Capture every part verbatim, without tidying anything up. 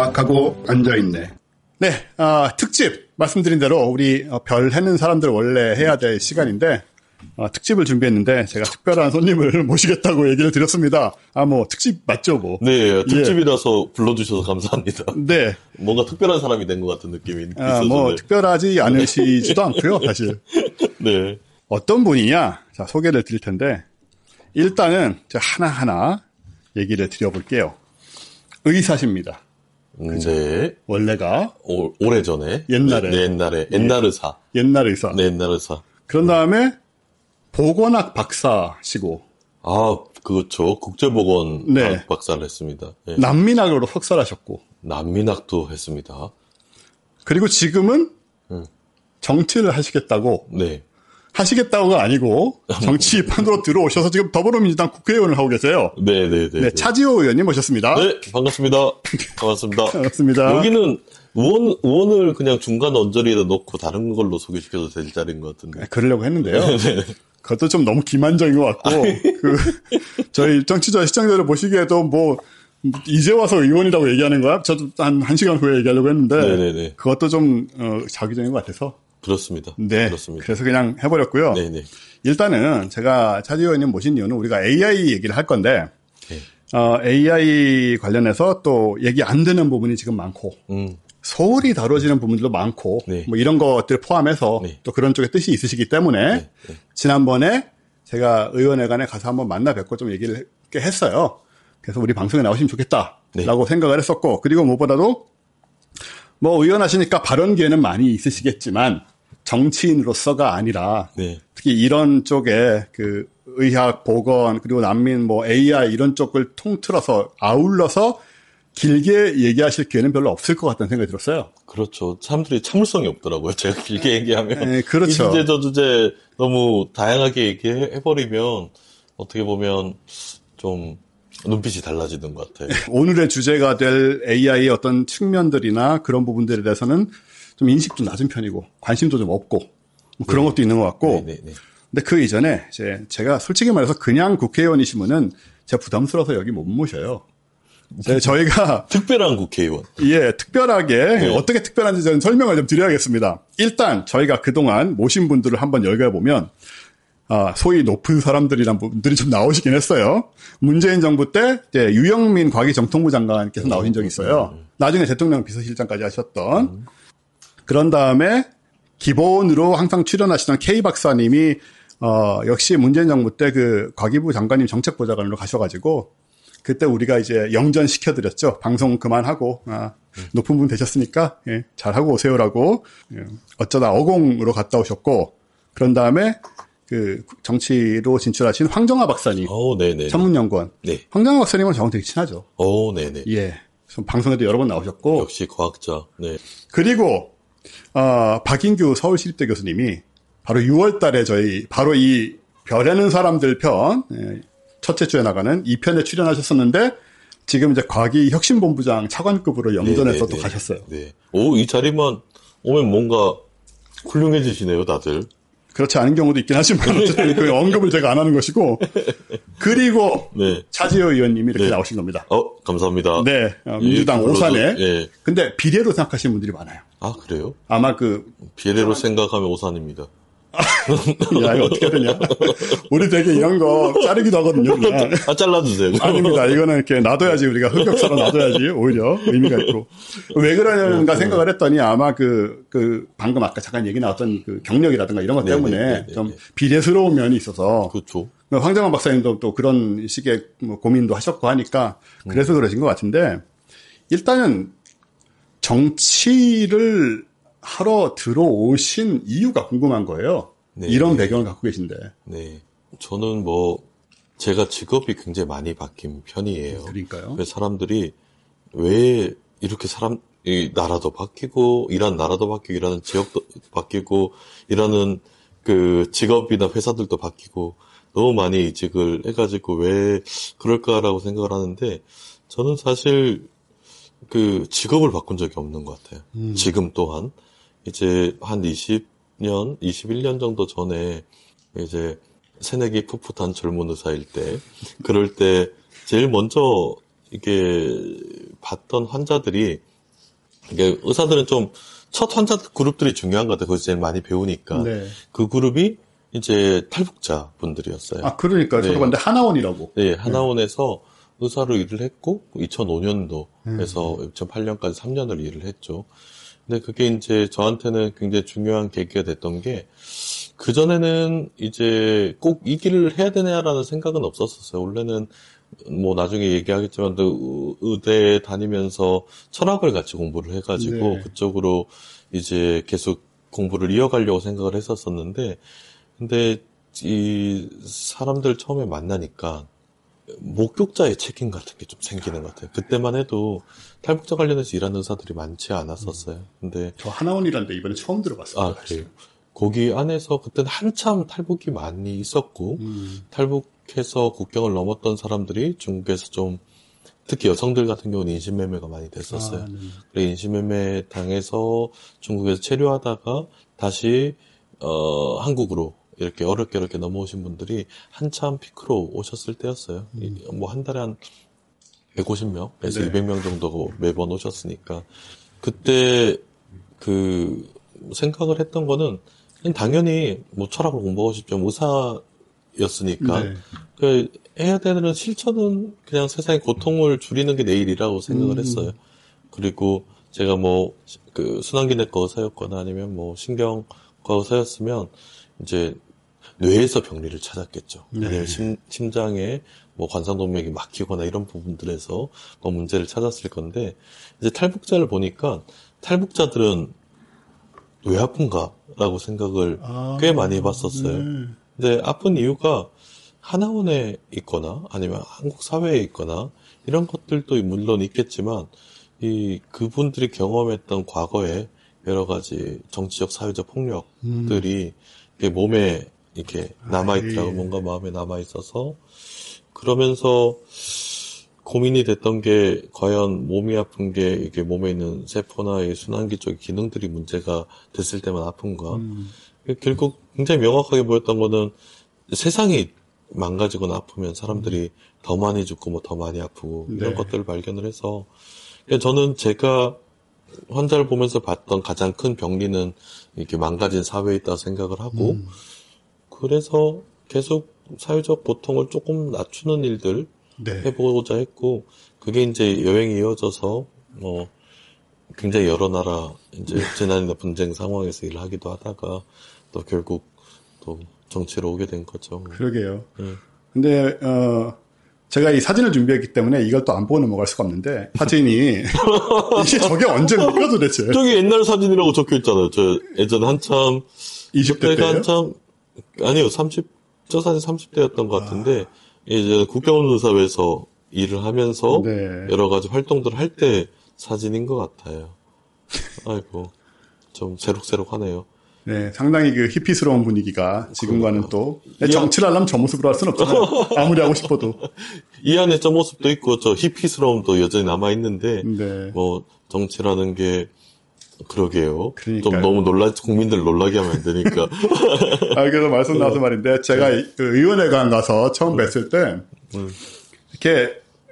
딱 하고 앉아있네. 네, 어, 특집 말씀드린 대로 우리 어, 별 해는 사람들 원래 해야 될 시간인데 어, 특집을 준비했는데 제가 특별한 손님을 모시겠다고 얘기를 드렸습니다. 아, 뭐 특집 맞죠, 뭐? 네, 특집이라서 예. 불러주셔서 감사합니다. 네, 뭔가 특별한 사람이 된 것 같은 느낌이 아, 있어서. 뭐 네. 특별하지 않으시지도 않고요, 사실. 네. 어떤 분이냐? 자, 소개를 드릴 텐데 일단은 제가 하나하나 얘기를 드려볼게요. 의사십니다. 그죠? 네. 원래가 오, 오래전에 옛날에 네, 옛날에 옛날 의사. 옛날 의사. 네, 옛날 의사. 그런 다음에 보건학 박사시고. 아, 그렇죠. 국제보건 네. 박사를 했습니다. 네. 난민학으로 석사하셨고. 난민학도 했습니다. 그리고 지금은 음. 정치를 하시겠다고. 네. 하시겠다고가 아니고 정치판으로 들어오셔서 지금 더불어민주당 국회의원을 하고 계세요. 네, 네, 네. 네, 차지호 의원님 모셨습니다. 네, 반갑습니다. 반갑습니다. 반갑습니다. 여기는 의원, 의원을 그냥 중간 언저리에다 놓고 다른 걸로 소개시켜도 될 자리인 것 같은데. 네, 그러려고 했는데요. 네. 그것도 좀 너무 기만적인 것 같고, 그, 저희 정치자 시청자들 보시기에도 뭐, 이제 와서 의원이라고 얘기하는 거야? 저도 한, 한 시간 후에 얘기하려고 했는데, 네네네. 그것도 좀, 어, 자기적인 것 같아서. 그렇습니다. 네. 그렇습니다. 그래서 그냥 해버렸고요. 네네. 일단은 제가 차지호 의원님 모신 이유는 우리가 에이아이 얘기를 할 건데, 네. 어, 에이아이 관련해서 또 얘기 안 되는 부분이 지금 많고, 음. 소홀히 다뤄지는 부분들도 많고, 네. 뭐 이런 것들 포함해서 네. 또 그런 쪽에 뜻이 있으시기 때문에, 네. 네. 지난번에 제가 의원회관에 가서 한번 만나 뵙고 좀 얘기를 했어요. 그래서 우리 방송에 나오시면 좋겠다라고 네. 생각을 했었고, 그리고 무엇보다도 뭐 의원 하시니까 발언 기회는 많이 있으시겠지만 정치인으로서가 아니라 네. 특히 이런 쪽에 그 의학, 보건, 그리고 난민, 뭐 에이아이 이런 쪽을 통틀어서 아울러서 길게 얘기하실 기회는 별로 없을 것 같다는 생각이 들었어요. 그렇죠. 사람들이 참을성이 없더라고요. 제가 길게 얘기하면. 네, 그렇죠. 이 주제 저 주제 너무 다양하게 얘기해버리면 어떻게 보면 좀 눈빛이 달라지는 것 같아요. 오늘의 주제가 될 에이아이의 어떤 측면들이나 그런 부분들에 대해서는 좀 인식도 낮은 편이고 관심도 좀 없고 뭐 그런 네. 것도 있는 것 같고. 네, 네, 네. 근데 그 이전에 이제 제가 솔직히 말해서 그냥 국회의원이시면은 제가 부담스러워서 여기 못 모셔요. 저희가 특별한 국회의원. 예, 특별하게 네. 어떻게 특별한지 저는 설명을 좀 드려야겠습니다. 일단 저희가 그동안 모신 분들을 한번 열거해보면 아, 소위 높은 사람들이란 분들이 좀 나오시긴 했어요. 문재인 정부 때 이제 유영민 과기정통부 장관께서 나오신 적이 있어요. 나중에 대통령 비서실장까지 하셨던. 그런 다음에 기본으로 항상 출연하시던 K 박사님이 어, 역시 문재인 정부 때 그 과기부 장관님 정책보좌관으로 가셔가지고 그때 우리가 이제 영전 시켜드렸죠. 방송 그만하고, 아, 높은 분 되셨으니까, 예, 잘하고 오세요라고, 예, 어쩌다 어공으로 갔다 오셨고, 그런 다음에 그 정치로 진출하신 황정화 박사님. 오, 네네. 천문연구원. 네. 황정화 박사님은 저랑 되게 친하죠. 오, 네네. 예. 방송에도 여러 번 나오셨고. 역시 과학자. 네. 그리고, 어, 박인규 서울시립대 교수님이 바로 유월 달에 저희, 바로 이 별에는 사람들 편, 예, 첫째 주에 나가는 이 편에 출연하셨었는데 지금 이제 과기 혁신본부장 차관급으로 염전해서 또 가셨어요. 네. 오, 이 자리만 오면 뭔가 훌륭해지시네요, 다들. 그렇지 않은 경우도 있긴 하지만 어쨌든 그 언급을 제가 안 하는 것이고 그리고 네. 차지호 의원님이 이렇게 네. 나오신 겁니다. 어, 감사합니다. 네, 어, 민주당 예, 오산에. 예. 근데 비례로 생각하시는 분들이 많아요. 아, 그래요? 아마 그 비례로 생각하면 오산입니다. 야, 이거 어떻게 되냐? 우리 되게 이런 거 자르기도 하거든요. 그냥. 아, 잘라주세요. 아닙니다. 이거는 이렇게 놔둬야지, 우리가 흑역사로 놔둬야지, 오히려 의미가 있고. 왜 그러는가 생각을 했더니 아마 그, 그, 방금 아까 잠깐 얘기 나왔던 그 경력이라든가 이런 것 때문에 네네네네. 좀 비례스러운 면이 있어서. 그렇죠. 황정환 박사님도 또 그런 식의 뭐 고민도 하셨고 하니까 그래서 그러신 것 같은데 일단은 정치를 하러 들어오신 이유가 궁금한 거예요. 네. 이런 배경을 갖고 계신데. 네. 저는 뭐, 제가 직업이 굉장히 많이 바뀐 편이에요. 그러니까요. 그래서 사람들이 왜 이렇게 사람, 이 나라도 바뀌고, 일하는 나라도 바뀌고, 일하는 지역도 바뀌고, 일하는 그 직업이나 회사들도 바뀌고, 너무 많이 이직을 해가지고 왜 그럴까라고 생각을 하는데, 저는 사실 그 직업을 바꾼 적이 없는 것 같아요. 음. 지금 또한. 이제 한 이십 년, 이십일 년 정도 전에 이제 새내기 풋풋한 젊은 의사일 때, 그럴 때 제일 먼저 이게 봤던 환자들이 이게 의사들은 좀 첫 환자 그룹들이 중요한 것 같아요. 거기서 제일 많이 배우니까. 네. 그 그룹이 이제 탈북자 분들이었어요. 아, 그러니까. 네. 저도 봤는데 하나원이라고. 네, 하나원에서 네. 의사로 일을 했고, 이천오 년도에서 음. 이천팔 년까지 삼 년을 일을 했죠. 근데 그게 이제 저한테는 굉장히 중요한 계기가 됐던 게, 그전에는 이제 꼭 이 길을 해야 되냐라는 생각은 없었었어요. 원래는 뭐 나중에 얘기하겠지만 의대 다니면서 철학을 같이 공부를 해가지고 네. 그쪽으로 이제 계속 공부를 이어가려고 생각을 했었었는데 근데 이 사람들 처음에 만나니까 목격자의 책임 같은 게 좀 생기는 것 같아요. 그때만 해도 탈북자 관련해서 일하는 의사들이 많지 않았었어요. 근데 저 하나원이란데 이번에 처음 들어봤어요. 아, 그래요. 거기 안에서 그때는 한참 탈북이 많이 있었고 음. 탈북해서 국경을 넘었던 사람들이 중국에서 좀 특히 여성들 같은 경우는 인신매매가 많이 됐었어요. 아, 네. 그래 인신매매 당해서 중국에서 체류하다가 다시 어, 한국으로 이렇게 어렵게 어렵게 넘어오신 분들이 한참 피크로 오셨을 때였어요. 음. 뭐 한 달에 한 백오십 명에서 네. 이백 명 정도 매번 오셨으니까 그때 그 생각을 했던 거는 당연히 뭐 철학을 공부하고 싶죠. 의사였으니까. 네. 그 해야 되는 실천은 그냥 세상의 고통을 줄이는 게 내 일이라고 생각을 음. 했어요. 그리고 제가 뭐 그 순환기내과 의사였거나 아니면 뭐 신경과 의사였으면 이제 뇌에서 병리를 찾았겠죠. 네. 아니면 심, 심장에 뭐 관상동맥이 막히거나 이런 부분들에서 뭐 문제를 찾았을 건데 이제 탈북자를 보니까 탈북자들은 왜 아픈가? 라고 생각을 아, 꽤 많이 해봤었어요. 네. 근데 아픈 이유가 하나원에 있거나 아니면 한국 사회에 있거나 이런 것들도 물론 있겠지만 이 그분들이 경험했던 과거에 여러 가지 정치적 사회적 폭력들이 음. 몸에 이렇게 남아있더라고. 아, 예. 뭔가 마음에 남아있어서 그러면서 고민이 됐던 게 과연 몸이 아픈 게 이게 몸에 있는 세포나 이 순환기 쪽 기능들이 문제가 됐을 때만 아픈가. 음. 결국 굉장히 명확하게 보였던 거는 세상이 망가지거나 아프면 사람들이 음. 더 많이 죽고 뭐 더 많이 아프고 이런 네. 것들을 발견을 해서 저는 제가 환자를 보면서 봤던 가장 큰 병리는 이렇게 망가진 사회에 있다고 생각을 하고 음. 그래서 계속 사회적 고통을 조금 낮추는 일들 네. 해보고자 했고 그게 이제 여행이 이어져서 뭐 굉장히 여러 나라 이제 재난이나 분쟁 상황에서 일을 하기도 하다가 또 결국 또 정치로 오게 된 거죠. 그러게요. 네. 근데 어 제가 이 사진을 준비했기 때문에 이걸 또 안 보고 넘어갈 수가 없는데 사진이 이게 저게 언제입니까 도대체? 저기 옛날 사진이라고 적혀 있잖아요. 저 예전에 한참 이십 대 때요? 한참 아니요 삼십 저 사진 삼십 대였던 것 같은데 아. 이제 국경원사회에서 일을 하면서 네. 여러 가지 활동들을 할 때 사진인 것 같아요. 아이고 좀 새록새록하네요. 네, 상당히 그 히피스러운 분위기가 지금과는 또 정치를 하려면 저 모습으로 할 수는 없잖아요. 아무리 하고 싶어도. 이 안에 저 모습도 있고 저 히피스러움도 여전히 남아 있는데 네. 뭐 정치라는 게 그러게요. 그러니까요. 좀 너무 놀라 국민들 놀라게 하면 안 되니까. 아 그래서 말씀 나와서 말인데 제가 네. 그 의원회관 가서 처음 뵀을 때 음. 이렇게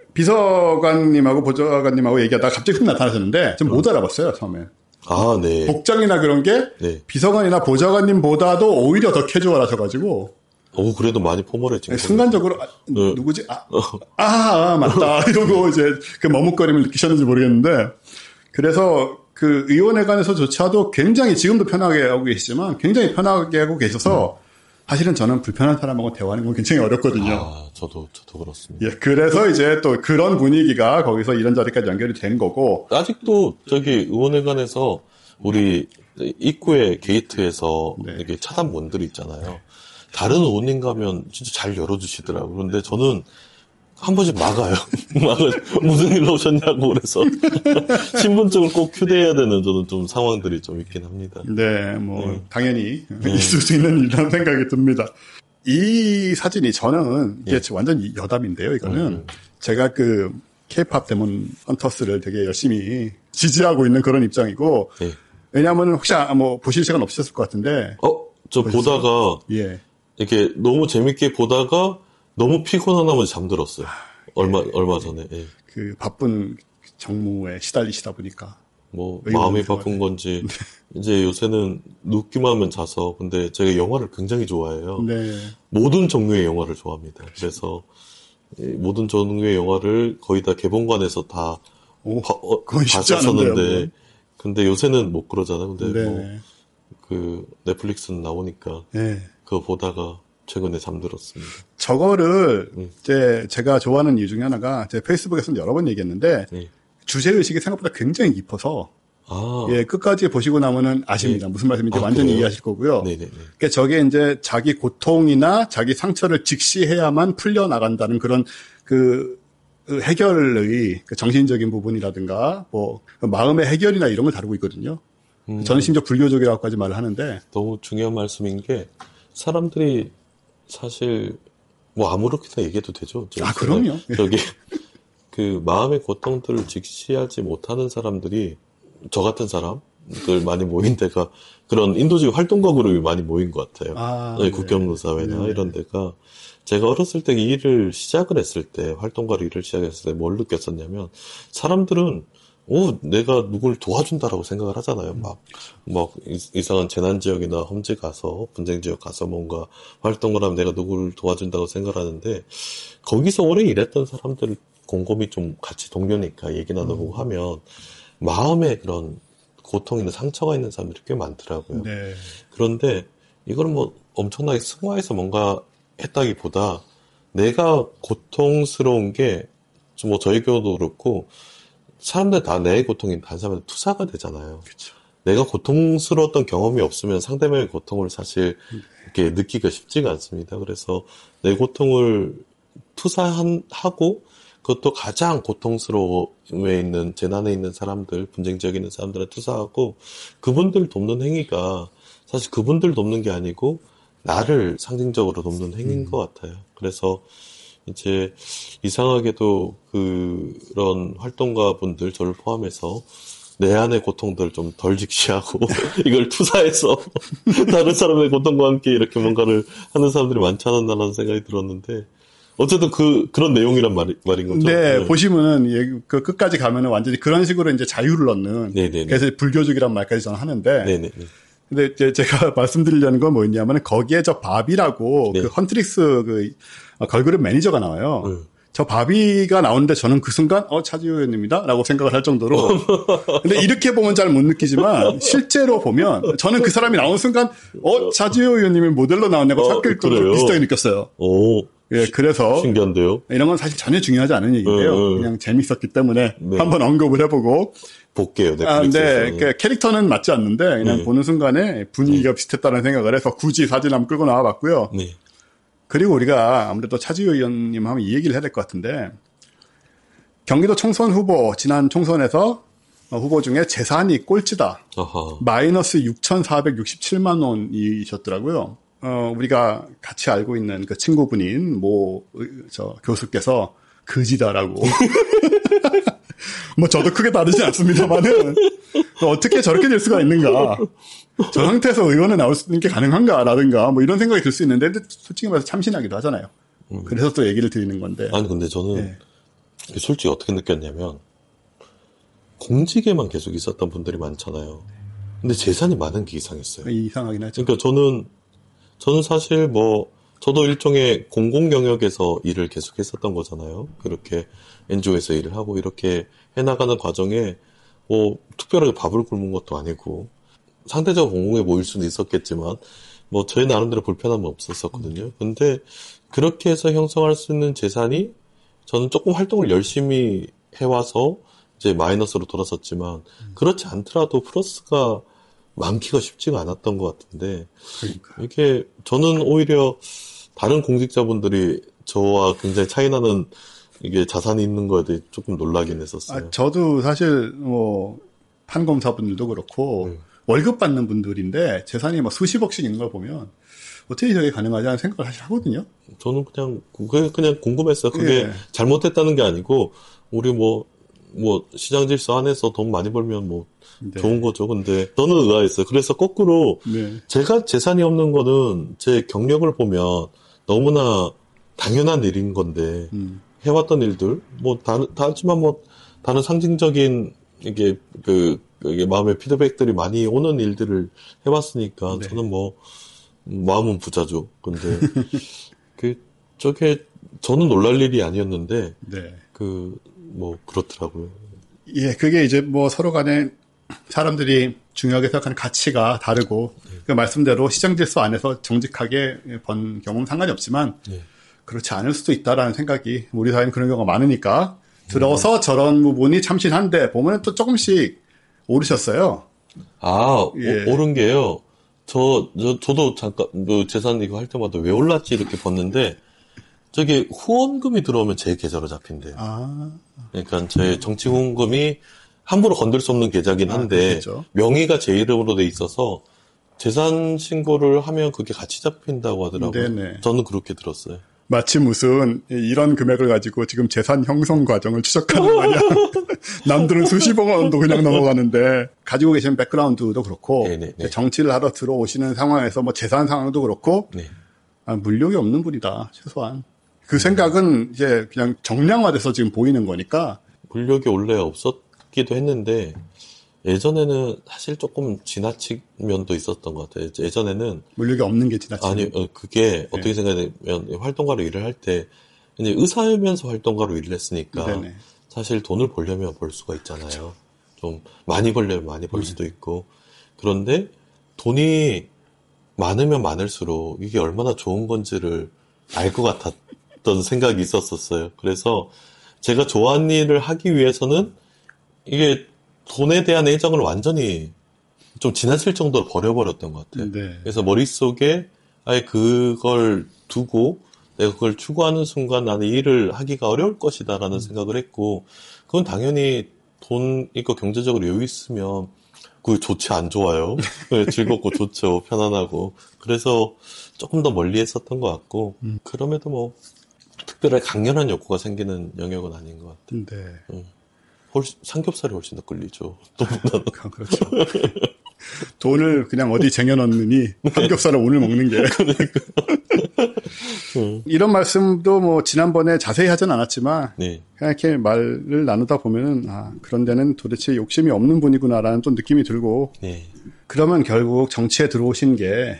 비서관님하고 보좌관님하고 얘기하다가 갑자기 훅 나타나셨는데 좀 못 알아봤어요 처음에. 아, 네. 복장이나 그런 게 네. 비서관이나 보좌관님보다도 오히려 더 캐주얼하셔가지고. 오, 그래도 많이 포멀해진 네, 순간적으로 아, 네. 누구지? 아, 아, 아 맞다 이러고 이제 그 머뭇거림을 느끼셨는지 모르겠는데 그래서 그 의원회관에서조차도 굉장히 지금도 편하게 하고 계시지만 굉장히 편하게 하고 계셔서 음. 사실은 저는 불편한 사람하고 대화하는 건 굉장히 어렵거든요. 아, 저도, 저도 그렇습니다. 예, 그래서 이제 또 그런 분위기가 거기서 이런 자리까지 연결이 된 거고. 아직도 저기 의원회관에서 우리 입구에 게이트에서 네. 이렇게 차단문들이 있잖아요. 다른 의원님 가면 진짜 잘 열어주시더라고요. 그런데 저는 한 번씩 막아요. 막아요. 무슨 일로 오셨냐고 그래서. 신분증을 꼭 휴대해야 되는 저는 좀 상황들이 좀 있긴 합니다. 네, 뭐, 네. 당연히 네. 있을 수 있는 일이라는 생각이 듭니다. 이 사진이 저는 이게 네. 완전 여담인데요, 이거는. 음. 제가 그 K-팝 데몬 헌터스를 되게 열심히 지지하고 있는 그런 입장이고. 네. 왜냐하면 혹시 뭐 보실 시간 없으셨을 것 같은데. 어, 저 보셨어요? 보다가. 예. 이렇게 너무 재밌게 보다가 너무 피곤한 나머지 잠들었어요. 얼마, 예, 얼마 전에. 예. 그 바쁜 정무에 시달리시다 보니까. 뭐 마음이 바쁜 건지 이제 요새는 눕기만 하면 자서 근데 제가 영화를 굉장히 좋아해요. 네. 모든 종류의 영화를 좋아합니다. 그래서 모든 종류의 영화를 거의 다 개봉관에서 다 오, 바, 어, 그건 쉽지 않은데요. 봤었는데 근데 요새는 못 그러잖아요. 근데 네. 뭐 그 넷플릭스는 나오니까 네. 그거 보다가 최근에 잠들었습니다. 저거를 네. 이제 제가 좋아하는 이유 중에 하나가 제 페이스북에서는 여러 번 얘기했는데 네. 주제 의식이 생각보다 굉장히 깊어서 아, 예 끝까지 보시고 나면은 아십니다. 네. 무슨 말씀인지 아, 완전히 그래요? 이해하실 거고요. 네네네. 그러니까 저게 이제 자기 고통이나 자기 상처를 직시해야만 풀려 나간다는 그런 그 해결의 그 정신적인 부분이라든가 뭐 마음의 해결이나 이런 걸 다루고 있거든요. 음. 저는 심지어 불교적이라고까지 말을 하는데 너무 중요한 말씀인 게 사람들이 사실 뭐 아무렇게나 얘기해도 되죠. 아 그럼요. 저기 그 마음의 고통들을 직시하지 못하는 사람들이 저 같은 사람들 많이 모인 데가 그런 인도적 활동가 그룹이 많이 모인 것 같아요. 아, 네, 네. 국경노사회나 네. 이런 데가 제가 어렸을 때 이 일을 시작을 했을 때 활동가로 일을 시작했을 때 뭘 느꼈었냐면 사람들은 오, 내가 누굴 도와준다라고 생각을 하잖아요. 막, 막, 이상한 재난지역이나 험지 가서, 분쟁지역 가서 뭔가 활동을 하면 내가 누굴 도와준다고 생각을 하는데, 거기서 오래 일했던 사람들 곰곰이 좀 같이 동료니까 얘기 나눠보고 음. 하면, 마음에 그런 고통이나 상처가 있는 사람들이 꽤 많더라고요. 네. 그런데, 이걸 뭐 엄청나게 승화해서 뭔가 했다기보다, 내가 고통스러운 게, 뭐 저희 교도 그렇고, 사람들 다 내 고통이 다른 사람한테 투사가 되잖아요. 그렇죠. 내가 고통스러웠던 경험이 없으면 상대방의 고통을 사실 이렇게 느끼기가 쉽지가 않습니다. 그래서 내 고통을 투사하고 그것도 가장 고통스러움에 있는 재난에 있는 사람들, 분쟁 지역에 있는 사람들을 투사하고 그분들 돕는 행위가 사실 그분들 돕는 게 아니고 나를 상징적으로 돕는 행위인 음. 것 같아요. 그래서 이제 이상하게도 그런 활동가 분들 저를 포함해서 내 안의 고통들을 좀 덜 직시하고 이걸 투사해서 다른 사람의 고통과 함께 이렇게 뭔가를 하는 사람들이 많지 않았나라는 생각이 들었는데 어쨌든 그 그런 내용이란 말, 말인 거죠. 네, 네. 보시면은 예, 그 끝까지 가면은 완전히 그런 식으로 이제 자유를 얻는. 네네네. 그래서 불교적이란 말까지 저는 하는데. 네네. 근데 이제 제가 말씀드리려는 건 뭐였냐면 거기에 저 바비라고 네. 그 헌트릭스 그 걸그룹 매니저가 나와요. 음. 저 바비가 나오는데 저는 그 순간 어 차지우 의원님이다라고 생각을 할 정도로. 근데 이렇게 보면 잘 못 느끼지만 실제로 보면 저는 그 사람이 나오는 순간 어 차지우 의원님이 모델로 나왔냐고 어, 착각을 그래요? 비슷하게 느꼈어요. 오, 예, 그래서 신기한데요. 이런 건 사실 전혀 중요하지 않은 얘기인데요. 음, 음. 그냥 재밌었기 때문에 네. 한번 언급을 해보고. 볼게요. 아, 넷플릭스에서. 네. 그 캐릭터는 맞지 않는데 그냥 네. 보는 순간에 분위기가 비슷했다는 생각을 해서 굳이 사진 한번 끌고 나와봤고요. 네. 그리고 우리가 아무래도 차지우 의원님 하면 이 얘기를 해야 될 것 같은데 경기도 총선 후보 지난 총선에서 후보 중에 재산이 꼴찌다. 아하. 마이너스 육천사백육십칠만 원이셨더라고요. 어, 우리가 같이 알고 있는 그 친구분인 모, 저, 교수께서 그지다라고. 뭐 저도 크게 다르지 않습니다만은 어떻게 저렇게 될 수가 있는가. 저 상태에서 의원에 나올 수 있는 게 가능한가라든가 뭐 이런 생각이 들 수 있는데 솔직히 말해서 참신하기도 하잖아요. 음. 그래서 또 얘기를 드리는 건데. 아니 근데 저는 네. 솔직히 어떻게 느꼈냐면 공직에만 계속 있었던 분들이 많잖아요. 근데 재산이 많은 게 이상했어요. 이상하긴 하죠. 그러니까 저는 저는 사실 뭐 저도 일종의 공공 영역에서 일을 계속 했었던 거잖아요. 그렇게 엔지오에서 일을 하고 이렇게 해나가는 과정에 뭐 특별하게 밥을 굶은 것도 아니고 상대적으로 공공에 모일 수는 있었겠지만 뭐 저희 나름대로 불편함은 없었었거든요. 근데 그렇게 해서 형성할 수 있는 재산이 저는 조금 활동을 열심히 해와서 이제 마이너스로 돌아섰지만 그렇지 않더라도 플러스가 많기가 쉽지가 않았던 것 같은데 그러니까. 이게 저는 오히려 다른 공직자분들이 저와 굉장히 차이나는 이게 자산이 있는 거에 대해 조금 놀라긴 했었어요. 아, 저도 사실 뭐 판검사분들도 그렇고 음. 월급 받는 분들인데 재산이 막 수십억씩 있는 걸 보면 어떻게 저게 가능하지 하는 생각을 사실 하거든요. 저는 그냥 그게 그냥 궁금했어요. 그게 예. 잘못했다는 게 아니고 우리 뭐 뭐 시장 질서 안에서 돈 많이 벌면 뭐 네. 좋은 거죠. 근데 저는 의아했어요. 그래서 거꾸로 네. 제가 재산이 없는 거는 제 경력을 보면 너무나 당연한 일인 건데 음. 해왔던 일들 뭐 다른 다르지만 뭐 다른 상징적인 이게 그 이게 마음의 피드백들이 많이 오는 일들을 해봤으니까 네. 저는 뭐 마음은 부자죠. 근데 그 저게 저는 놀랄 일이 아니었는데 네. 그 뭐 그렇더라고요. 예, 그게 이제 뭐 서로 간에 사람들이 중요하게 생각하는 가치가 다르고 네. 그 말씀대로 시장 질서 안에서 정직하게 번 경우는 상관이 없지만 네. 그렇지 않을 수도 있다라는 생각이 우리 사회는 그런 경우가 많으니까 들어서 음. 저런 부분이 참신한데 보면 또 조금씩 오르셨어요. 아, 예. 오, 오른 게요. 저, 저, 저도 잠깐, 그 재산 이거 할 때마다 왜 올랐지 이렇게 봤는데, 저게 후원금이 들어오면 제 계좌로 잡힌대요. 아. 그러니까 제 정치 후원금이 함부로 건들 수 없는 계좌긴 한데, 아, 명의가 제 이름으로 돼 있어서, 재산 신고를 하면 그게 같이 잡힌다고 하더라고요. 네네. 저는 그렇게 들었어요. 마치 무슨 이런 금액을 가지고 지금 재산 형성 과정을 추적하는 거냐. 남들은 수십억 원도 그냥 넘어가는데 가지고 계신 백그라운드도 그렇고 네네네. 정치를 하러 들어오시는 상황에서 뭐 재산 상황도 그렇고 네. 아, 물욕이 없는 분이다. 최소한. 그 생각은 이제 그냥 정량화돼서 지금 보이는 거니까. 물욕이 원래 없었기도 했는데 예전에는 사실 조금 지나친 면도 있었던 것 같아요. 예전에는 물욕이 없는 게 지나친. 아니, 그게 어떻게 네. 생각하냐면 활동가로 일을 할 때 이제 의사이면서 활동가로 일을 했으니까 네네. 사실 돈을 벌려면 벌 수가 있잖아요. 그쵸. 좀 많이 벌려면 많이 벌 음. 수도 있고 그런데 돈이 많으면 많을수록 이게 얼마나 좋은 건지를 알 것 같았던 생각이 있었었어요. 그래서 제가 좋아하는 일을 하기 위해서는 이게 돈에 대한 애정을 완전히 좀 지나칠 정도로 버려버렸던 것 같아요. 네. 그래서 머릿속에 아예 그걸 두고 내가 그걸 추구하는 순간 나는 일을 하기가 어려울 것이다라는 음. 생각을 했고 그건 당연히 돈 있고 경제적으로 여유 있으면 그게 좋지 안 좋아요. 즐겁고 좋죠. 편안하고. 그래서 조금 더 멀리 했었던 것 같고 음. 그럼에도 뭐 특별하게 강렬한 욕구가 생기는 영역은 아닌 것 같아요. 네. 음. 훨씬, 삼겹살이 훨씬 더 끌리죠. 그렇죠. 돈을 그냥 어디 쟁여넣느니 삼겹살을 오늘 먹는 게. 그러니까. 이런 말씀도 뭐 지난번에 자세히 하진 않았지만 네. 그냥 이렇게 말을 나누다 보면은 아 그런 데는 도대체 욕심이 없는 분이구나라는 좀 느낌이 들고 네. 그러면 결국 정치에 들어오신 게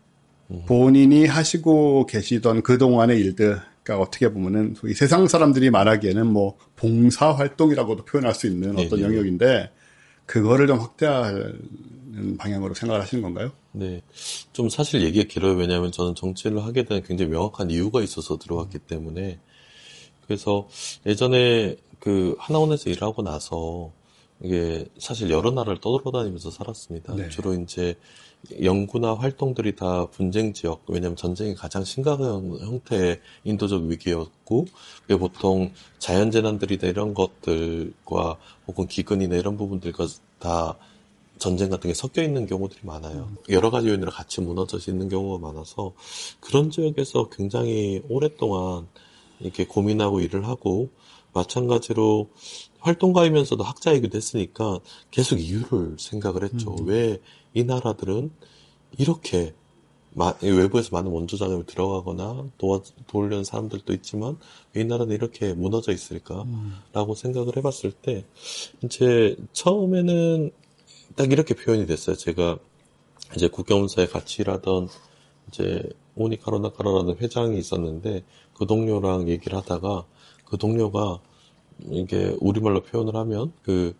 본인이 하시고 계시던 그동안의 일들 그러니까 어떻게 보면은 소위 세상 사람들이 말하기에는 뭐 봉사 활동이라고도 표현할 수 있는 어떤 네네. 영역인데 그거를 좀 확대하는 방향으로 생각을 하시는 건가요? 네. 좀 사실 얘기가 길어요. 왜냐하면 저는 정치를 하게 된 굉장히 명확한 이유가 있어서 들어갔기 때문에 그래서 예전에 그 하나원에서 일하고 나서 이게 사실 여러 나라를 떠돌아다니면서 살았습니다. 네. 주로 이제 연구나 활동들이 다 분쟁 지역, 왜냐하면 전쟁이 가장 심각한 형태의 인도적 위기였고, 보통 자연재난들이나 이런 것들과 혹은 기근이나 이런 부분들과 다 전쟁 같은 게 섞여 있는 경우들이 많아요. 음. 여러 가지 요인으로 같이 무너져 있는 경우가 많아서 그런 지역에서 굉장히 오랫동안 이렇게 고민하고 일을 하고 마찬가지로 활동가이면서도 학자이기도 했으니까 계속 이유를 생각을 했죠. 음. 왜 이 나라들은 이렇게 마, 외부에서 많은 원조 자금이 들어가거나 도와, 도우려는 사람들도 있지만 왜 이 나라는 이렇게 무너져 있을까라고 음. 생각을 해봤을 때 이제 처음에는 딱 이렇게 표현이 됐어요. 제가 이제 국경원사에 같이 일하던 이제 오니카로나 카라라는 회장이 있었는데 그 동료랑 얘기를 하다가 그 동료가 이게 우리말로 표현을 하면 그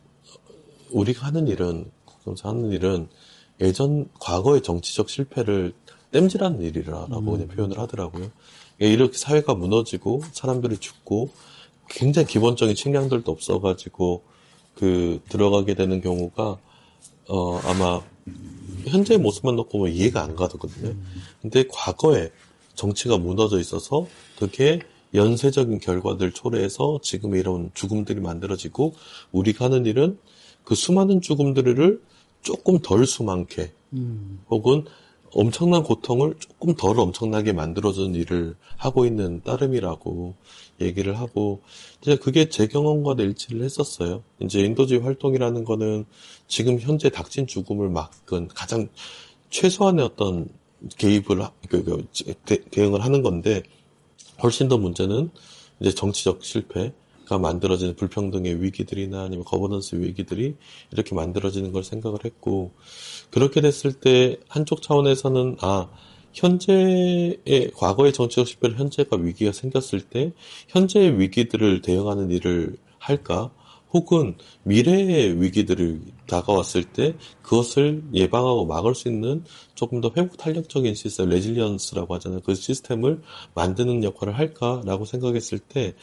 우리가 하는 일은 국경원사 하는 일은 예전 과거의 정치적 실패를 땜질하는 일이라고 음. 그냥 표현을 하더라고요. 이렇게 사회가 무너지고 사람들이 죽고 굉장히 기본적인 식량들도 없어가지고 그 들어가게 되는 경우가 어 아마 현재의 모습만 놓고 보면 이해가 안 가거든요. 근데 과거에 정치가 무너져 있어서 그게 연쇄적인 결과들 초래해서 지금 이런 죽음들이 만들어지고 우리가 하는 일은 그 수많은 죽음들을 조금 덜 수많게 음. 혹은 엄청난 고통을 조금 덜 엄청나게 만들어주는 일을 하고 있는 따름이라고 얘기를 하고 이제 그게 제 경험과 일치를 했었어요. 이제 인도주의 활동이라는 거는 지금 현재 닥친 죽음을 막은 가장 최소한의 어떤 개입을 그, 그, 대, 대응을 하는 건데 훨씬 더 문제는 이제 정치적 실패. 만들어지는 불평등의 위기들이나 아니면 거버넌스 위기들이 이렇게 만들어지는 걸 생각을 했고, 그렇게 됐을 때 한쪽 차원에서는 아 현재의 과거의 정치적 식별 현재가 위기가 생겼을 때 현재의 위기들을 대응하는 일을 할까? 혹은 미래의 위기들을 다가왔을 때 그것을 예방하고 막을 수 있는 조금 더 회복 탄력적인 시스템, 레질리언스라고 하잖아요. 그 시스템을 만드는 역할을 할까라고 생각했을 때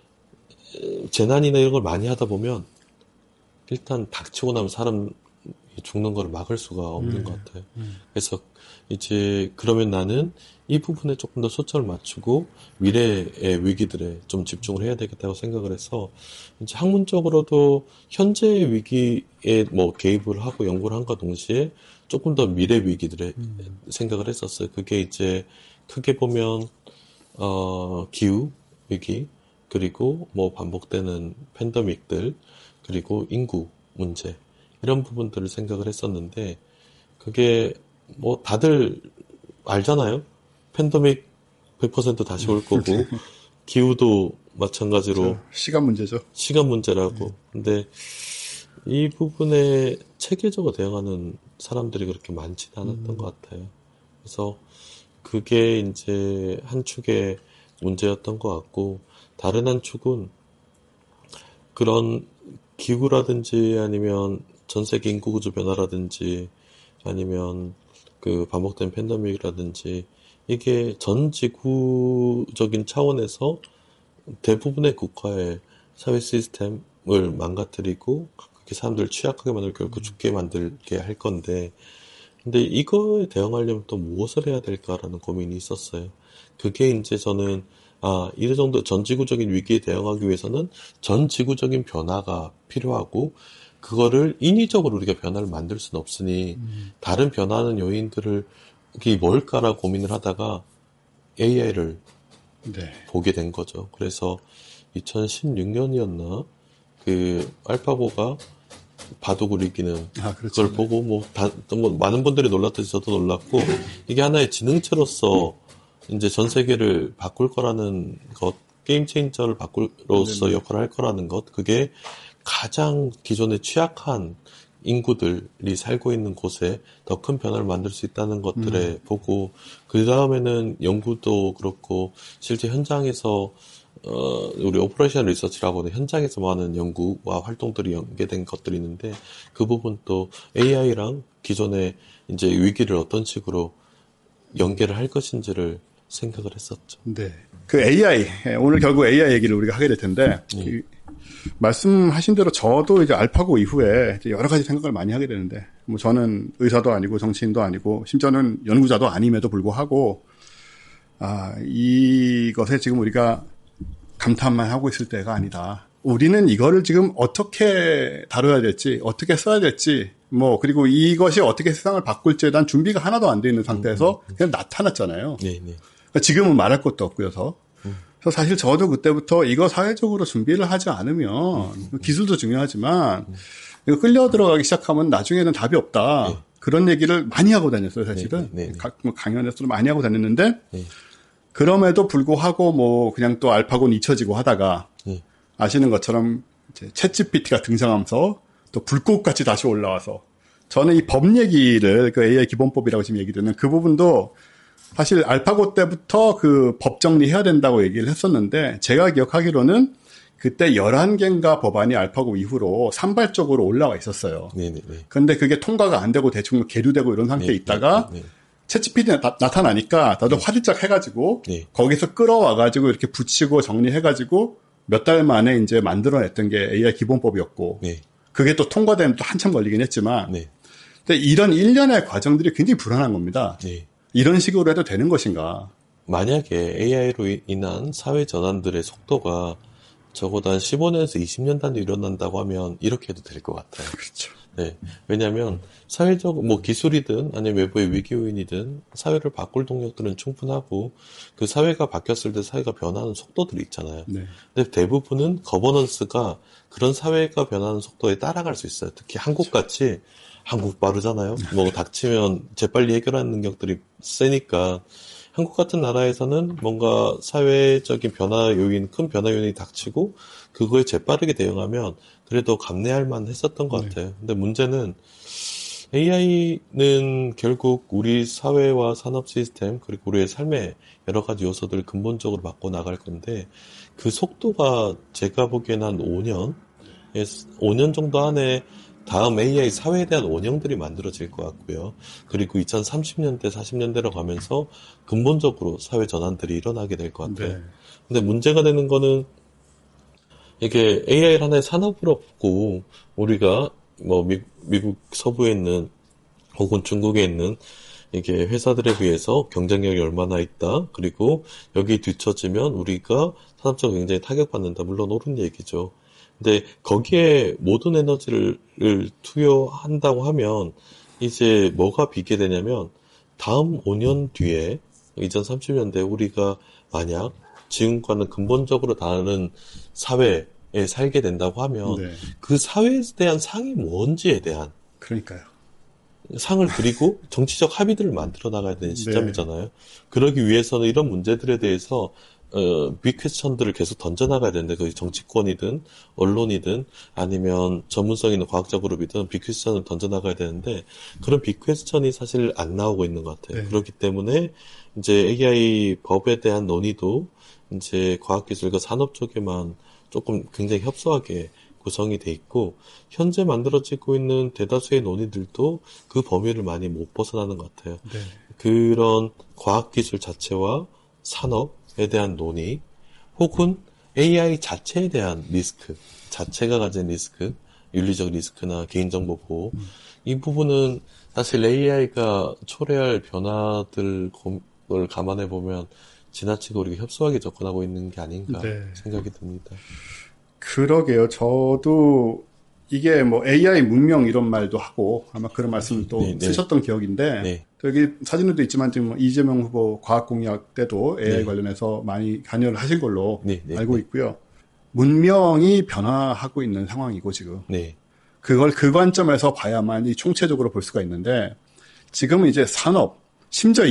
재난이나 이런 걸 많이 하다 보면 일단 닥치고 나면 사람 죽는 걸 막을 수가 없는 음, 것 같아요. 음. 그래서 이제 그러면 나는 이 부분에 조금 더 초점을 맞추고 미래의 위기들에 좀 집중을 해야 되겠다고 생각을 해서 이제 학문적으로도 현재의 위기에 뭐 개입을 하고 연구를 한과 동시에 조금 더 미래 위기들에 음. 생각을 했었어요. 그게 이제 크게 보면 어 기후 위기 그리고 뭐 반복되는 팬데믹들 그리고 인구 문제 이런 부분들을 생각을 했었는데 그게 뭐 다들 알잖아요. 팬데믹 백 퍼센트 다시 올 거고 기후도 마찬가지로 그렇죠. 시간 문제죠. 시간 문제라고. 네. 근데 이 부분에 체계적으로 대응하는 사람들이 그렇게 많지는 않았던 음. 것 같아요. 그래서 그게 이제 한 축의 문제였던 것 같고 다른 한 축은 그런 기후라든지 아니면 전 세계 인구 구조 변화라든지 아니면 그 반복된 팬데믹이라든지 이게 전 지구적인 차원에서 대부분의 국가의 사회 시스템을 망가뜨리고 그렇게 사람들을 취약하게 만들고 결국 죽게 만들게 할 건데 근데 이거에 대응하려면 또 무엇을 해야 될까라는 고민이 있었어요. 그게 이제 저는 아, 이 정도 전 지구적인 위기에 대응하기 위해서는 전 지구적인 변화가 필요하고 그거를 인위적으로 우리가 변화를 만들 수는 없으니 음. 다른 변화하는 요인들을 이게 뭘까라고 고민을 하다가 에이아이를 네. 보게 된 거죠. 그래서 이천십육 년이었나 그 알파고가 바둑을 이기는 아, 그걸 보고 뭐, 다, 뭐 많은 분들이 놀랐듯이 저도 놀랐고 이게 하나의 지능체로서 음. 이제 전 세계를 바꿀 거라는 것, 게임 체인저를 바꿀로서 네네. 역할을 할 거라는 것, 그게 가장 기존에 취약한 인구들이 살고 있는 곳에 더 큰 변화를 만들 수 있다는 것들에 음. 보고 그 다음에는 연구도 그렇고 실제 현장에서 어, 우리 오퍼레이션 리서치라고 하는 현장에서 많은 연구와 활동들이 연계된 것들이 있는데 그 부분도 에이아이랑 기존의 이제 위기를 어떤 식으로 연계를 할 것인지를 생각을 했었죠. 네. 그 에이아이, 오늘 결국 에이아이 얘기를 우리가 하게 될 텐데, 네. 그 말씀하신 대로 저도 이제 알파고 이후에 이제 여러 가지 생각을 많이 하게 되는데, 뭐 저는 의사도 아니고 정치인도 아니고, 심지어는 연구자도 아님에도 불구하고, 아, 이것에 지금 우리가 감탄만 하고 있을 때가 아니다. 우리는 이거를 지금 어떻게 다뤄야 될지, 어떻게 써야 될지, 뭐, 그리고 이것이 어떻게 세상을 바꿀지에 대한 준비가 하나도 안 돼 있는 상태에서 그냥 나타났잖아요. 네, 네. 지금은 말할 것도 없고요서. 음. 그래서 사실 저도 그때부터 이거 사회적으로 준비를 하지 않으면 음. 기술도 중요하지만 음. 이거 끌려 들어가기 시작하면 나중에는 답이 없다. 네. 그런 얘기를 많이 하고 다녔어요, 사실은. 네, 네, 네. 각, 뭐 강연에서도 많이 하고 다녔는데 네. 그럼에도 불구하고 뭐 그냥 또 알파고는 잊혀지고 하다가 네. 아시는 것처럼 이제 챗지피티가 등장하면서 또 불꽃같이 다시 올라와서 저는 이 법 얘기를 그 에이아이 기본법이라고 지금 얘기 듣는 그 부분도 사실 알파고 때부터 그 법 정리해야 된다고 얘기를 했었는데 제가 기억하기로는 그때 열한 개인가 법안이 알파고 이후로 산발적으로 올라와 있었어요. 네네네. 그런데 그게 통과가 안 되고 대충 계류되고 이런 상태에 네, 있다가 네, 네. 챗지피티 나, 나타나니까 다들 네. 화들짝 해가지고 네. 거기서 끌어와가지고 이렇게 붙이고 정리해가지고 몇 달 만에 이제 만들어냈던 게 에이아이 기본법이었고 네. 그게 또 통과되면 또 한참 걸리긴 했지만 네. 근데 이런 일련의 과정들이 굉장히 불안한 겁니다. 네. 이런 식으로 해도 되는 것인가? 만약에 에이아이로 인한 사회 전환들의 속도가 적어도 한 십오 년에서 이십 년 단위로 일어난다고 하면 이렇게 해도 될 것 같아요. 그렇죠. 네. 왜냐하면 사회적 뭐 기술이든 아니면 외부의 위기 요인이든 사회를 바꿀 동력들은 충분하고 그 사회가 바뀌었을 때 사회가 변하는 속도들이 있잖아요. 네. 근데 대부분은 거버넌스가 그런 사회가 변하는 속도에 따라갈 수 있어요. 특히 한국같이 한국 빠르잖아요. 뭐 닥치면 재빨리 해결하는 능력들이 세니까 한국 같은 나라에서는 뭔가 사회적인 변화 요인, 큰 변화 요인이 닥치고 그거에 재빠르게 대응하면 그래도 감내할 만 했었던 것 같아요. 근데 문제는 에이아이는 결국 우리 사회와 산업 시스템 그리고 우리의 삶의 여러 가지 요소들을 근본적으로 바꿔 나갈 건데 그 속도가 제가 보기에는 한 오 년, 오 년 정도 안에 다음 에이아이 사회에 대한 원형들이 만들어질 것 같고요. 그리고 이천삼십 년대, 사십 년대로 가면서 근본적으로 사회 전환들이 일어나게 될 것 같아요. 네. 근데 문제가 되는 거는 이게 에이아이를 하나의 산업으로 보고 우리가 뭐 미, 미국 서부에 있는 혹은 중국에 있는 이게 회사들에 비해서 경쟁력이 얼마나 있다. 그리고 여기 뒤처지면 우리가 산업적으로 굉장히 타격받는다. 물론 옳은 얘기죠. 근데 거기에 모든 에너지를 투여한다고 하면 이제 뭐가 비교되냐면 다음 오 년 뒤에 이천삼십 년대 우리가 만약 지금과는 근본적으로 다른 사회에 살게 된다고 하면 네. 그 사회에 대한 상이 뭔지에 대한 그러니까요. 상을 그리고 정치적 합의들을 만들어 나가야 되는 시점이잖아요. 네. 그러기 위해서는 이런 문제들에 대해서 어, 빅퀘스천들을 계속 던져나가야 되는데, 그게 정치권이든, 언론이든, 아니면 전문성 있는 과학자 그룹이든 빅퀘스천을 던져나가야 되는데, 그런 빅퀘스천이 사실 안 나오고 있는 것 같아요. 네. 그렇기 때문에, 이제 에이아이 법에 대한 논의도, 이제 과학기술과 산업 쪽에만 조금 굉장히 협소하게 구성이 돼 있고, 현재 만들어지고 있는 대다수의 논의들도 그 범위를 많이 못 벗어나는 것 같아요. 네. 그런 과학기술 자체와 산업, 에 대한 논의, 혹은 에이아이 자체에 대한 리스크, 자체가 가진 리스크, 윤리적 리스크나 개인정보 보호, 음. 이 부분은 사실 에이아이가 초래할 변화들을 감안해 보면 지나치게 우리가 협소하게 접근하고 있는 게 아닌가 네. 생각이 듭니다. 그러게요. 저도 이게 뭐 에이아이 문명 이런 말도 하고 아마 그런 말씀을 또 네, 쓰셨던 네. 기억인데 네. 여기 사진에도 있지만 지금 이재명 후보 과학공약 때도 에이아이 네. 관련해서 많이 관여를 하신 걸로 네, 네, 알고 있고요. 문명이 변화하고 있는 상황이고 지금 네. 그걸 그 관점에서 봐야만 이 총체적으로 볼 수가 있는데 지금은 이제 산업, 심지어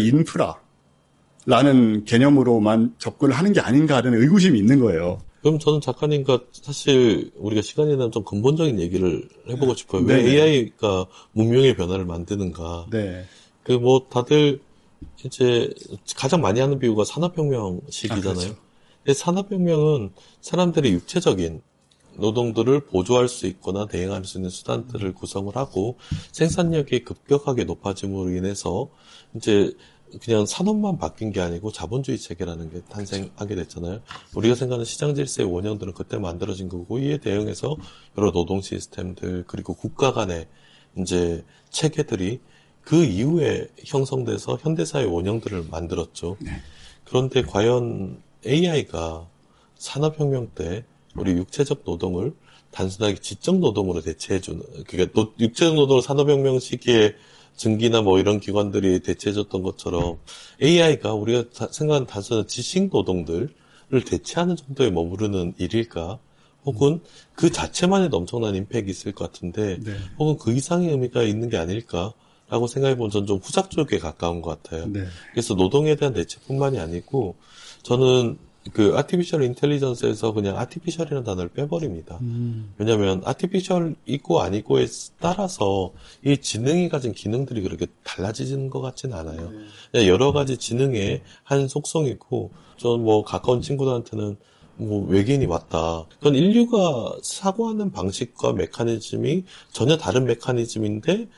인프라라는 개념으로만 접근을 하는 게 아닌가 하는 의구심이 있는 거예요. 그럼 저는 작가님과 사실 우리가 시간이 나면 좀 근본적인 얘기를 해보고 싶어요. 왜 네네. 에이아이가 문명의 변화를 만드는가. 네. 그 뭐 다들 이제 가장 많이 하는 비유가 산업혁명 시기잖아요. 아, 그렇죠. 근데 산업혁명은 사람들의 육체적인 노동들을 보조할 수 있거나 대행할 수 있는 수단들을 구성을 하고 생산력이 급격하게 높아짐으로 인해서 이제 그냥 산업만 바뀐 게 아니고 자본주의 체계라는 게 탄생하게 됐잖아요. 우리가 생각하는 시장 질서의 원형들은 그때 만들어진 거고 이에 대응해서 여러 노동 시스템들 그리고 국가 간의 이제 체계들이 그 이후에 형성돼서 현대사의 원형들을 만들었죠. 네. 그런데 과연 에이아이가 산업혁명 때 우리 육체적 노동을 단순하게 지적 노동으로 대체해주는, 그러니까 육체적 노동을 산업혁명 시기에 증기나 뭐 이런 기관들이 대체해줬던 것처럼 에이아이가 우리가 생각하는 단순한 지식 노동들을 대체하는 정도에 머무르는 일일까? 혹은 그 자체만 해도 엄청난 임팩이 있을 것 같은데, 네. 혹은 그 이상의 의미가 있는 게 아닐까? 라고 생각해보면 저는 좀 후작 쪽에 가까운 것 같아요. 네. 그래서 노동에 대한 대체뿐만이 아니고, 저는 그 아티피셜 인텔리전스에서 그냥 아티피셜이라는 단어를 빼버립니다. 음. 왜냐하면 아티피셜 있고 아니고에 따라서 이 지능이 가진 기능들이 그렇게 달라지는 것 같지는 않아요. 네. 그냥 여러 가지 지능의 한 속성이고, 저는 뭐 가까운 친구들한테는 뭐 외계인이 왔다. 그건 인류가 사고하는 방식과 메커니즘이 전혀 다른 메커니즘인데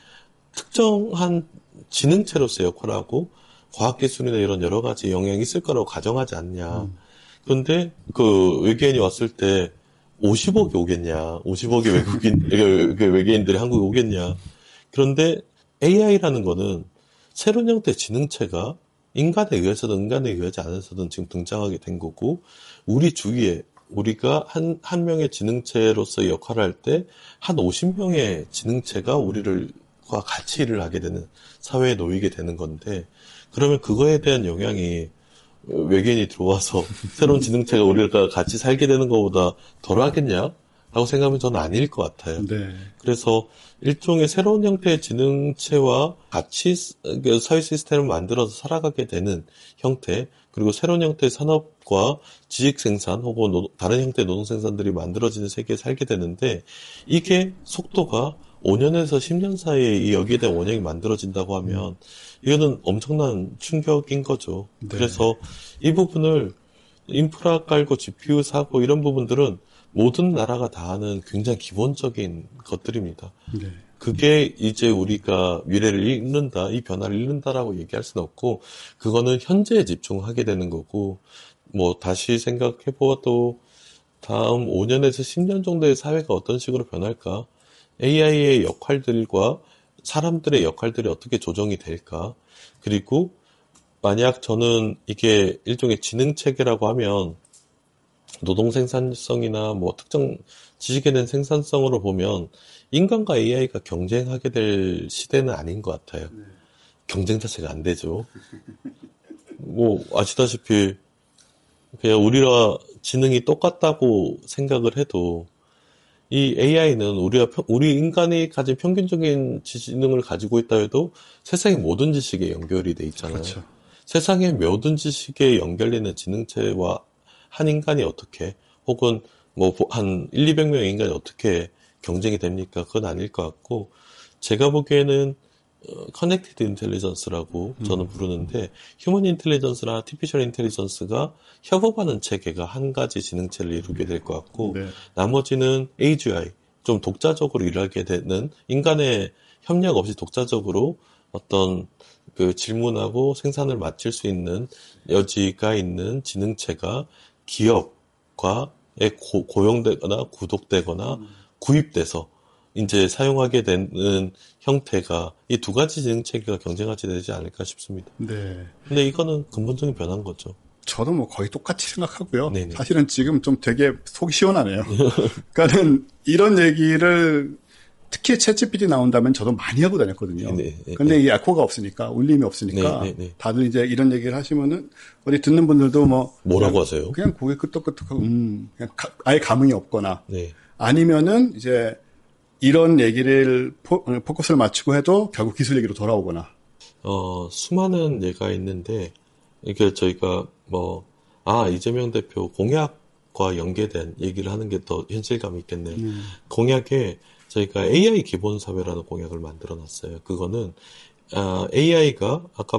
특정한 지능체로서의 역할을 하고 과학기술이나 이런 여러 가지 영향이 있을 거라고 가정하지 않냐. 음. 그런데 그 외계인이 왔을 때 오십억이 오겠냐. 오십억의 외국인, 외계인들이 한국에 오겠냐. 그런데 에이아이라는 거는 새로운 형태의 지능체가 인간에 의해서든 인간에 의하지 않아서든 지금 등장하게 된 거고, 우리 주위에 우리가 한, 한 명의 지능체로서의 역할을 할 때 한 오십 명의 지능체가 우리를 과 같이 일을 하게 되는 사회에 놓이게 되는 건데, 그러면 그거에 대한 영향이 외계인이 들어와서 새로운 지능체가 우리가 같이 살게 되는 것보다 덜 하겠냐? 라고 생각하면 저는 아닐 것 같아요. 네. 그래서 일종의 새로운 형태의 지능체와 같이 사회 시스템을 만들어서 살아가게 되는 형태, 그리고 새로운 형태의 산업과 지식 생산 혹은 노, 다른 형태의 노동 생산들이 만들어지는 세계에 살게 되는데, 이게 속도가 오 년에서 십 년 사이에 이 여기에 대한 원형이 만들어진다고 하면 이거는 엄청난 충격인 거죠. 네. 그래서 이 부분을 인프라 깔고 지피유 사고 이런 부분들은 모든 나라가 다 하는 굉장히 기본적인 것들입니다. 네. 그게 이제 우리가 미래를 읽는다, 이 변화를 읽는다라고 얘기할 수는 없고, 그거는 현재에 집중하게 되는 거고, 뭐 다시 생각해 보아도 다음 오 년에서 십 년 정도의 사회가 어떤 식으로 변할까? 에이아이의 역할들과 사람들의 역할들이 어떻게 조정이 될까? 그리고 만약 저는 이게 일종의 지능 체계라고 하면 노동 생산성이나 뭐 특정 지식에 대한 생산성으로 보면 인간과 에이아이가 경쟁하게 될 시대는 아닌 것 같아요. 네. 경쟁 자체가 안 되죠. 뭐 아시다시피 그냥 우리와 지능이 똑같다고 생각을 해도 이 에이아이는 우리가 우리 인간이 가진 평균적인 지능을 가지고 있다 해도 세상의 모든 지식에 연결이 돼 있잖아요. 그렇죠. 세상의 모든 지식에 연결되는 지능체와 한 인간이 어떻게, 혹은 뭐 한 일, 이백 명의 인간이 어떻게 경쟁이 됩니까? 그건 아닐 것 같고, 제가 보기에는 커넥티드 인텔리전스라고 저는 부르는데, 휴먼 인텔리전스랑 아티피셜 인텔리전스가 협업하는 체계가 한 가지 지능체를 이루게 될 것 같고, 네. 나머지는 에이지아이, 좀 독자적으로 일하게 되는, 인간의 협력 없이 독자적으로 어떤 그 질문하고 생산을 마칠 수 있는 여지가 있는 지능체가 기업과에 고, 고용되거나 구독되거나 음. 구입돼서 이제 사용하게 되는 형태가 이 두 가지 지능체계가 경쟁하게 되지 않을까 싶습니다. 네. 근데 이거는 근본적인 변화인 거죠. 저도 뭐 거의 똑같이 생각하고요. 네네. 사실은 지금 좀 되게 속이 시원하네요. 그러니까는 이런 얘기를 특히 챗지피티 나온다면 저도 많이 하고 다녔거든요. 네, 네, 근데 네. 이 에코가 없으니까, 울림이 없으니까, 네, 네, 네. 다들 이제 이런 얘기를 하시면은, 우리 듣는 분들도 뭐. 뭐라고 그냥, 하세요? 그냥 고개 끄덕끄덕하고, 음, 그냥 가, 아예 감흥이 없거나. 네. 아니면은 이제 이런 얘기를 포, 포커스를 맞추고 해도 결국 기술 얘기로 돌아오거나. 어, 수많은 예가 있는데, 이게 저희가 뭐, 아, 이재명 대표 공약과 연계된 얘기를 하는 게 더 현실감이 있겠네. 음. 공약에 저희가 에이아이 기본사회라는 공약을 만들어놨어요. 그거는 어, 에이아이가 아까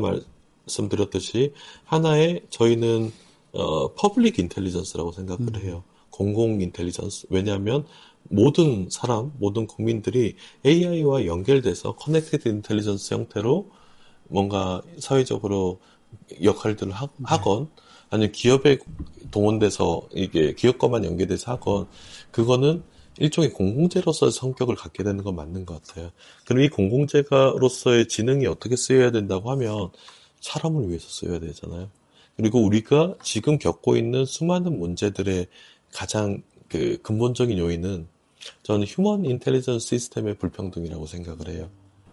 말씀드렸듯이 하나의 저희는 어, 퍼블릭 인텔리전스라고 생각을 음. 해요. 공공 인텔리전스. 왜냐하면 모든 사람, 모든 국민들이 에이아이와 연결돼서 커넥티드 인텔리전스 형태로 뭔가 사회적으로 역할들을 하, 하건 아니면 기업에 동원돼서 이게 기업과만 연계돼서 하건 그거는 일종의 공공재로서의 성격을 갖게 되는 건 맞는 것 같아요. 그럼 이 공공재로서의 지능이 어떻게 쓰여야 된다고 하면 사람을 위해서 쓰여야 되잖아요. 그리고 우리가 지금 겪고 있는 수많은 문제들의 가장 그 근본적인 요인은 저는 휴먼 인텔리전스 시스템의 불평등이라고 생각을 해요.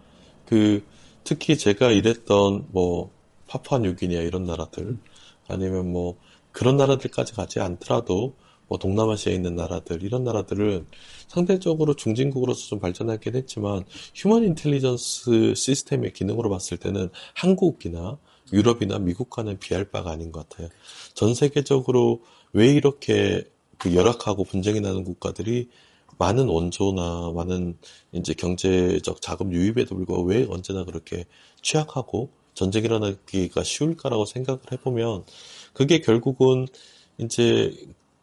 그 특히 제가 일했던 뭐 파푸아뉴기니아 이런 나라들 아니면 뭐 그런 나라들까지 가지 않더라도 뭐 동남아시아에 있는 나라들 이런 나라들은 상대적으로 중진국으로서 좀 발전하긴 했지만 휴먼 인텔리전스 시스템의 기능으로 봤을 때는 한국이나 유럽이나 미국과는 비할 바가 아닌 것 같아요. 전 세계적으로 왜 이렇게 그 열악하고 분쟁이 나는 국가들이 많은 원조나 많은 이제 경제적 자금 유입에도 불구하고 왜 언제나 그렇게 취약하고 전쟁이 일어나기가 쉬울까라고 생각을 해보면 그게 결국은 이제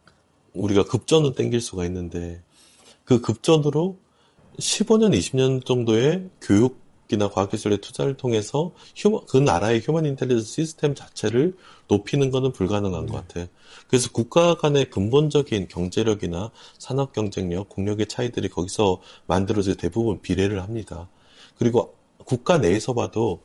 우리가 급전은 땡길 수가 있는데 그 급전으로 십오 년, 이십 년 정도의 교육이나 과학기술의 투자를 통해서 휴먼, 그 나라의 휴먼 인텔리전스 시스템 자체를 높이는 것은 불가능한 네. 것 같아요. 그래서 국가 간의 근본적인 경제력이나 산업 경쟁력, 국력의 차이들이 거기서 만들어져 대부분 비례를 합니다. 그리고 국가 내에서 봐도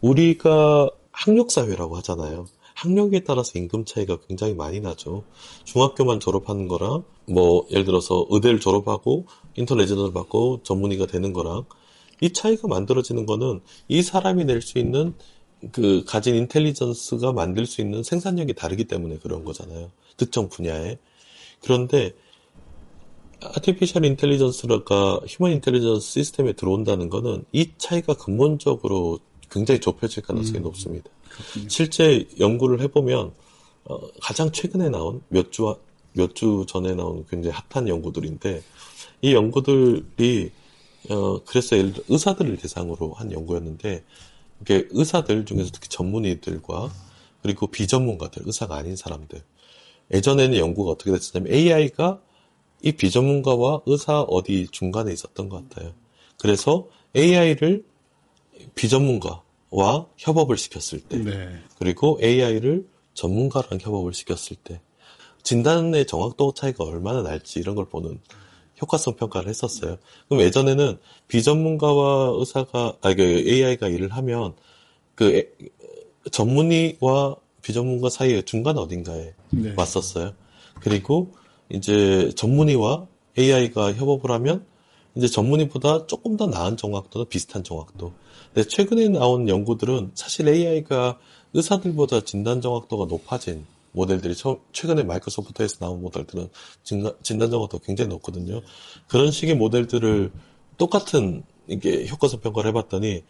우리가 학력사회라고 하잖아요. 학력에 따라서 임금 차이가 굉장히 많이 나죠. 중학교만 졸업하는 거랑 뭐 예를 들어서 의대를 졸업하고 인터내셔널을 받고 전문의가 되는 거랑 이 차이가 만들어지는 거는 이 사람이 낼 수 있는 그 가진 인텔리전스가 만들 수 있는 생산력이 다르기 때문에 그런 거잖아요. 특정 분야에. 그런데 아티피셜 인텔리전스가 휴먼 인텔리전스 시스템에 들어온다는 거는 이 차이가 근본적으로 굉장히 좁혀질 가능성이 음, 높습니다. 그렇군요. 실제 연구를 해보면 어, 가장 최근에 나온 몇 주, 몇 주 전에 나온 굉장히 핫한 연구들인데 이 연구들이 어, 그래서 예를 들어 의사들을 대상으로 한 연구였는데 이게 의사들 중에서 특히 전문의들과 그리고 비전문가들, 의사가 아닌 사람들. 예전에는 연구가 어떻게 됐었냐면 에이아이가 이 비전문가와 의사 어디 중간에 있었던 것 같아요. 그래서 에이아이를 비전문가와 협업을 시켰을 때, 네. 그리고 에이아이를 전문가랑 협업을 시켰을 때, 진단의 정확도 차이가 얼마나 날지 이런 걸 보는 효과성 평가를 했었어요. 그럼 예전에는 비전문가와 의사가, 아, 그 에이아이가 일을 하면 그 에, 전문의와 비전문가 사이의 중간 어딘가에 네. 왔었어요. 그리고 이제 전문의와 에이아이가 협업을 하면 이제 전문의보다 조금 더 나은 정확도나 비슷한 정확도. 근데 최근에 나온 연구들은 사실 에이아이가 의사들보다 진단 정확도가 높아진 모델들이 최근에 마이크로소프트에서 나온 모델들은 진단 정확도가 굉장히 높거든요. 그런 식의 모델들을 똑같은 이게 효과성 평가를 해봤더니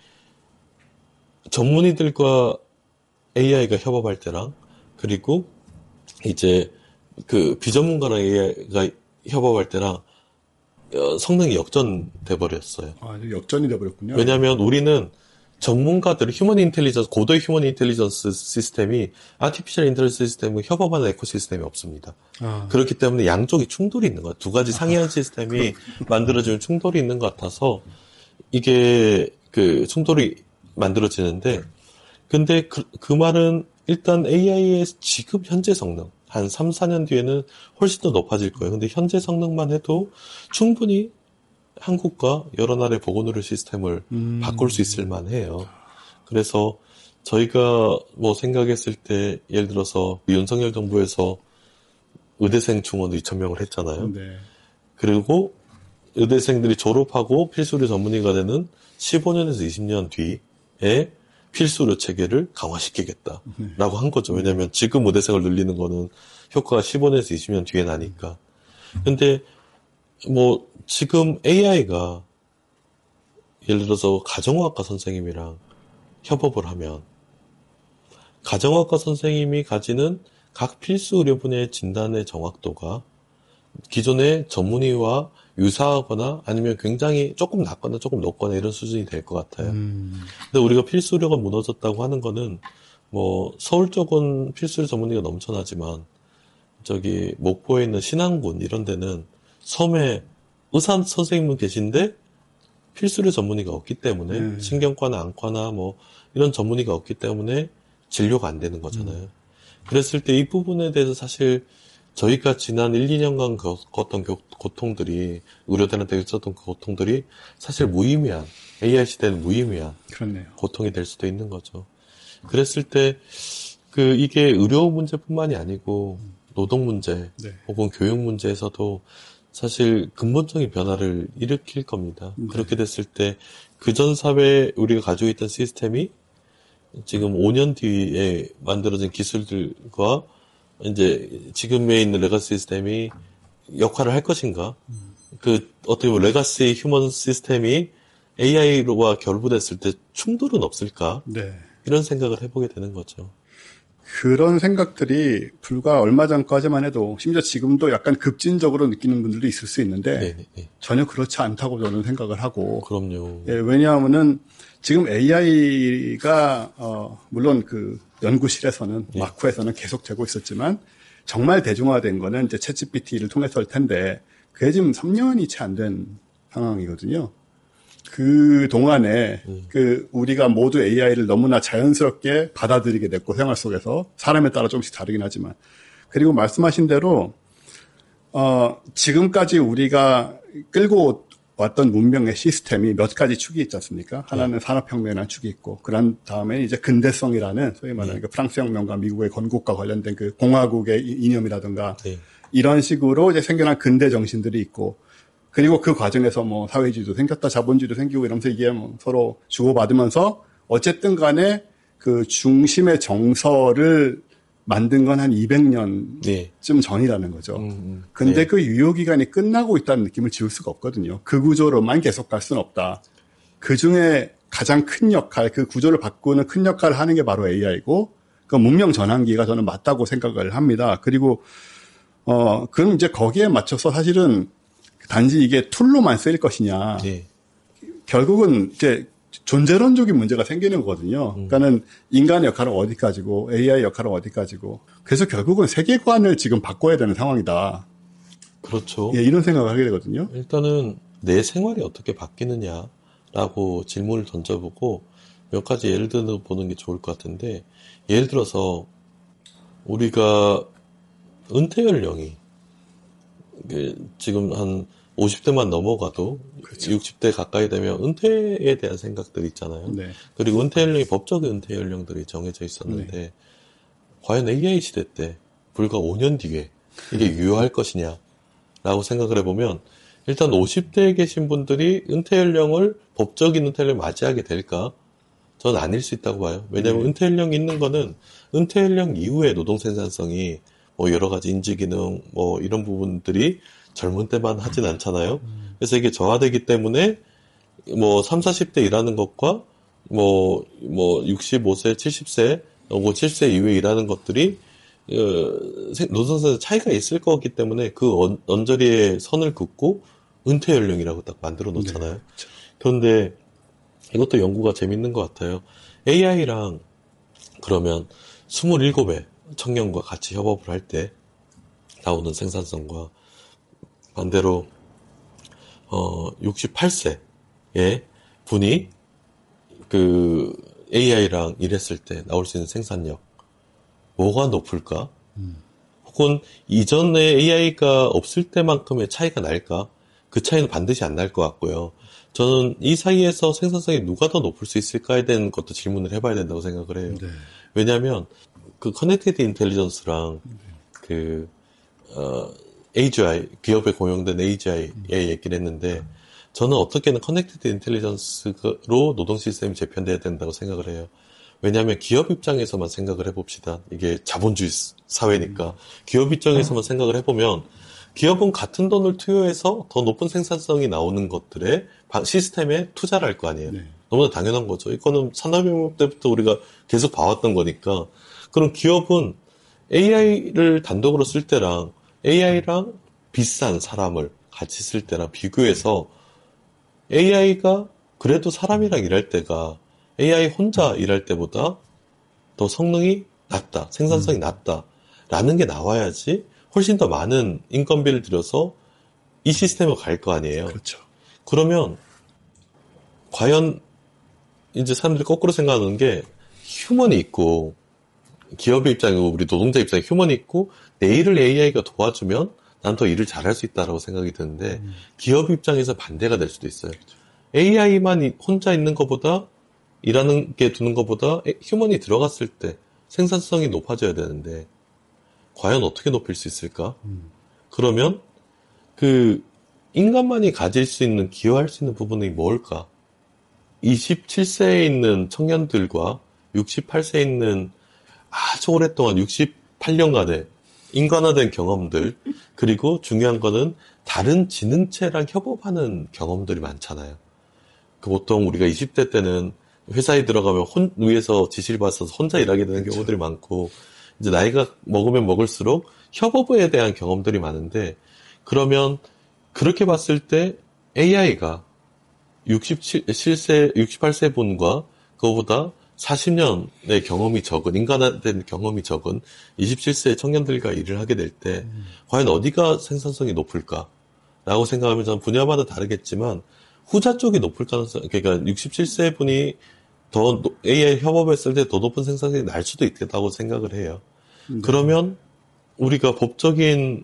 전문의들과 에이아이가 협업할 때랑 그리고 이제 그 비전문가랑 에이아이가 협업할 때랑 성능이 역전돼 버렸어요. 아, 역전이 돼 버렸군요. 왜냐하면 우리는 전문가들, 휴먼 인텔리전스, 고도의 휴먼 인텔리전스 시스템이 아티피셜 인텔리전스 시스템과 협업하는 에코시스템이 없습니다. 아. 그렇기 때문에 양쪽이 충돌이 있는 것 같아요. 두 가지 상이한 아. 시스템이 만들어지는 충돌이 있는 것 같아서 이게 그 충돌이 만들어지는데 근데 그, 그 말은 일단 에이아이의 지금 현재 성능 한 삼, 사 년 뒤에는 훨씬 더 높아질 거예요. 근데 현재 성능만 해도 충분히 한국과 여러 나라의 보건의료 시스템을 음. 바꿀 수 있을 만해요. 그래서 저희가 뭐 생각했을 때 예를 들어서 윤석열 정부에서 의대생 충원 이천 명을 했잖아요. 네. 그리고 의대생들이 졸업하고 필수의료 전문의가 되는 십오 년에서 이십 년 뒤에 필수의료 체계를 강화시키겠다라고 네. 한 거죠. 왜냐하면 지금 의대생을 늘리는 거는 효과가 십오 년에서 이십 년 뒤에 나니까. 근데 뭐 지금 에이아이가 예를 들어서 가정의학과 선생님이랑 협업을 하면 가정의학과 선생님이 가지는 각 필수 의료 분야의 진단의 정확도가 기존의 전문의와 유사하거나 아니면 굉장히 조금 낮거나 조금 높거나 이런 수준이 될 것 같아요. 음. 근데 우리가 필수 의료가 무너졌다고 하는 거는 뭐 서울 쪽은 필수 의료 전문의가 넘쳐나지만 저기 목포에 있는 신안군 이런 데는 섬에 의사 선생님은 계신데 필수의료 전문의가 없기 때문에 음. 신경과나 안과나 뭐 이런 전문의가 없기 때문에 진료가 안 되는 거잖아요. 음. 그랬을 때 이 부분에 대해서 사실 저희가 지난 일, 이 년간 겪었던 고통들이 의료대한테 있었던 그 고통들이 사실 무의미한 에이아이 시대는 무의미한 그렇네요. 고통이 될 수도 있는 거죠. 그랬을 때 그 이게 의료 문제뿐만이 아니고 노동 문제 네. 혹은 교육 문제에서도 사실 근본적인 변화를 일으킬 겁니다. 네. 그렇게 됐을 때 그전 사회에 우리가 가지고 있던 시스템이 지금 오 년 뒤에 만들어진 기술들과 이제 지금에 있는 레거시 시스템이 역할을 할 것인가? 음. 그 어떻게 보면 레거시 휴먼 시스템이 에이아이와 결부됐을 때 충돌은 없을까? 네. 이런 생각을 해보게 되는 거죠. 그런 생각들이 불과 얼마 전까지만 해도 심지어 지금도 약간 급진적으로 느끼는 분들도 있을 수 있는데 네, 네. 전혀 그렇지 않다고 저는 생각을 하고 그럼요. 예, 왜냐하면은 지금 에이아이가 어, 물론 그 연구실에서는 네. 마크에서는 계속 되고 있었지만 정말 대중화된 거는 이제 챗지피티를 통해서일 텐데 그게 지금 삼 년이 채 안 된 상황이거든요. 그 동안에 음. 그 우리가 모두 에이아이를 너무나 자연스럽게 받아들이게 됐고 생활 속에서 사람에 따라 조금씩 다르긴 하지만 그리고 말씀하신 대로 어 지금까지 우리가 끌고 왔던 문명의 시스템이 몇 가지 축이 있지 않습니까? 하나는 네. 산업혁명이라는 축이 있고 그런 다음에 이제 근대성이라는 소위 말하는 네. 그 프랑스 혁명과 미국의 건국과 관련된 그 공화국의 이념이라든가 네. 이런 식으로 이제 생겨난 근대 정신들이 있고 그리고 그 과정에서 뭐 사회주의도 생겼다, 자본주의도 생기고 이러면서 이게 뭐 서로 주고받으면서 어쨌든 간에 그 중심의 정서를 만든 건 한 이백 년쯤 네. 전이라는 거죠. 음, 음. 근데 네. 그 유효기간이 끝나고 있다는 느낌을 지울 수가 없거든요. 그 구조로만 계속 갈 수는 없다. 그 중에 가장 큰 역할, 그 구조를 바꾸는 큰 역할을 하는 게 바로 에이아이고, 그 문명 전환기가 저는 맞다고 생각을 합니다. 그리고, 어, 그럼 이제 거기에 맞춰서 사실은 단지 이게 툴로만 쓰일 것이냐. 네. 결국은 이제 존재론적인 문제가 생기는 거거든요. 음. 그러니까는 인간의 역할은 어디까지고 에이아이 역할은 어디까지고. 그래서 결국은 세계관을 지금 바꿔야 되는 상황이다. 그렇죠. 예, 이런 생각을 하게 되거든요. 일단은 내 생활이 어떻게 바뀌느냐라고 질문을 던져보고 몇 가지 예를 들어 보는 게 좋을 것 같은데, 예를 들어서 우리가 은퇴 연령이 지금 한 오십 대만 넘어가도 그렇죠. 육십 대 가까이 되면 은퇴에 대한 생각들이 있잖아요. 네. 그리고 은퇴 연령이 법적 은퇴 연령들이 정해져 있었는데 네. 과연 에이아이 시대 때 불과 오 년 뒤에 이게 유효할 것이냐 라고 생각을 해보면, 일단 오십 대에 계신 분들이 은퇴 연령을 법적인 은퇴 연령을 맞이하게 될까? 저는 아닐 수 있다고 봐요. 왜냐하면 네. 은퇴 연령이 있는 거는 은퇴 연령 이후에 노동 생산성이 뭐 여러 가지 인지기능 뭐 이런 부분들이 젊은 때만 하진 않잖아요. 그래서 이게 저하되기 때문에 뭐 삼, 사십 대 일하는 것과 뭐, 뭐 육십오 세, 칠십 세, 뭐 칠십 세 이후에 일하는 것들이 노동생산 차이가 있을 거기 때문에 그 언, 언저리에 선을 긋고 은퇴 연령이라고 딱 만들어 놓잖아요. 네, 그렇죠. 그런데 이것도 연구가 재밌는 것 같아요. 에이아이랑 그러면 스물일곱의 청년과 같이 협업을 할 때 나오는 생산성과 반대로 어 육십팔 세의 분이 그 에이아이랑 일했을 때 나올 수 있는 생산력 뭐가 높을까? 음. 혹은 이전에 에이아이가 없을 때만큼의 차이가 날까? 그 차이는 반드시 안 날 것 같고요. 저는 이 사이에서 생산성이 누가 더 높을 수 있을까에 대한 것도 질문을 해봐야 된다고 생각을 해요. 네. 왜냐하면 그 커넥티드 인텔리전스랑 네. 그 어, 에이지아이, 기업에 고용된 에이지아이에 음. 얘기를 했는데, 저는 어떻게든 커넥티드 인텔리전스로 노동 시스템이 재편돼야 된다고 생각을 해요. 왜냐하면 기업 입장에서만 생각을 해봅시다. 이게 자본주의 사회니까. 음. 기업 입장에서만 음. 생각을 해보면, 기업은 같은 돈을 투여해서 더 높은 생산성이 나오는 것들의 시스템에 투자를 할 거 아니에요. 네. 너무나 당연한 거죠. 이거는 산업혁명 때부터 우리가 계속 봐왔던 거니까. 그럼 기업은 에이아이를 단독으로 쓸 때랑 에이아이랑 비싼 사람을 같이 쓸 때랑 비교해서 에이아이가 그래도 사람이랑 일할 때가 에이아이 혼자 일할 때보다 더 성능이 낮다, 생산성이 음. 낮다 라는 게 나와야지 훨씬 더 많은 인건비를 들여서 이 시스템으로 갈 거 아니에요. 그렇죠. 그러면 과연 이제 사람들이 거꾸로 생각하는 게, 휴먼이 있고 기업의 입장이고 우리 노동자 입장에 휴먼이 있고 내 일을 에이아이가 도와주면 난 더 일을 잘할 수 있다라고 생각이 드는데 음. 기업 입장에서 반대가 될 수도 있어요. 에이아이만 혼자 있는 것보다, 일하는 게 두는 것보다 휴먼이 들어갔을 때 생산성이 높아져야 되는데 과연 어떻게 높일 수 있을까? 음. 그러면 그 인간만이 가질 수 있는, 기여할 수 있는 부분이 뭘까? 이십칠 세에 있는 청년들과 육십팔 세에 있는 아주 오랫동안 육십팔 년간의 인간화된 경험들, 그리고 중요한 거는 다른 지능체랑 협업하는 경험들이 많잖아요. 그 보통 우리가 이십 대 때는 회사에 들어가면 혼, 위에서 지시를 받아서 혼자 일하게 되는 그렇죠. 경우들이 많고, 이제 나이가 먹으면 먹을수록 협업에 대한 경험들이 많은데, 그러면 그렇게 봤을 때 에이아이가 육십칠 세, 육십팔 세 분과 그거보다 사십 년의 경험이 적은, 인간화된 경험이 적은 이십칠 세의 청년들과 일을 하게 될 때 음. 과연 어디가 생산성이 높을까라고 생각하면 저는 분야마다 다르겠지만 후자 쪽이 높을 가능성, 그러니까 육십칠 세 분이 더 에이아이 협업했을 때 더 높은 생산성이 날 수도 있겠다고 생각을 해요. 음. 그러면 우리가 법적인으로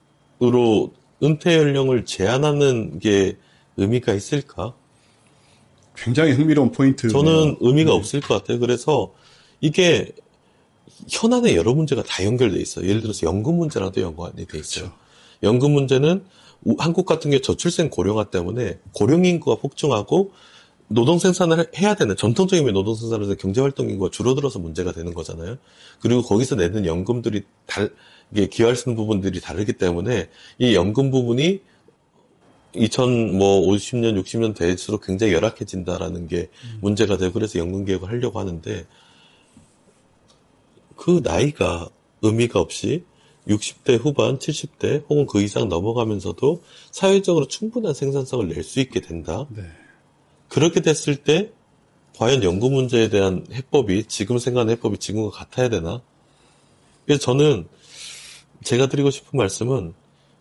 은퇴 연령을 제한하는 게 의미가 있을까? 굉장히 흥미로운 포인트. 저는 의미가 네. 없을 것 같아요. 그래서 이게 현안에 여러 문제가 다 연결돼 있어요. 예를 들어서 연금 문제랑도 연관이 돼 있어요. 그렇죠. 연금 문제는 한국 같은 게 저출생 고령화 때문에 고령 인구가 폭증하고 노동 생산을 해야 되는, 전통적인 노동 생산을 해서 경제활동 인구가 줄어들어서 문제가 되는 거잖아요. 그리고 거기서 내는 연금들이 달, 이게 기여할 수 있는 부분들이 다르기 때문에 이 연금 부분이 이천오십 년, 육십 년 될수록 굉장히 열악해진다라는 게 음. 문제가 되고 그래서 연금 개혁을 하려고 하는데 그 나이가 의미가 없이 육십 대 후반, 칠십 대 혹은 그 이상 넘어가면서도 사회적으로 충분한 생산성을 낼 수 있게 된다. 네. 그렇게 됐을 때 과연 연금 문제에 대한 해법이 지금 생각하는 해법이 지금과 같아야 되나? 그래서 저는 제가 드리고 싶은 말씀은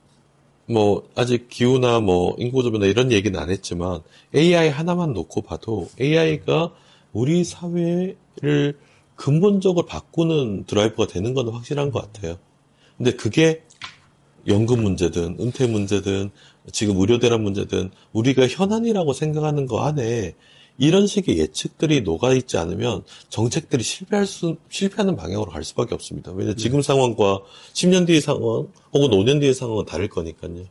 뭐 아직 기후나 뭐 인구조변이나 이런 얘기는 안 했지만 에이아이 하나만 놓고 봐도 에이아이가 우리 사회를 근본적으로 바꾸는 드라이버가 되는 건 확실한 것 같아요. 근데 그게 연금 문제든 은퇴 문제든 지금 의료 대란 문제든 우리가 현안이라고 생각하는 거 안에 이런 식의 예측들이 녹아있지 않으면 정책들이 실패할 수, 실패하는 방향으로 갈 수밖에 없습니다. 왜냐하면 네. 지금 상황과 십 년 뒤의 상황 혹은 오 년 뒤의 상황은 다를 거니까요.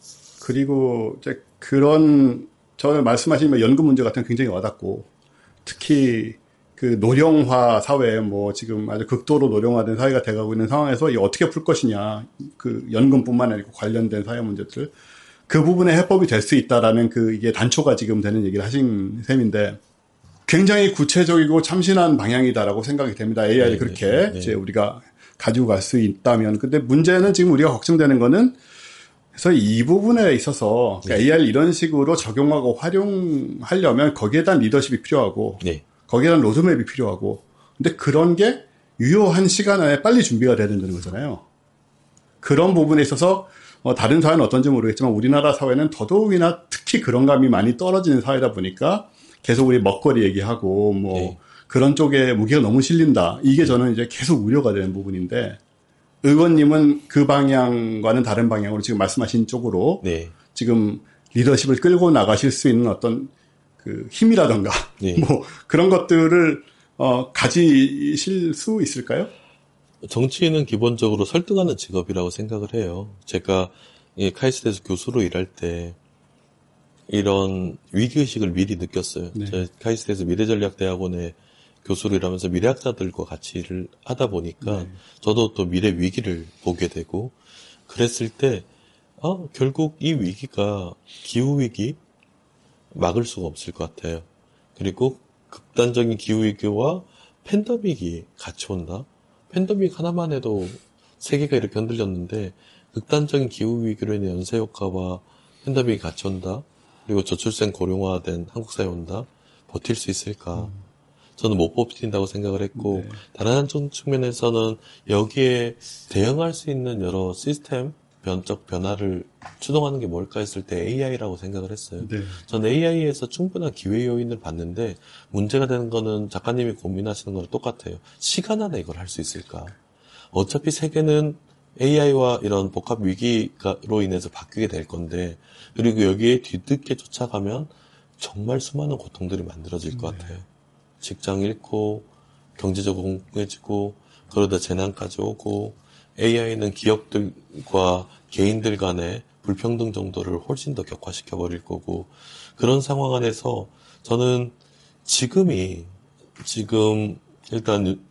그리고 이제 그런 저는 말씀하신 연금 문제 같은 건 굉장히 와닿고 특히 그 노령화 사회 뭐 지금 아주 극도로 노령화된 사회가 돼가고 있는 상황에서 이 어떻게 풀 것이냐 그 연금뿐만 아니고 관련된 사회 문제들 그 부분에 해법이 될 수 있다라는 그 이게 단초가 지금 되는 얘기를 하신 셈인데 굉장히 구체적이고 참신한 방향이다라고 생각이 됩니다. 에이아이를 네, 그렇게 네, 네. 이제 우리가 가지고 갈 수 있다면 근데 문제는 지금 우리가 걱정되는 거는 그래서 이 부분에 있어서 그러니까 네. 에이아이를 이런 식으로 적용하고 활용하려면 거기에 대한 리더십이 필요하고 네. 거기에 대한 로드맵이 필요하고 근데 그런 게 유효한 시간 안에 빨리 준비가 돼야 된다는 거잖아요. 그런 부분에 있어서 어, 다른 사회는 어떤지 모르겠지만 우리나라 사회는 더더욱이나 특히 그런 감이 많이 떨어지는 사회다 보니까 계속 우리 먹거리 얘기하고 뭐 네. 그런 쪽에 무게가 너무 실린다. 이게 저는 이제 계속 우려가 되는 부분인데 의원님은 그 방향과는 다른 방향으로 지금 말씀하신 쪽으로 네. 지금 리더십을 끌고 나가실 수 있는 어떤 그 힘이라던가 네. 뭐 그런 것들을 어, 가지실 수 있을까요? 정치인은 기본적으로 설득하는 직업이라고 생각을 해요. 제가 카이스트에서 교수로 일할 때 이런 위기의식을 미리 느꼈어요. 네. 제가 카이스트에서 미래전략대학원에 교수로 일하면서 미래학자들과 같이 일을 하다 보니까 네. 저도 또 미래 위기를 보게 되고 그랬을 때 어, 결국 이 위기가 기후위기 막을 수가 없을 것 같아요. 그리고 극단적인 기후위기와 팬데믹이 같이 온다? 팬데믹 하나만 해도 세계가 이렇게 흔들렸는데 극단적인 기후위기로 인해 연쇄효과와 팬데믹이 같이 온다? 그리고 저출생 고령화된 한국 사회에 온다? 버틸 수 있을까? 음. 저는 못 버틴다고 생각을 했고 네. 다른 한쪽 측면에서는 여기에 대응할 수 있는 여러 시스템, 변적 변화를 추동하는 게 뭘까 했을 때 에이아이라고 생각을 했어요. 네. 전 에이아이에서 충분한 기회 요인을 봤는데 문제가 되는 거는 작가님이 고민하시는 거랑 똑같아요. 시간 안에 이걸 할 수 있을까? 어차피 세계는 에이아이와 이런 복합 위기로 인해서 바뀌게 될 건데 그리고 여기에 뒤늦게 쫓아가면 정말 수많은 고통들이 만들어질 것 네. 같아요. 직장 잃고 경제적으로 공공해지고 그러다 재난까지 오고 에이아이는 기업들과 개인들 간의 불평등 정도를 훨씬 더 격화시켜버릴 거고 그런 상황 안에서 저는 지금이 지금 일단 유,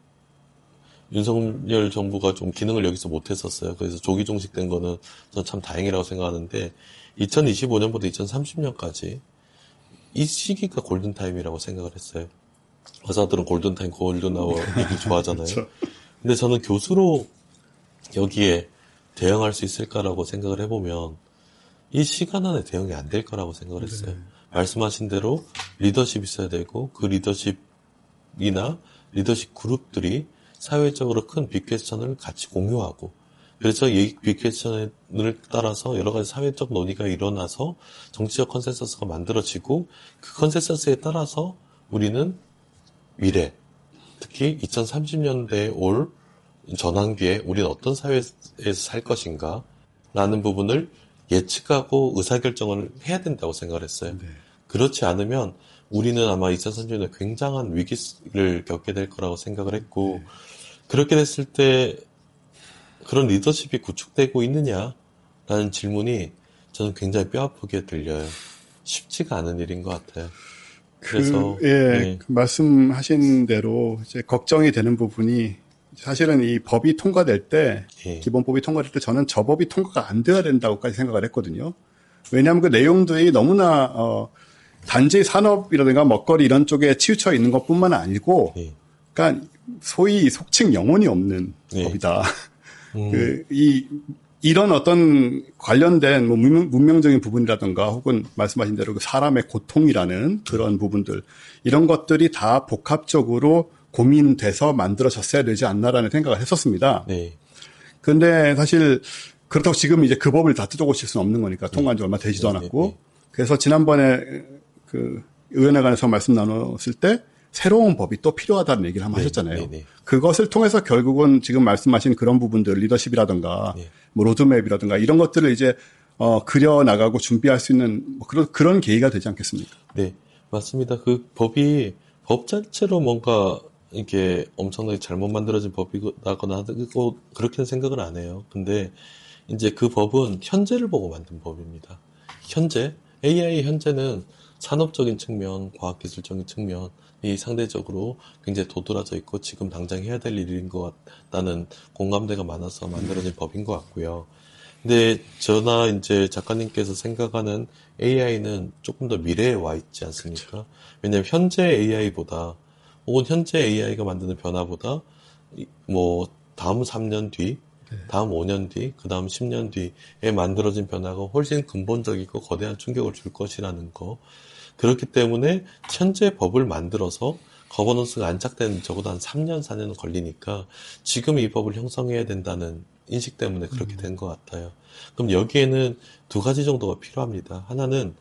윤석열 정부가 좀 기능을 여기서 못했었어요. 그래서 조기 종식된 거는 저는 참 다행이라고 생각하는데 이천이십오 년부터 이천삼십 년까지 이 시기가 골든타임이라고 생각을 했어요. 의사들은 골든타임, 골든아워 얘기 좋아하잖아요. 그렇죠. 근데 저는 교수로 여기에 대응할 수 있을까라고 생각을 해보면 이 시간 안에 대응이 안 될 거라고 생각을 했어요. 네. 말씀하신 대로 리더십이 있어야 되고 그 리더십이나 리더십 그룹들이 사회적으로 큰 빅퀘스천을 같이 공유하고 그래서 이 빅퀘스천을 따라서 여러 가지 사회적 논의가 일어나서 정치적 컨센서스가 만들어지고 그 컨센서스에 따라서 우리는 미래, 특히 이천삼십 년대에 올 전환기에 우리는 어떤 사회에서 살 것인가 라는 부분을 예측하고 의사결정을 해야 된다고 생각을 했어요. 네. 그렇지 않으면 우리는 아마 이천삼십 년에 굉장한 위기를 겪게 될 거라고 생각을 했고 네. 그렇게 됐을 때 그런 리더십이 구축되고 있느냐라는 질문이 저는 굉장히 뼈아프게 들려요. 쉽지가 않은 일인 것 같아요. 그래서 그, 예, 네. 그 말씀하신 대로 이제 걱정이 되는 부분이 사실은 이 법이 통과될 때 예. 기본법이 통과될 때 저는 저 법이 통과가 안 돼야 된다고까지 생각을 했거든요. 왜냐하면 그 내용들이 너무나 어, 단지 산업이라든가 먹거리 이런 쪽에 치우쳐 있는 것뿐만 아니고, 예. 그러니까 소위 속칭 영혼이 없는 예. 법이다. 음. 그, 이, 이런 어떤 관련된 뭐 문명, 문명적인 부분이라든가 혹은 말씀하신 대로 그 사람의 고통이라는 그런 부분들, 이런 것들이 다 복합적으로 고민돼서 만들어졌어야 되지 않나라는 생각을 했었습니다. 네. 근데 사실 그렇다고 지금 이제 그 법을 다 뜯어고칠 수는 없는 거니까 통과한 지 얼마 되지도 네. 않았고, 네. 네. 그래서 지난번에 그 의원회관에서 말씀 나눴을 때 새로운 법이 또 필요하다는 얘기를 한번 네, 하셨잖아요. 네, 네. 그것을 통해서 결국은 지금 말씀하신 그런 부분들, 리더십이라든가 네. 뭐 로드맵이라든가 이런 것들을 이제 어, 그려 나가고 준비할 수 있는 뭐 그런 그런 계기가 되지 않겠습니까? 네, 맞습니다. 그 법이 법 자체로 뭔가 이게 엄청나게 잘못 만들어진 법이거나 하고 그렇게는 생각을 안 해요. 근데 이제 그 법은 현재를 보고 만든 법입니다. 현재 에이아이 현재는 산업적인 측면, 과학기술적인 측면이 상대적으로 굉장히 도드라져 있고 지금 당장 해야 될 일인 것 같다는 공감대가 많아서 만들어진 법인 것 같고요. 근데 저나 이제 작가님께서 생각하는 에이아이는 조금 더 미래에 와 있지 않습니까? 그렇죠. 왜냐하면 현재 에이아이보다 혹은 현재 에이아이가 만드는 변화보다 뭐 다음 삼 년 뒤, 네. 다음 오 년 뒤, 그 다음 십 년 뒤에 만들어진 변화가 훨씬 근본적이고 거대한 충격을 줄 것이라는 거. 그렇기 때문에 현재 법을 만들어서 거버넌스가 안착된 적어도 한 삼 년, 사 년은 걸리니까 지금 이 법을 형성해야 된다는 인식 때문에 그렇게 된 것 같아요. 그럼 여기에는 두 가지 정도가 필요합니다. 하나는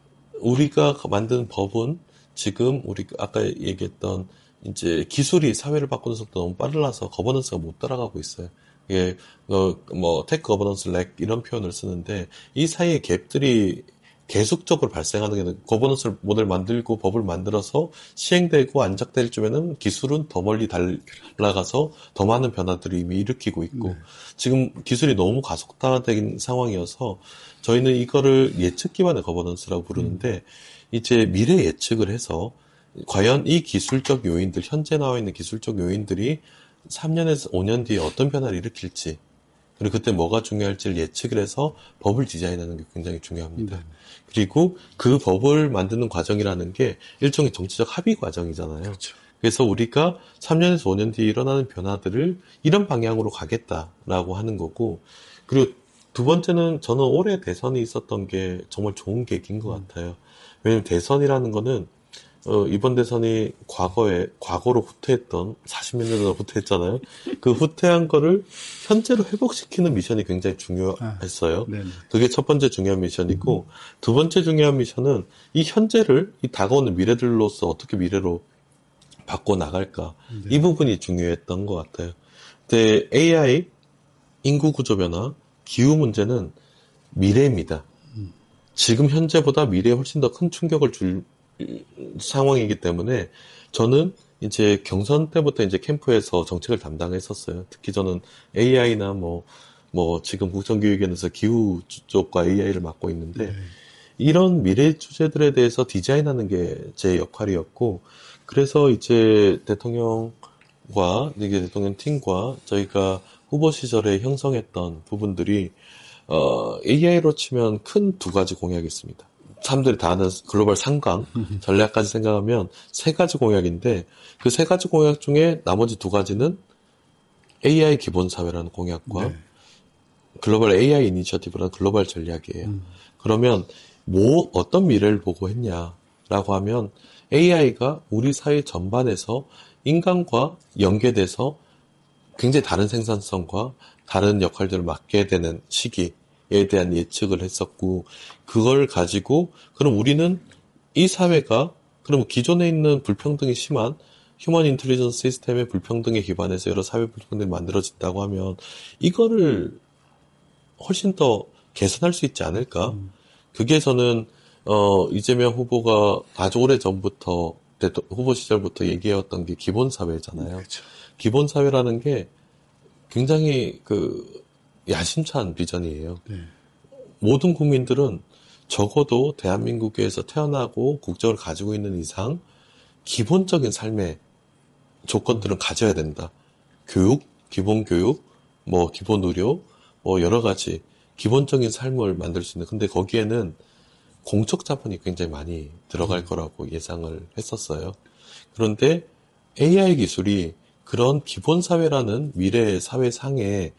우리가 만든 법은 지금 우리 아까 얘기했던 이제 기술이 사회를 바꾸는 속도가 너무 빨라서 거버넌스가 못 따라가고 있어요. 이게 뭐 테크 거버넌스 렉 이런 표현을 쓰는데 이 사이에 갭들이 계속적으로 발생하는 게 거버넌스 모델 만들고 법을 만들어서 시행되고 안착될 쯤에는 기술은 더 멀리 달라가서 더 많은 변화들을 이미 일으키고 있고 네. 지금 기술이 너무 가속화된 상황이어서 저희는 이거를 예측 기반의 거버넌스라고 부르는데 음. 이제 미래 예측을 해서 과연 이 기술적 요인들 현재 나와 있는 기술적 요인들이 삼 년에서 오 년 뒤에 어떤 변화를 일으킬지 그리고 그때 뭐가 중요할지를 예측을 해서 법을 디자인하는 게 굉장히 중요합니다. 네. 그리고 그 법을 만드는 과정이라는 게 일종의 정치적 합의 과정이잖아요. 그렇죠. 그래서 우리가 삼 년에서 오 년 뒤에 일어나는 변화들을 이런 방향으로 가겠다라고 하는 거고 그리고 두 번째는 저는 올해 대선이 있었던 게 정말 좋은 계기인 것 같아요. 왜냐하면 대선이라는 거는 어, 이번 대선이 과거에, 과거로 후퇴했던, 사십몇 년 전에 후퇴했잖아요. 그 후퇴한 거를 현재로 회복시키는 미션이 굉장히 중요했어요. 아, 그게 첫 번째 중요한 미션이고, 음. 두 번째 중요한 미션은 이 현재를, 이 다가오는 미래들로서 어떻게 미래로 바꿔나갈까. 네. 이 부분이 중요했던 것 같아요. 근데 에이아이, 인구 구조 변화, 기후 문제는 미래입니다. 음. 지금 현재보다 미래에 훨씬 더 큰 충격을 줄 상황이기 때문에 저는 이제 경선 때부터 이제 캠프에서 정책을 담당했었어요. 특히 저는 에이아이나 뭐, 뭐 지금 국정교육위원회에서 기후 쪽과 에이아이를 맡고 있는데 네. 이런 미래 주제들에 대해서 디자인하는 게 제 역할이었고 그래서 이제 대통령과 이게 대통령 팀과 저희가 후보 시절에 형성했던 부분들이 어, 에이아이로 치면 큰 두 가지 공약이 있습니다. 사람들이 다 아는 글로벌 삼 강 전략까지 생각하면 세 가지 공약인데 그 세 가지 공약 중에 나머지 두 가지는 에이아이 기본 사회라는 공약과 네. 글로벌 에이아이 이니셔티브라는 글로벌 전략이에요. 음. 그러면 뭐 어떤 미래를 보고 했냐라고 하면 에이아이가 우리 사회 전반에서 인간과 연계돼서 굉장히 다른 생산성과 다른 역할들을 맡게 되는 시기 에 대한 예측을 했었고 그걸 가지고 그럼 우리는 이 사회가 그럼 기존에 있는 불평등이 심한 휴먼 인텔리전스 시스템의 불평등에 기반해서 여러 사회 불평등이 만들어진다고 하면 이거를 훨씬 더 개선할 수 있지 않을까? 음. 그게 저는 어 이재명 후보가 아주 오래 전부터 후보 시절부터 얘기해왔던 게 기본 사회잖아요. 그렇죠. 기본 사회라는 게 굉장히 그 야심찬 비전이에요. 네. 모든 국민들은 적어도 대한민국에서 태어나고 국적을 가지고 있는 이상 기본적인 삶의 조건들은 가져야 된다. 교육, 기본 교육, 뭐 기본 의료, 뭐 여러 가지 기본적인 삶을 만들 수 있는. 근데 거기에는 공적 자본이 굉장히 많이 들어갈 거라고 예상을 했었어요. 그런데 에이아이 기술이 그런 기본 사회라는 미래의 사회상에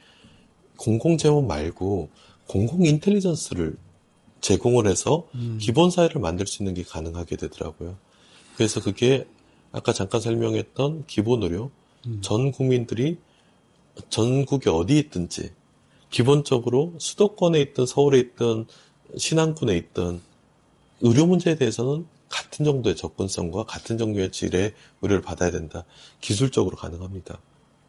공공 재원 말고 공공 인텔리전스를 제공을 해서 음. 기본 사회를 만들 수 있는 게 가능하게 되더라고요. 그래서 그게 아까 잠깐 설명했던 기본 의료, 음. 전 국민들이 전국에 어디 있든지 기본적으로 수도권에 있든 서울에 있든 신안군에 있든 의료 문제에 대해서는 같은 정도의 접근성과 같은 정도의 질의 의료를 받아야 된다. 기술적으로 가능합니다.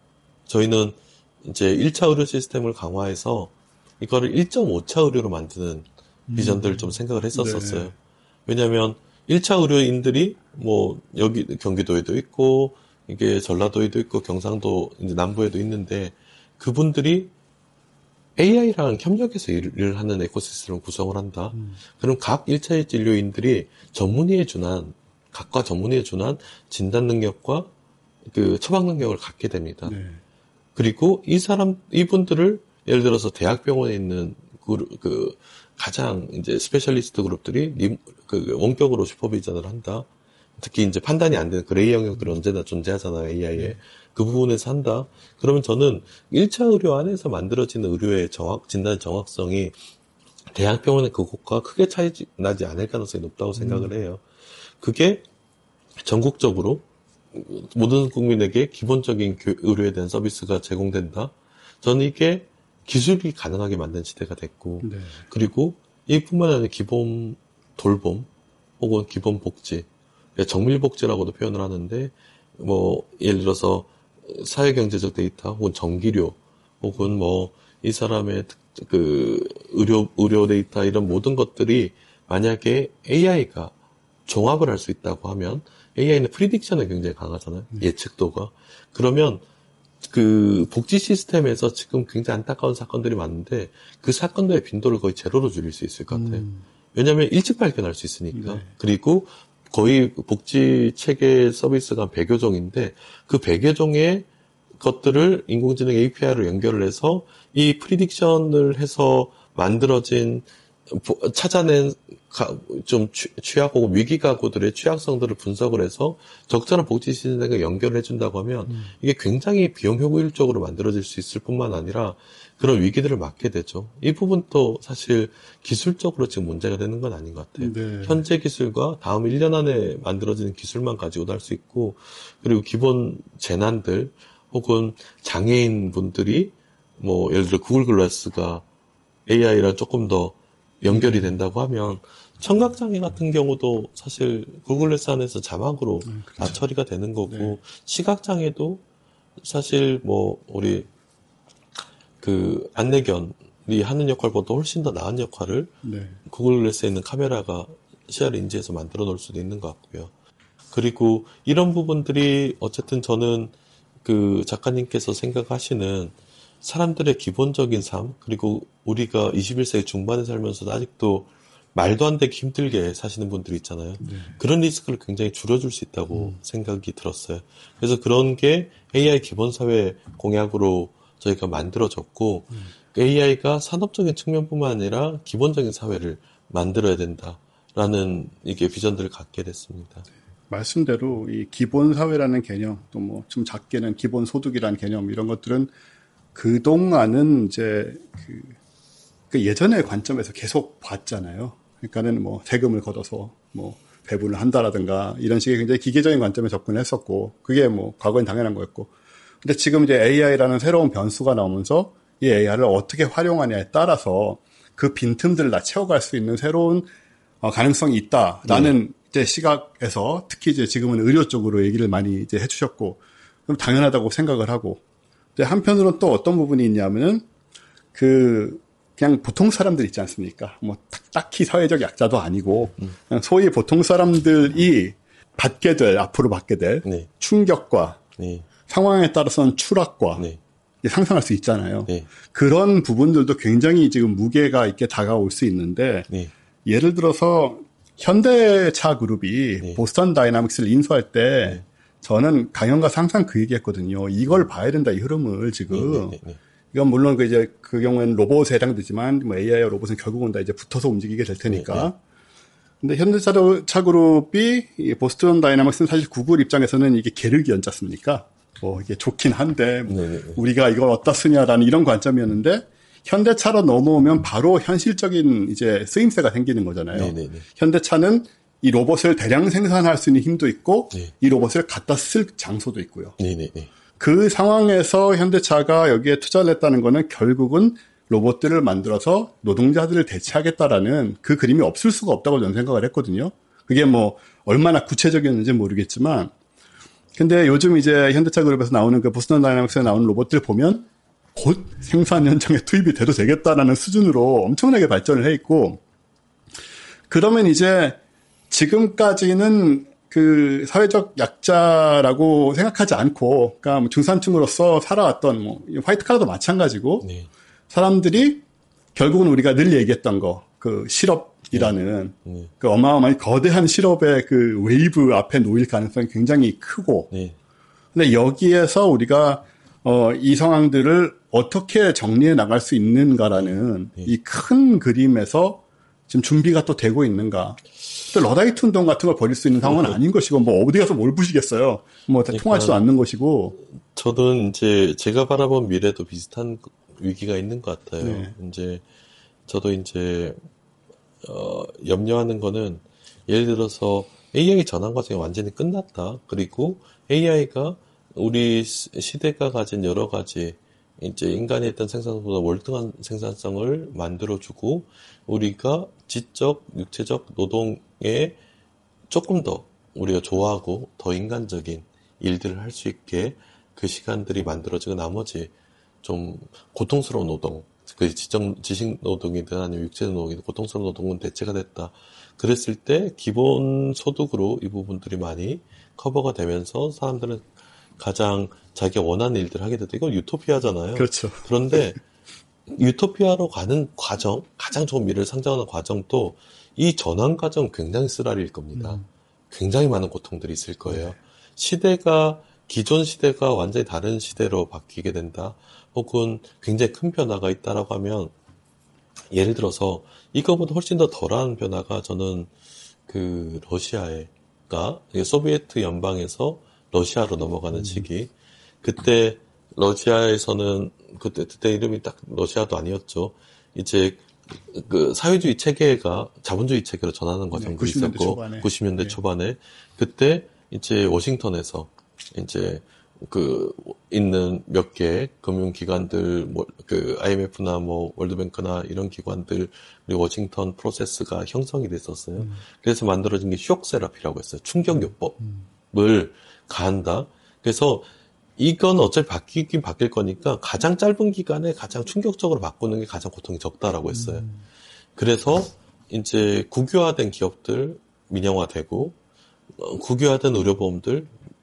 저희는 이제 일 차 의료 시스템을 강화해서 이거를 일 점 오 차 의료로 만드는 비전들을 음. 좀 생각을 했었었어요. 네. 왜냐하면 일 차 의료인들이 뭐 여기 경기도에도 있고 이게 전라도에도 있고 경상도 이제 남부에도 있는데 그분들이 에이아이랑 협력해서 일을 하는 에코시스템을 구성을 한다. 음. 그럼 각 일 차 진료인들이 전문의에 준한 각과 전문의에 준한 진단 능력과 그 처방 능력을 갖게 됩니다. 네. 그리고 이 사람 이분들을 예를 들어서 대학병원에 있는 그, 그 가장 이제 스페셜리스트 그룹들이 그 원격으로 슈퍼비전을 한다. 특히 이제 판단이 안 되는 그레이 영역들은 언제나 존재하잖아요, 에이아이에. 네. 그 부분에서 한다. 그러면 저는 일 차 의료 안에서 만들어지는 의료의 정확, 진단의 정확성이 대학병원의 그곳과 크게 차이 나지 않을 가능성이 높다고 생각을 해요. 그게 전국적으로 모든 국민에게 기본적인 의료에 대한 서비스가 제공된다. 저는 이게 기술이 가능하게 만든 시대가 됐고, 네. 그리고 이뿐만 아니라 기본 돌봄 혹은 기본 복지, 정밀복지라고도 표현을 하는데, 뭐 예를 들어서 사회경제적 데이터 혹은 전기료 혹은 뭐 이 사람의 그 의료 의료 데이터 이런 모든 것들이 만약에 에이아이가 종합을 할 수 있다고 하면 에이아이는 프리딕션에 굉장히 강하잖아요. 네. 예측도가. 그러면 그 복지 시스템에서 지금 굉장히 안타까운 사건들이 많은데 그 사건들의 빈도를 거의 제로로 줄일 수 있을 것 같아요. 음. 왜냐하면 일찍 발견할 수 있으니까. 네. 그리고 거의 복지 체계 서비스가 백여 종인데 그 백여 종의 것들을 인공지능 에이피아이로 연결을 해서 이 프리딕션을 해서 만들어진 찾아낸 좀 취약 혹은 위기 가구들의 취약성들을 분석을 해서 적절한 복지 시스템과 연결을 해준다고 하면 음. 이게 굉장히 비용 효율적으로 만들어질 수 있을 뿐만 아니라 그런 위기들을 막게 되죠. 이 부분도 사실 기술적으로 지금 문제가 되는 건 아닌 것 같아요. 네. 현재 기술과 다음 일 년 안에 만들어지는 기술만 가지고도 할 수 있고, 그리고 기본 재난들 혹은 장애인 분들이 뭐 예를 들어 구글 글라스가 에이아이랑 조금 더 연결이 된다고 하면 청각장애 같은 경우도 사실 구글 글라스 안에서 자막으로 음, 그렇죠. 다 처리가 되는 거고, 네. 시각장애도 사실 뭐 우리 그 안내견이 하는 역할보다 훨씬 더 나은 역할을 네. 구글 글래스에 있는 카메라가 시야를 인지해서 만들어 놓을 수도 있는 것 같고요. 그리고 이런 부분들이 어쨌든 저는 그 작가님께서 생각하시는 사람들의 기본적인 삶, 그리고 우리가 이십일 세기 중반에 살면서도 아직도 말도 안 되게 힘들게 사시는 분들이 있잖아요. 네. 그런 리스크를 굉장히 줄여줄 수 있다고 음. 생각이 들었어요. 그래서 그런 게 에이아이 기본사회 공약으로 저희가 만들어졌고, 음. 에이아이가 산업적인 측면뿐만 아니라 기본적인 사회를 만들어야 된다라는 이게 비전들을 갖게 됐습니다. 네. 말씀대로 이 기본 사회라는 개념, 또 뭐 좀 작게는 기본 소득이라는 개념, 이런 것들은 그동안은 이제 그, 그 예전의 관점에서 계속 봤잖아요. 그러니까는 뭐 세금을 걷어서 뭐 배분을 한다라든가 이런 식의 굉장히 기계적인 관점에 접근했었고, 그게 뭐 과거엔 당연한 거였고. 근데 지금 이제 에이아이라는 새로운 변수가 나오면서 이 에이아이를 어떻게 활용하냐에 따라서 그 빈틈들을 다 채워갈 수 있는 새로운 어, 가능성이 있다라는 네. 이제 시각에서 특히 이제 지금은 의료 쪽으로 얘기를 많이 이제 해주셨고, 그럼 당연하다고 생각을 하고, 이제 한편으로는 또 어떤 부분이 있냐면은 그 그냥 보통 사람들 있지 않습니까? 뭐 딱히 사회적 약자도 아니고 음. 그냥 소위 보통 사람들이 받게 될 앞으로 받게 될 네. 충격과 네. 상황에 따라서는 추락과 네. 상상할 수 있잖아요. 네. 그런 부분들도 굉장히 지금 무게가 있게 다가올 수 있는데 네. 예를 들어서 현대차 그룹이 네. 보스턴 다이나믹스를 인수할 때 네. 저는 강연가서 항상 그 얘기했거든요. 이걸 봐야 된다, 이 흐름을 지금. 네, 네, 네, 네. 이건 물론 그 이제 그 경우에는 로봇에 해당되지만 뭐 에이아이와 로봇은 결국은 다 이제 붙어서 움직이게 될 테니까. 네, 네. 근데 현대차 그룹이 이 보스턴 다이나믹스는 사실 구글 입장에서는 이게 계륵이 었지 않습니까? 뭐 이게 좋긴 한데 뭐 네, 네, 네. 우리가 이걸 어디다 쓰냐라는 이런 관점이었는데 현대차로 넘어오면 바로 현실적인 이제 쓰임새가 생기는 거잖아요. 네, 네, 네. 현대차는 이 로봇을 대량 생산할 수 있는 힘도 있고 네. 이 로봇을 갖다 쓸 장소도 있고요. 네, 네, 네. 그 상황에서 현대차가 여기에 투자를 했다는 거는 결국은 로봇들을 만들어서 노동자들을 대체하겠다라는 그 그림이 없을 수가 없다고 저는 생각을 했거든요. 그게 뭐 얼마나 구체적이었는지 모르겠지만 근데 요즘 이제 현대차 그룹에서 나오는 그 보스턴 다이나믹스에 나오는 로봇들 보면 곧 생산 현장에 투입이 돼도 되겠다라는 수준으로 엄청나게 발전을 해 있고 그러면 이제 지금까지는 그 사회적 약자라고 생각하지 않고 그러니까 뭐 중산층으로서 살아왔던 뭐 화이트 칼라도 마찬가지고 네. 사람들이 결국은 우리가 늘 얘기했던 거 그 실업이라는 네. 네. 그 어마어마한 거대한 실업의 그 웨이브 앞에 놓일 가능성이 굉장히 크고 네. 근데 여기에서 우리가 어, 이 상황들을 어떻게 정리해 나갈 수 있는가라는 네. 이 큰 그림에서 지금 준비가 또 되고 있는가. 또 러다이트 운동 같은 걸 벌일 수 있는 상황은 그렇죠. 아닌 것이고 뭐 어디 가서 뭘 부시겠어요. 뭐 그러니까 통하지도 않는 것이고. 저는 이제 제가 바라본 미래도 비슷한 위기가 있는 것 같아요. 네. 이제 저도 이제 어, 염려하는 거는 예를 들어서 에이아이 전환 과정이 완전히 끝났다. 그리고 에이아이가 우리 시대가 가진 여러 가지 이제 인간이 했던 생산성보다 월등한 생산성을 만들어주고 우리가 지적, 육체적 노동에 조금 더 우리가 좋아하고 더 인간적인 일들을 할 수 있게 그 시간들이 만들어지고 나머지 좀 고통스러운 노동, 그 지적, 지식 노동이든 아니면 육체 노동이든 고통스러운 노동은 대체가 됐다. 그랬을 때 기본 소득으로 이 부분들이 많이 커버가 되면서 사람들은 가장 자기가 원하는 일들을 하게 됐다. 이건 유토피아잖아요. 그렇죠. 그런데 유토피아로 가는 과정, 가장 좋은 미래를 상정하는 과정도 이 전환 과정 굉장히 쓰라릴 겁니다. 음. 굉장히 많은 고통들이 있을 거예요. 시대가 기존 시대가 완전히 다른 시대로 바뀌게 된다. 혹은 굉장히 큰 변화가 있다라고 하면 예를 들어서 이거보다 훨씬 더 덜한 변화가 저는 그 러시아가 소비에트 연방에서 러시아로 넘어가는 시기 그때 러시아에서는 그때 그때 이름이 딱 러시아도 아니었죠. 이제 그 사회주의 체계가 자본주의 체계로 전하는 과정도 네, 구십 년대 있었고 초반에. 구십 년대 네. 초반에 그때 이제 워싱턴에서 이제 그 있는 몇 개 금융기관들 뭐 그 아이엠에프나 뭐 월드뱅크나 이런 기관들 그리고 워싱턴 프로세스가 형성이 됐었어요. 음. 그래서 만들어진 게 쇼크 세라피라고 했어요. 충격요법을 음. 가한다. 그래서 이건 어차피 바뀌긴 바뀔 거니까 가장 짧은 기간에 가장 충격적으로 바꾸는 게 가장 고통이 적다라고 했어요. 음. 그래서 이제 국유화된 기업들 민영화되고 어, 국유화된 의료보험들이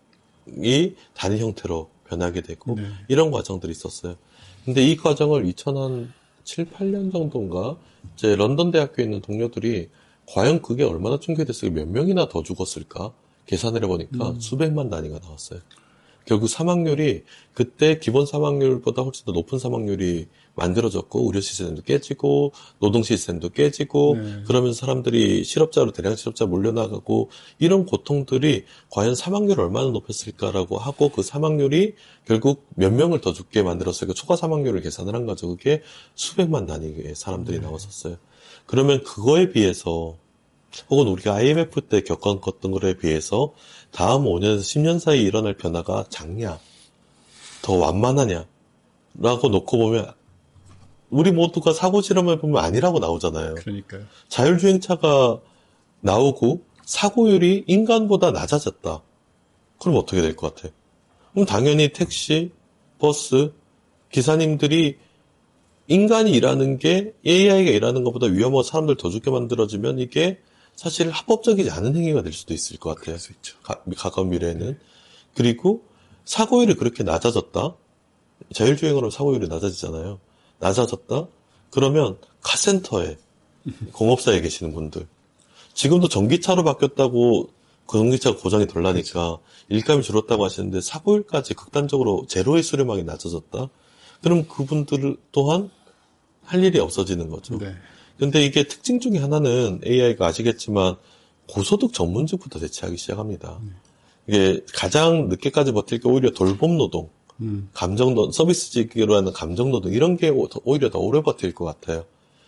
단위 형태로 변하게 되고 네. 이런 과정들이 있었어요. 근데 이 과정을 이천칠, 팔 년 정도인가 이제 런던 대학교에 있는 동료들이 과연 그게 얼마나 충격이 됐을까 몇 명이나 더 죽었을까 계산을 해보니까 음. 수백만 단위가 나왔어요. 결국 사망률이 그때 기본 사망률보다 훨씬 더 높은 사망률이 만들어졌고 의료 시스템도 깨지고 노동 시스템도 깨지고 네. 그러면서 사람들이 실업자로 대량 실업자 몰려나가고 이런 고통들이 과연 사망률을 얼마나 높였을까라고 하고 그 사망률이 결국 몇 명을 더 죽게 만들었을까 초과 사망률을 계산을 한 거죠. 그게 수백만 단위의 사람들이 네. 나왔었어요. 그러면 그거에 비해서 혹은 우리가 아이엠에프 때 겪었던 것에 비해서 다음 오 년에서 십 년 사이에 일어날 변화가 작냐, 더 완만하냐, 라고 놓고 보면, 우리 모두가 사고 실험을 보면 아니라고 나오잖아요. 그러니까요. 자율주행차가 나오고 사고율이 인간보다 낮아졌다. 그럼 어떻게 될 것 같아요? 그럼 당연히 택시, 버스, 기사님들이 인간이 일하는 게 에이아이가 일하는 것보다 위험하고 사람들 더 죽게 만들어지면 이게 사실 합법적이지 않은 행위가 될 수도 있을 것 같아요. 그럴 수 있죠. 가, 가까운 미래에는. 그리고 사고율이 그렇게 낮아졌다. 자율주행으로 사고율이 낮아지잖아요. 낮아졌다. 그러면 카센터에 공업사에 계시는 분들. 지금도 전기차로 바뀌었다고 그 전기차가 고장이 덜 나니까 일감이 줄었다고 하시는데 사고율까지 극단적으로 제로의 수렴하게 낮아졌다? 그럼 그분들 또한 할 일이 없어지는 거죠. 네. 근데 이게 특징 중에 하나는 에이아이가 아시겠지만 고소득 전문직부터 대체하기 시작합니다. 음. 이게 가장 늦게까지 버틸 게 오히려 돌봄 노동, 음. 감정 노동, 서비스직으로 하는 감정 노동 이런 게 오히려 더 오래 버틸 것 같아요.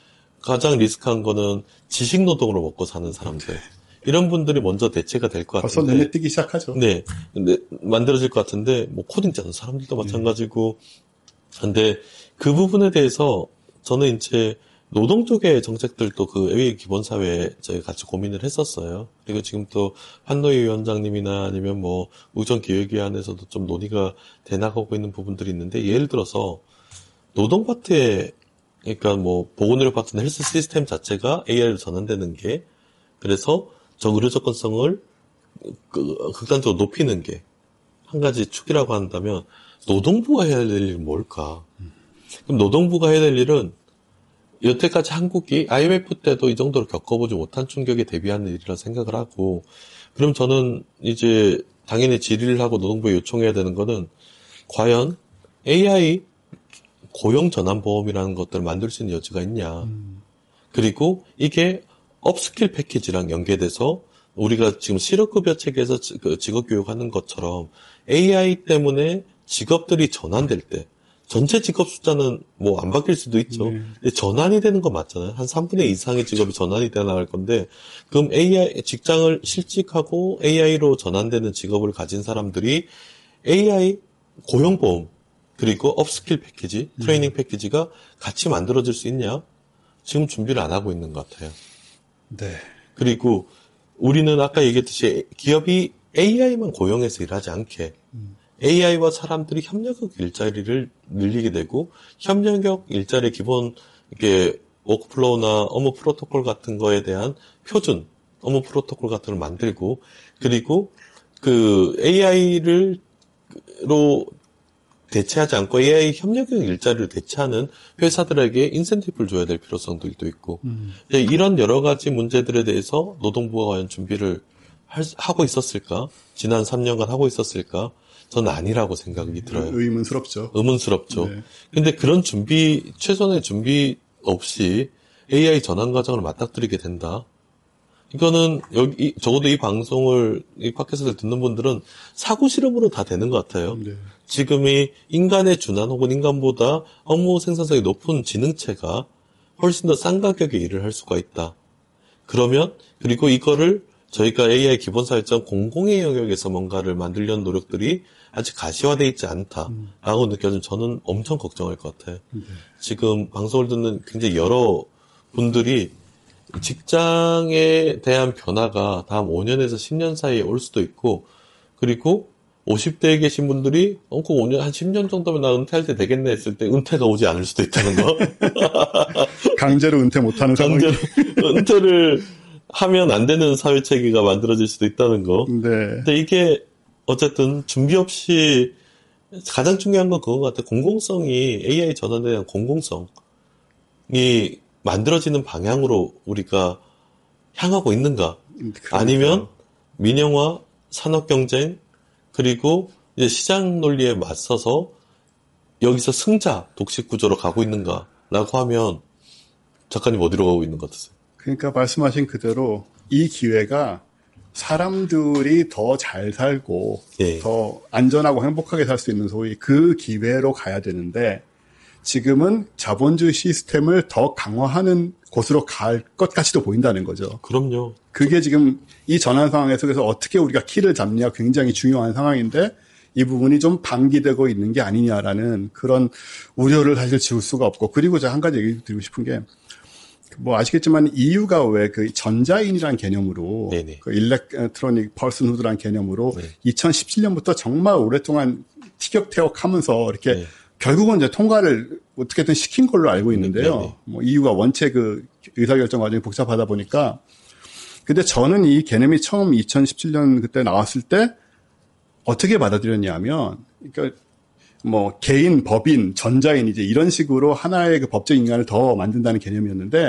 가장 리스크한 거는 지식 노동으로 먹고 사는 사람들. 네. 이런 분들이 먼저 대체가 될 것 같은데. 벌써 눈에 띄기 시작하죠. 네. 근데 만들어질 것 같은데 뭐 코딩 짜는 사람들도 마찬가지고. 네. 근데 그 부분에 대해서 저는 이제 노동 쪽의 정책들도 그 에이아이 기본사회에 저희 같이 고민을 했었어요. 그리고 지금 또 한노희 위원장님이나 아니면 뭐 우정기획위원회에서도 좀 논의가 돼 나가고 있는 부분들이 있는데 예를 들어서 노동 파트에 그러니까 뭐 보건의료 파트나 헬스 시스템 자체가 에이아이로 전환되는 게 그래서 저 의료 접근성을 그 극단적으로 높이는 게 한 가지 축이라고 한다면 노동부가 해야 될 일은 뭘까? 그럼 노동부가 해야 될 일은 여태까지 한국이 아이엠에프 때도 이 정도로 겪어보지 못한 충격에 대비하는 일이라 생각을 하고, 그럼 저는 이제 당연히 질의를 하고 노동부에 요청해야 되는 거는 과연 에이아이 고용 전환 보험이라는 것들을 만들 수 있는 여지가 있냐. 음. 그리고 이게 업스킬 패키지랑 연계돼서 우리가 지금 실업급여 체계에서 직업교육하는 것처럼 에이아이 때문에 직업들이 전환될 때 전체 직업 숫자는 뭐 안 바뀔 수도 있죠. 네. 근데 전환이 되는 건 맞잖아요. 한 삼분의 이 이상의 직업이 전환이 돼 나갈 건데, 그럼 에이아이, 직장을 실직하고 에이아이로 전환되는 직업을 가진 사람들이 에이아이 고용보험, 그리고 업스킬 패키지, 트레이닝 패키지가 같이 만들어질 수 있냐? 지금 준비를 안 하고 있는 것 같아요. 네. 그리고 우리는 아까 얘기했듯이 기업이 에이아이만 고용해서 일하지 않게, 음. 에이아이와 사람들이 협력형 일자리를 늘리게 되고, 협력형 일자리 기본, 이게, 워크플로우나 업무 프로토콜 같은 거에 대한 표준, 업무 프로토콜 같은 걸 만들고, 그리고 그 에이아이를, 로 대체하지 않고 에이아이 협력형 일자리를 대체하는 회사들에게 인센티브를 줘야 될 필요성들도 있고, 음. 이런 여러 가지 문제들에 대해서 노동부가 과연 준비를 할, 하고 있었을까? 지난 삼 년간 하고 있었을까? 저는 아니라고 생각이 들어요. 의문스럽죠. 의문스럽죠. 네. 근데 그런 준비, 최선의 준비 없이 에이아이 전환 과정을 맞닥뜨리게 된다. 이거는 여기 적어도 이 방송을 이 팟캐스트를 듣는 분들은 사고 실험으로 다 되는 것 같아요. 네. 지금이 인간의 준환 혹은 인간보다 업무 생산성이 높은 지능체가 훨씬 더 싼 가격에 일을 할 수가 있다. 그러면 그리고 이거를 저희가 에이아이 기본사회점 공공의 영역에서 뭔가를 만들려는 노력들이 아직 가시화되어 있지 않다라고 음. 느껴지면 저는 엄청 걱정할 것 같아요. 네. 지금 방송을 듣는 굉장히 여러 분들이 직장에 대한 변화가 다음 오 년에서 십 년 사이에 올 수도 있고, 그리고 오십 대에 계신 분들이 어, 그 오 년, 한 십 년 정도면 나 은퇴할 때 되겠네 했을 때 은퇴가 오지 않을 수도 있다는 거. 강제로 은퇴 못하는 상황이. 강제로 은퇴를 하면 안 되는 사회체계가 만들어질 수도 있다는 거. 네. 근데 이게 어쨌든 준비 없이 가장 중요한 건 그건 것 같아요. 공공성이 에이아이 전환에 대한 공공성이 만들어지는 방향으로 우리가 향하고 있는가? 그러니까. 아니면 민영화, 산업경쟁, 그리고 이제 시장 논리에 맞서서 여기서 승자, 독식 구조로 가고 있는가라고 하면 작가님 어디로 가고 있는 것 같으세요? 그러니까 말씀하신 그대로 이 기회가 사람들이 더 잘 살고 예. 더 안전하고 행복하게 살 수 있는 소위 그 기회로 가야 되는데 지금은 자본주의 시스템을 더 강화하는 곳으로 갈 것 같이도 보인다는 거죠. 그럼요. 그게 지금 이 전환 상황 속에서 어떻게 우리가 키를 잡느냐 굉장히 중요한 상황인데 이 부분이 좀 방기되고 있는 게 아니냐라는 그런 우려를 사실 지울 수가 없고, 그리고 제가 한 가지 얘기 드리고 싶은 게 뭐 아시겠지만 이유가 왜 그 전자인이라는 개념으로 네네. 그 일렉트로닉 퍼슨후드라는 개념으로 네. 이천십칠 년부터 정말 오랫동안 티격태격하면서 이렇게 네. 결국은 이제 통과를 어떻게든 시킨 걸로 알고 있는데요. 네네. 뭐 이유가 원체 그 의사결정 과정이 복잡하다 보니까. 근데 저는 이 개념이 처음 이천십칠 년 그때 나왔을 때 어떻게 받아들였냐면, 그러니까 뭐 개인, 법인, 전자인 이제 이런 식으로 하나의 그 법적 인간을 더 만든다는 개념이었는데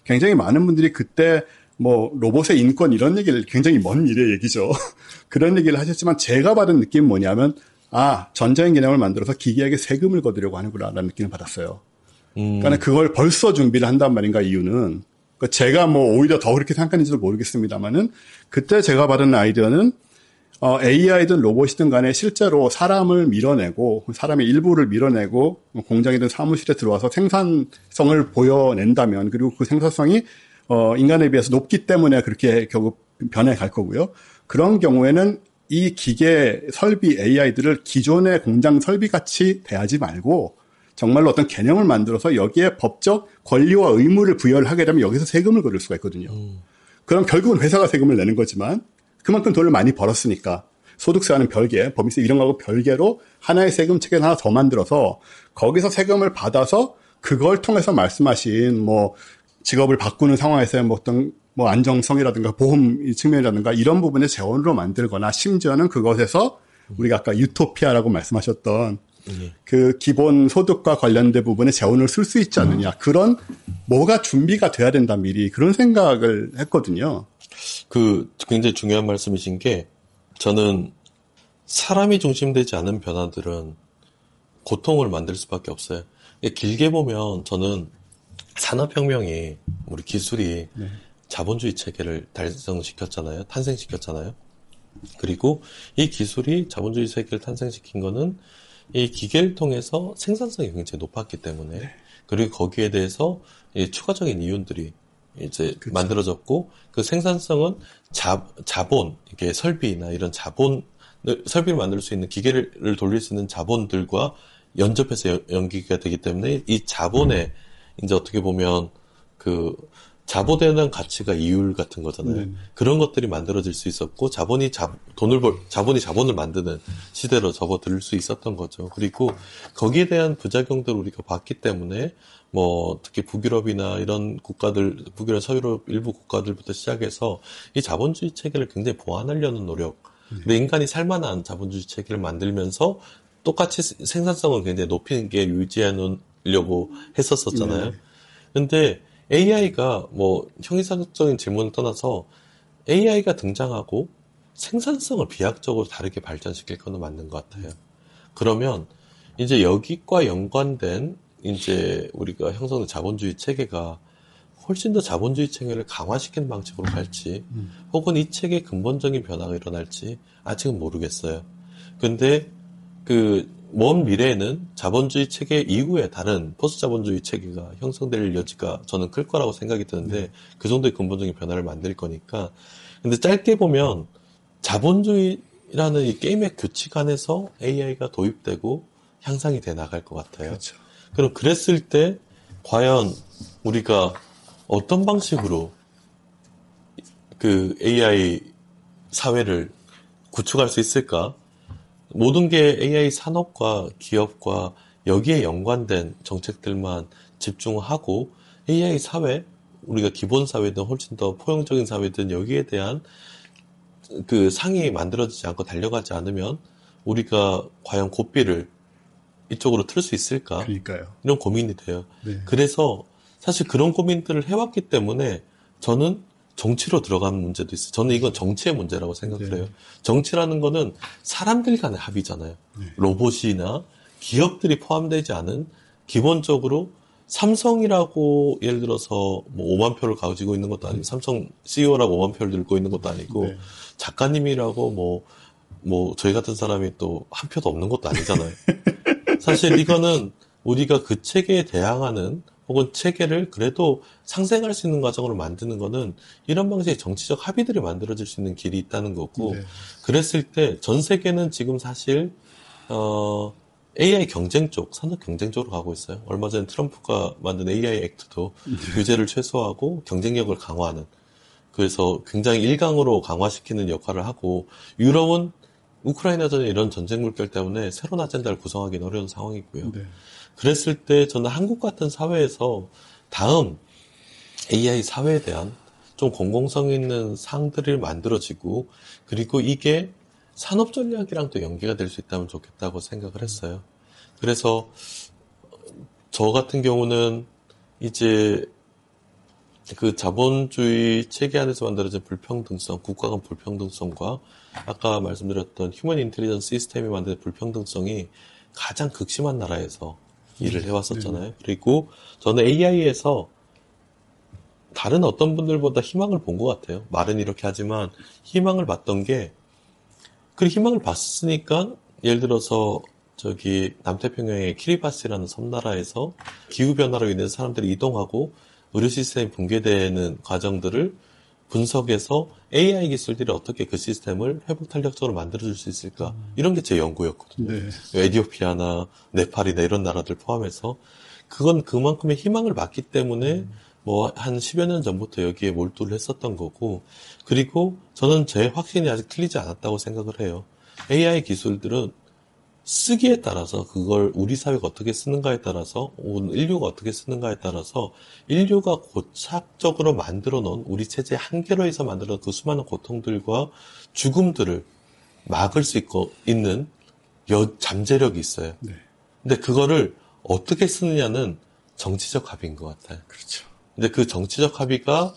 굉장히 많은 분들이 그때 뭐 로봇의 인권 이런 얘기를 굉장히 먼 미래 얘기죠. 그런 얘기를 하셨지만 제가 받은 느낌은 뭐냐면 아 전자인 개념을 만들어서 기계에게 세금을 거두려고 하는구나라는 느낌을 받았어요. 음. 그러니까 그걸 벌써 준비를 한단 말인가 이유는 그러니까 제가 뭐 오히려 더 그렇게 생각하는지도 모르겠습니다만은 그때 제가 받은 아이디어는 어, 에이아이든 로봇이든 간에 실제로 사람을 밀어내고 사람의 일부를 밀어내고 공장이든 사무실에 들어와서 생산성을 보여낸다면 그리고 그 생산성이 어, 인간에 비해서 높기 때문에 그렇게 결국 변해갈 거고요. 그런 경우에는 이 기계 설비 에이아이들을 기존의 공장 설비같이 대하지 말고 정말로 어떤 개념을 만들어서 여기에 법적 권리와 의무를 부여를 하게 되면 여기서 세금을 거둘 수가 있거든요. 음. 그럼 결국은 회사가 세금을 내는 거지만 그만큼 돈을 많이 벌었으니까 소득세와는 별개, 법인세 이런 거하고 별개로 하나의 세금 체계를 하나 더 만들어서 거기서 세금을 받아서 그걸 통해서 말씀하신 뭐 직업을 바꾸는 상황에서의 뭐 어떤 뭐 안정성이라든가 보험 측면이라든가 이런 부분의 재원으로 만들거나 심지어는 그것에서 우리가 아까 유토피아라고 말씀하셨던 네. 그 기본 소득과 관련된 부분에 재원을 쓸 수 있지 않느냐. 그런 뭐가 준비가 돼야 된다 미리 그런 생각을 했거든요. 그 굉장히 중요한 말씀이신 게 저는 사람이 중심되지 않은 변화들은 고통을 만들 수밖에 없어요. 길게 보면 저는 산업혁명이 우리 기술이 네. 자본주의 체계를 달성시켰잖아요. 탄생시켰잖아요. 그리고 이 기술이 자본주의 체계를 탄생시킨 거는 이 기계를 통해서 생산성이 굉장히 높았기 때문에 네. 그리고 거기에 대해서 추가적인 이윤들이 이제 그쵸. 만들어졌고 그 생산성은 자, 자본, 이게 설비나 이런 자본, 설비를 만들 수 있는 기계를 돌릴 수 있는 자본들과 연접해서 연기가 되기 때문에 이 자본에 음. 이제 어떻게 보면 그 자본에 대한 가치가 이율 같은 거잖아요. 네. 그런 것들이 만들어질 수 있었고 자본이 자, 돈을 벌, 자본이 자본을 만드는 시대로 접어들 수 있었던 거죠. 그리고 거기에 대한 부작용들을 우리가 봤기 때문에 뭐 특히 북유럽이나 이런 국가들, 북유럽, 서유럽 일부 국가들부터 시작해서 이 자본주의 체계를 굉장히 보완하려는 노력, 네. 인간이 살만한 자본주의 체계를 만들면서 똑같이 생산성을 굉장히 높이게 유지하려고 했었었잖아요. 네. 근데 에이아이가 뭐 형이상적인 질문을 떠나서 에이아이가 등장하고 생산성을 비약적으로 다르게 발전시킬 거는 맞는 것 같아요. 그러면 이제 여기과 연관된 이제 우리가 형성된 자본주의 체계가 훨씬 더 자본주의 체계를 강화시키는 방식으로 갈지 음. 혹은 이 체계의 근본적인 변화가 일어날지 아직은 모르겠어요. 근데 그 먼 미래에는 자본주의 체계 이후에 다른 포스트 자본주의 체계가 형성될 여지가 저는 클 거라고 생각이 드는데 음. 그 정도의 근본적인 변화를 만들 거니까. 근데 짧게 보면 자본주의라는 이 게임의 규칙 안에서 에이아이가 도입되고 향상이 돼 나갈 것 같아요. 그렇죠. 그럼 그랬을 때 과연 우리가 어떤 방식으로 그 에이아이 사회를 구축할 수 있을까? 모든 게 에이아이 산업과 기업과 여기에 연관된 정책들만 집중하고 에이아이 사회, 우리가 기본 사회든 훨씬 더 포용적인 사회든 여기에 대한 그 상이 만들어지지 않고 달려가지 않으면 우리가 과연 고삐를 이쪽으로 틀 수 있을까? 그러니까요. 이런 고민이 돼요. 네. 그래서 사실 그런 고민들을 해왔기 때문에 저는 정치로 들어가는 문제도 있어요. 저는 이건 정치의 문제라고 생각을 해요. 네. 정치라는 거는 사람들 간의 합의잖아요. 네. 로봇이나 기업들이 포함되지 않은 기본적으로 삼성이라고 예를 들어서 뭐 오만 표를 가지고 있는 것도 아니고 삼성 씨이오라고 오만 표를 들고 있는 것도 아니고 네. 작가님이라고 뭐, 뭐 저희 같은 사람이 또 한 표도 없는 것도 아니잖아요. 사실 이거는 우리가 그 체계에 대항하는 혹은 체계를 그래도 상생할 수 있는 과정으로 만드는 거는 이런 방식의 정치적 합의들이 만들어질 수 있는 길이 있다는 거고 네. 그랬을 때 전 세계는 지금 사실 어, 에이아이 경쟁 쪽, 산업 경쟁 쪽으로 가고 있어요. 얼마 전에 트럼프가 만든 에이아이 액트도 네. 규제를 최소화하고 경쟁력을 강화하는 그래서 굉장히 일강으로 강화시키는 역할을 하고 유럽은 우크라이나전에 이런 전쟁 물결 때문에 새로운 아젠다를 구성하기는 어려운 상황이고요. 네. 그랬을 때 저는 한국 같은 사회에서 다음 에이아이 사회에 대한 좀 공공성 있는 상들을 만들어지고 그리고 이게 산업 전략이랑 또 연계가 될 수 있다면 좋겠다고 생각을 했어요. 그래서 저 같은 경우는 이제 그 자본주의 체계 안에서 만들어진 불평등성, 국가 간 불평등성과 아까 말씀드렸던 휴먼 인텔리전스 시스템이 만든 불평등성이 가장 극심한 나라에서 일을 해왔었잖아요. 네. 그리고 저는 에이아이에서 다른 어떤 분들보다 희망을 본 것 같아요. 말은 이렇게 하지만 희망을 봤던 게, 그 희망을 봤으니까 예를 들어서 저기 남태평양의 키리바스라는 섬나라에서 기후변화로 인해서 사람들이 이동하고 의료 시스템이 붕괴되는 과정들을 분석해서 에이아이 기술들이 어떻게 그 시스템을 회복 탄력적으로 만들어줄 수 있을까, 이런 게 제 연구였거든요. 네. 에티오피아나 네팔이나 이런 나라들 포함해서 그건 그만큼의 희망을 봤기 때문에 음. 뭐 한 십여 년 전부터 여기에 몰두를 했었던 거고, 그리고 저는 제 확신이 아직 틀리지 않았다고 생각을 해요. 에이아이 기술들은 쓰기에 따라서, 그걸 우리 사회가 어떻게 쓰는가에 따라서, 인류가 어떻게 쓰는가에 따라서 인류가 고착적으로 만들어 놓은 우리 체제의 한계로 해서 만들어 놓은 그 수많은 고통들과 죽음들을 막을 수 있고 있는 여, 잠재력이 있어요. 네. 근데 그거를 어떻게 쓰느냐는 정치적 합의인 것 같아요. 그렇죠. 근데 그 정치적 합의가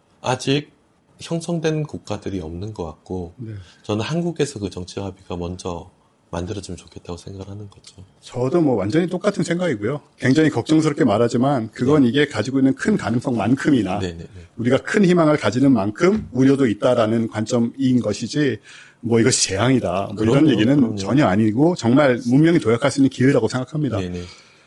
아직 형성된 국가들이 없는 것 같고, 네. 저는 한국에서 그 정치적 합의가 먼저 만들어지면 좋겠다고 생각을 하는 거죠. 저도 뭐 완전히 똑같은 생각이고요. 굉장히 걱정스럽게 말하지만 그건 네. 이게 가지고 있는 큰 가능성만큼이나 네네네. 우리가 큰 희망을 가지는 만큼 우려도 있다라는 관점인 것이지, 뭐 이것이 재앙이다, 뭐 그럼요, 이런 얘기는 그럼요. 전혀 아니고 정말 문명이 도약할 수 있는 기회라고 생각합니다. 네네.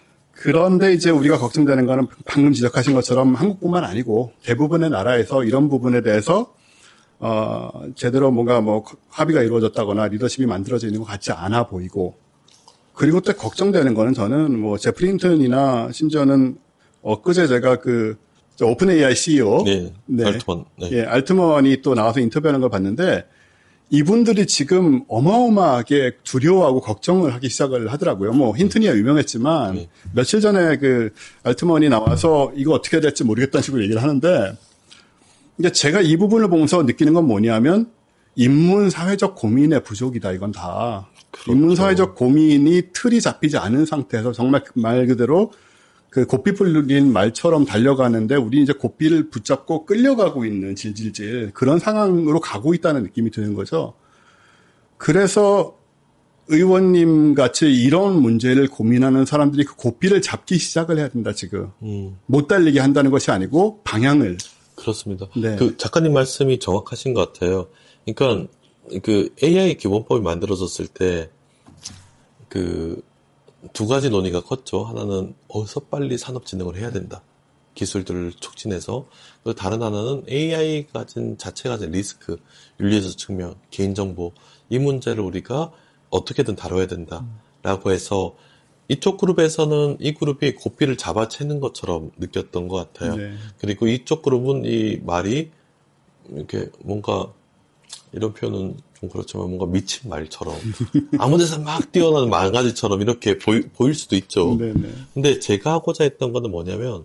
그런데 이제 우리가 걱정되는 거는 방금 지적하신 것처럼 한국뿐만 아니고 대부분의 나라에서 이런 부분에 대해서 어, 제대로 뭔가 뭐 합의가 이루어졌다거나 리더십이 만들어져 있는 것 같지 않아 보이고, 그리고 또 걱정되는 거는 저는 뭐 제프 힌튼이나 심지어는 엊그제 제가 그 오픈 에이아이 씨이오 네, 네. 알트먼 네. 예, 알트먼이 또 나와서 인터뷰하는 걸 봤는데 이분들이 지금 어마어마하게 두려워하고 걱정을 하기 시작을 하더라고요. 뭐 힌튼이야 유명했지만 네. 며칠 전에 그 알트먼이 나와서 이거 어떻게 해야 될지 모르겠다는 식으로 얘기를 하는데, 근데 제가 이 부분을 보면서 느끼는 건 뭐냐면 인문 사회적 고민의 부족이다, 이건 다. 그렇죠. 인문 사회적 고민이 틀이 잡히지 않은 상태에서 정말 말 그대로 그 고삐 풀린 말처럼 달려가는데 우리 이제 고삐를 붙잡고 끌려가고 있는 질질질 그런 상황으로 가고 있다는 느낌이 드는 거죠. 그래서 의원님 같이 이런 문제를 고민하는 사람들이 그 고삐를 잡기 시작을 해야 된다, 지금. 음. 못 달리게 한다는 것이 아니고 방향을. 그렇습니다. 네. 그 작가님 말씀이 정확하신 것 같아요. 그러니까 그 에이아이 기본법이 만들어졌을 때 그 두 가지 논의가 컸죠. 하나는 어서 빨리 산업 진흥을 해야 된다, 기술들을 촉진해서. 그리고 다른 하나는 에이아이 가진 자체가 가진 리스크, 윤리적 측면, 개인정보, 이 문제를 우리가 어떻게든 다뤄야 된다라고 해서 이쪽 그룹에서는 이 그룹이 고삐를 잡아채는 것처럼 느꼈던 것 같아요. 네. 그리고 이쪽 그룹은 이 말이 이렇게 뭔가, 이런 표현은 좀 그렇지만 뭔가 미친 말처럼 아무 데서 막 뛰어나는 망가지처럼 이렇게 보이, 보일 수도 있죠. 네네. 근데 제가 하고자 했던 거는 뭐냐면,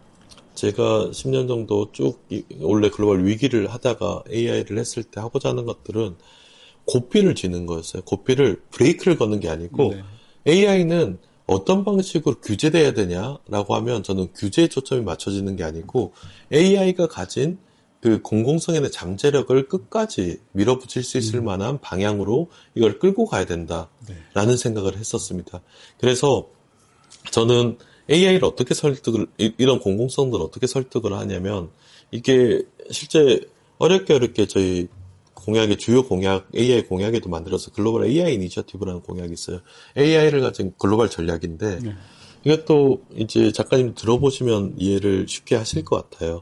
제가 십 년 정도 쭉 원래 글로벌 위기를 하다가 에이아이를 했을 때 하고자 하는 것들은 고삐를 쥐는 거였어요. 고삐를 브레이크를 거는 게 아니고, 네. 에이아이는 어떤 방식으로 규제돼야 되냐라고 하면 저는 규제에 초점이 맞춰지는 게 아니고 에이아이가 가진 그 공공성에 대한 잠재력을 끝까지 밀어붙일 수 있을 음. 만한 방향으로 이걸 끌고 가야 된다라는 네. 생각을 했었습니다. 그래서 저는 에이아이를 어떻게 설득을, 이런 공공성들을 어떻게 설득을 하냐면, 이게 실제 어렵게 어렵게 저희 공약의 주요 공약, 에이아이 공약에도 만들어서 글로벌 에이아이 이니셔티브라는 공약이 있어요. 에이아이를 가진 글로벌 전략인데, 네. 이것도 이제 작가님 들어보시면 이해를 쉽게 하실 것 같아요.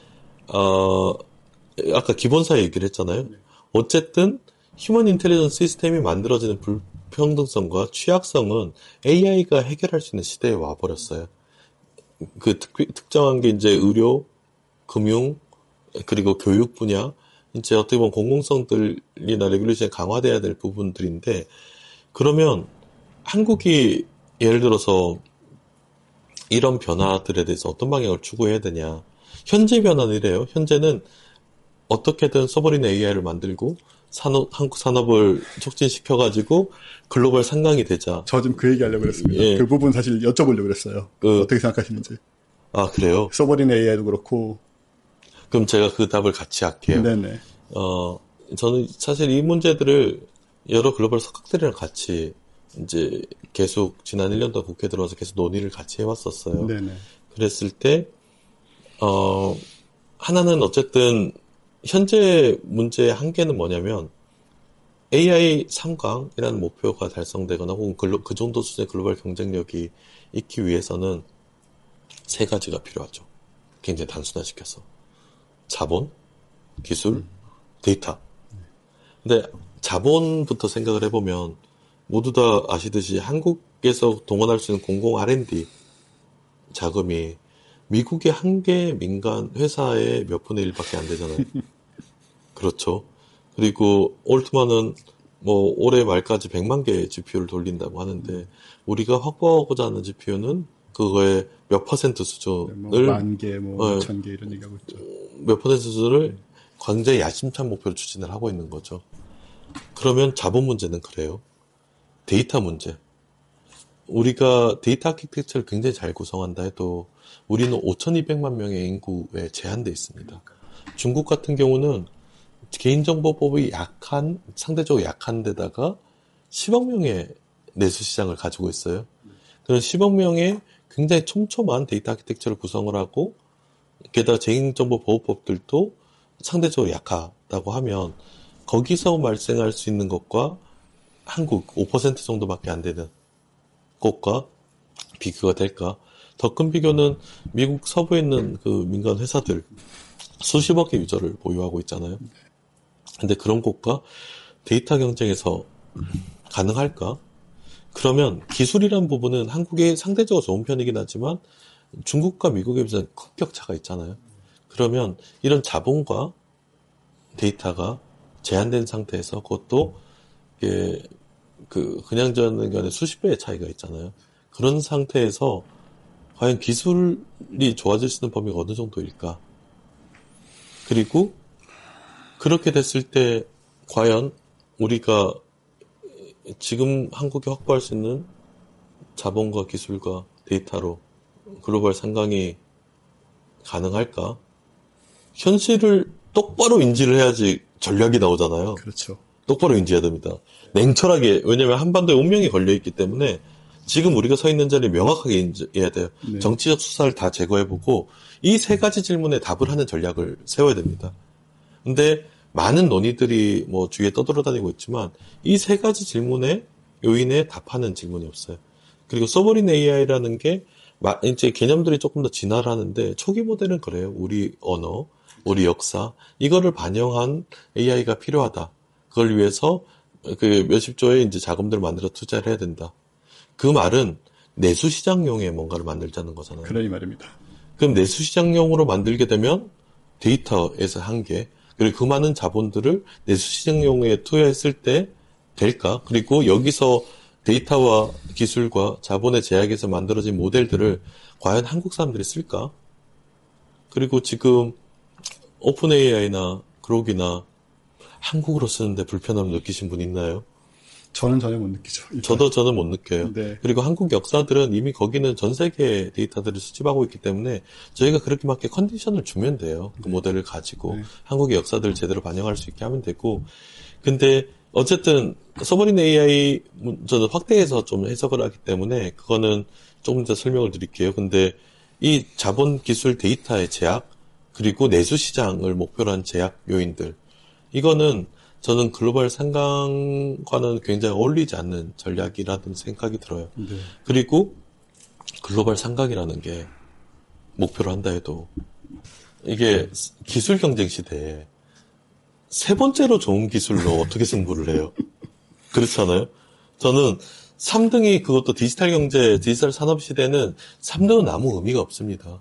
어, 아까 기본사 얘기를 했잖아요. 어쨌든 휴먼 인텔리전스 시스템이 만들어지는 불평등성과 취약성은 에이아이가 해결할 수 있는 시대에 와버렸어요. 그 특, 특정한 게 이제 의료, 금융, 그리고 교육 분야, 이제 어떻게 보면 공공성들이나 레귤레이션이 강화돼야 될 부분들인데, 그러면 한국이 예를 들어서 이런 변화들에 대해서 어떤 방향을 추구해야 되냐. 현재 변화는 이래요. 현재는 어떻게든 서버린 에이아이를 만들고 산업, 한국 산업을 촉진시켜가지고 글로벌 상강이 되자. 저 지금 그 얘기 하려고 그랬습니다. 예. 그 부분 사실 여쭤보려고 그랬어요. 그, 어떻게 생각하시는지. 아, 그래요? 서버린 에이아이도 그렇고. 그럼 제가 그 답을 같이 할게요. 네네. 어, 저는 사실 이 문제들을 여러 글로벌 석학들이랑 같이 이제 계속 지난 일 년 동안 국회에 들어와서 계속 논의를 같이 해왔었어요. 네네. 그랬을 때, 어, 하나는 어쨌든 현재 문제의 한계는 뭐냐면 에이아이 삼 강이라는 목표가 달성되거나 혹은 글로, 그 정도 수준의 글로벌 경쟁력이 있기 위해서는 세 가지가 필요하죠. 굉장히 단순화시켜서. 자본, 기술, 데이터. 근데 자본부터 생각을 해보면 모두 다 아시듯이 한국에서 동원할 수 있는 공공 알 앤 디 자금이 미국의 한 개 민간 회사의 몇 분의 일밖에 안 되잖아요. 그렇죠. 그리고 올트만은 뭐 올해 말까지 백만 개의 지피유를 돌린다고 하는데 우리가 확보하고자 하는 지피유는 그거의 몇 퍼센트 수준을 뭐 만 개, 뭐 천 개 이런 얘기하고 있죠. 몇 퍼센트 수준을 굉장히 야심찬 목표로 추진을 하고 있는 거죠. 그러면 자본 문제는 그래요. 데이터 문제. 우리가 데이터 아키텍처를 굉장히 잘 구성한다 해도 우리는 오천이백만 명의 인구에 제한돼 있습니다. 중국 같은 경우는 개인정보법이 약한, 상대적으로 약한 데다가 십억 명의 내수 시장을 가지고 있어요. 그런 십억 명의 굉장히 촘촘한 데이터 아키텍처를 구성을 하고 게다가 개인정보보호법들도 상대적으로 약하다고 하면 거기서 발생할 수 있는 것과 한국 오 퍼센트 정도밖에 안 되는 것과 비교가 될까? 더 큰 비교는 미국 서부에 있는 그 민간 회사들 수십억의 유저를 보유하고 있잖아요. 근데 그런 곳과 데이터 경쟁에서 가능할까? 그러면 기술이란 부분은 한국에 상대적으로 좋은 편이긴 하지만 중국과 미국에 비해서 큰 격차가 있잖아요. 그러면 이런 자본과 데이터가 제한된 상태에서 그것도 이게 그 그냥 저는 간에 수십 배의 차이가 있잖아요. 그런 상태에서 과연 기술이 좋아질 수 있는 범위가 어느 정도일까? 그리고 그렇게 됐을 때 과연 우리가 지금 한국이 확보할 수 있는 자본과 기술과 데이터로 글로벌 상강이 가능할까? 현실을 똑바로 인지를 해야지 전략이 나오잖아요. 그렇죠. 똑바로 인지해야 됩니다. 냉철하게, 왜냐면 한반도에 운명이 걸려있기 때문에 지금 우리가 서 있는 자리를 명확하게 인지해야 돼요. 네. 정치적 수사를 다 제거해보고 이 세 가지 질문에 답을 하는 전략을 세워야 됩니다. 근데 많은 논의들이 뭐 주위에 떠돌아다니고 있지만 이 세 가지 질문에 요인에 답하는 질문이 없어요. 그리고 서버린 에이아이라는 게 이제 개념들이 조금 더 진화하는데 초기 모델은 그래요. 우리 언어, 우리 역사 이거를 반영한 에이아이가 필요하다. 그걸 위해서 그 몇십 조의 이제 자금들을 만들어 투자를 해야 된다. 그 말은 내수시장용에 뭔가를 만들자는 거잖아요. 그런 말입니다. 그럼 내수시장용으로 만들게 되면 데이터에서 한계, 그리고 그 많은 자본들을 내수시장용에 투여했을 때 될까? 그리고 여기서 데이터와 기술과 자본의 제약에서 만들어진 모델들을 과연 한국 사람들이 쓸까? 그리고 지금 오픈 에이아이나 그록이나 한국어로 쓰는데 불편함을 느끼신 분 있나요? 저는 전혀 못 느끼죠. 일단. 저도 저는 못 느껴요. 네. 그리고 한국 역사들은 이미 거기는 전 세계의 데이터들을 수집하고 있기 때문에 저희가 그렇게 맞게 컨디션을 주면 돼요. 그 모델을 가지고 네. 한국의 역사들을 제대로 반영할 수 있게 하면 되고. 근데 어쨌든 서버린 에이아이 저는 확대해서 좀 해석을 하기 때문에 그거는 조금 더 설명을 드릴게요. 근데 이 자본 기술 데이터의 제약 그리고 내수 시장을 목표로 한 제약 요인들 이거는 저는 글로벌 상강과는 굉장히 어울리지 않는 전략이라는 생각이 들어요. 네. 그리고 글로벌 상강이라는 게 목표로 한다 해도 이게 기술 경쟁 시대에 세 번째로 좋은 기술로 어떻게 승부를 해요? 그렇잖아요. 저는 삼 등이 그것도 디지털 경제, 디지털 산업 시대는 삼 등은 아무 의미가 없습니다.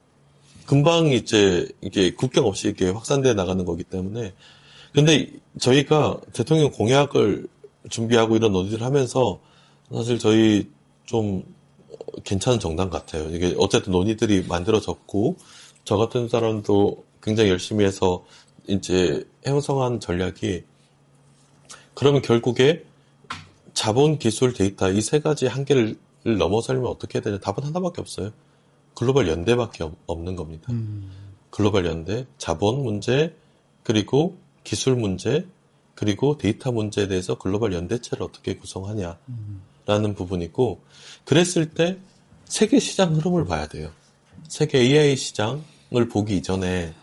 금방 이제 이게 국경 없이 이렇게 확산돼 나가는 거기 때문에. 근데 저희가 대통령 공약을 준비하고 이런 논의를 하면서 사실 저희 좀 괜찮은 정당 같아요. 이게 어쨌든 논의들이 만들어졌고 저 같은 사람도 굉장히 열심히 해서 이제 형성한 전략이 그러면 결국에 자본, 기술, 데이터 이 세 가지 한계를 넘어서려면 어떻게 해야 되냐? 답은 하나밖에 없어요. 글로벌 연대밖에 없는 겁니다. 음. 글로벌 연대, 자본 문제, 그리고 기술 문제, 그리고 데이터 문제에 대해서 글로벌 연대체를 어떻게 구성하냐라는 음. 부분이고, 그랬을 때 세계 시장 흐름을 봐야 돼요. 세계 에이아이 시장을 보기 이전에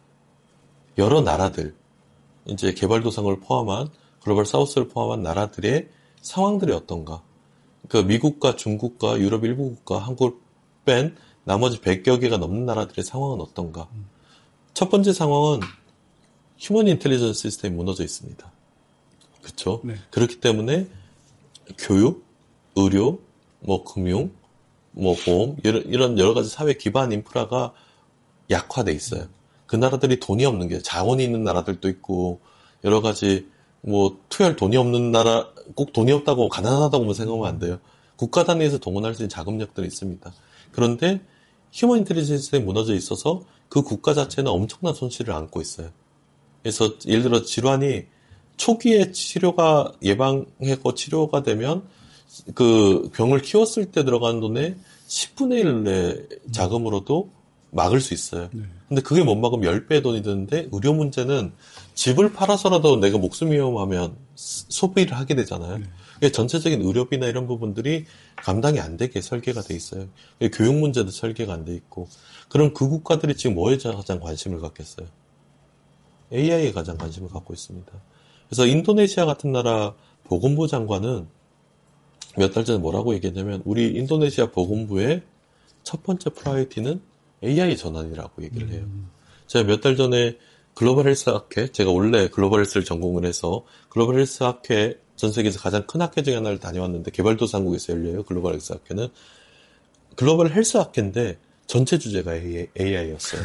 여러 나라들, 이제 개발도상국을 포함한 글로벌 사우스를 포함한 나라들의 상황들이 어떤가. 그 미국과 중국과 유럽 일부 국가, 한국을 뺀 나머지 백여 개가 넘는 나라들의 상황은 어떤가. 음. 첫 번째 상황은 휴먼 인텔리전스 시스템이 무너져 있습니다. 그렇죠? 네. 그렇기 때문에 교육, 의료, 뭐 금융, 뭐 보험 이런, 이런 여러 가지 사회 기반 인프라가 약화돼 있어요. 그 나라들이 돈이 없는 게 자원이 있는 나라들도 있고 여러 가지 뭐 투여할 돈이 없는 나라 꼭 돈이 없다고 가난하다고만 생각하면 안 돼요. 국가 단위에서 동원할 수 있는 자금력들이 있습니다. 그런데 휴먼 인텔리전스 시스템이 무너져 있어서 그 국가 자체는 엄청난 손실을 안고 있어요. 그래서 예를 들어 질환이 초기에 치료가 예방하고 치료가 되면 그 병을 키웠을 때 들어가는 돈의 십분의 일의 자금으로도 막을 수 있어요. 네. 근데 그게 못 막으면 십 배의 돈이 드는데 의료 문제는 집을 팔아서라도 내가 목숨 위험하면 소비를 하게 되잖아요. 네. 전체적인 의료비나 이런 부분들이 감당이 안 되게 설계가 돼 있어요. 교육 문제도 설계가 안 돼 있고. 그럼 그 국가들이 지금 뭐에 가장 관심을 갖겠어요? 에이아이에 가장 관심을 갖고 있습니다. 그래서 인도네시아 같은 나라 보건부 장관은 몇 달 전에 뭐라고 얘기했냐면 우리 인도네시아 보건부의 첫 번째 프라이어티는 에이아이 전환이라고 얘기를 해요. 음. 제가 몇 달 전에 글로벌 헬스 학회, 제가 원래 글로벌 헬스를 전공을 해서 글로벌 헬스 학회 전 세계에서 가장 큰 학회 중에 하나를 다녀왔는데 개발도상국에서 열려요. 글로벌 헬스 학회는. 글로벌 헬스 학회인데 전체 주제가 에이아이였어요.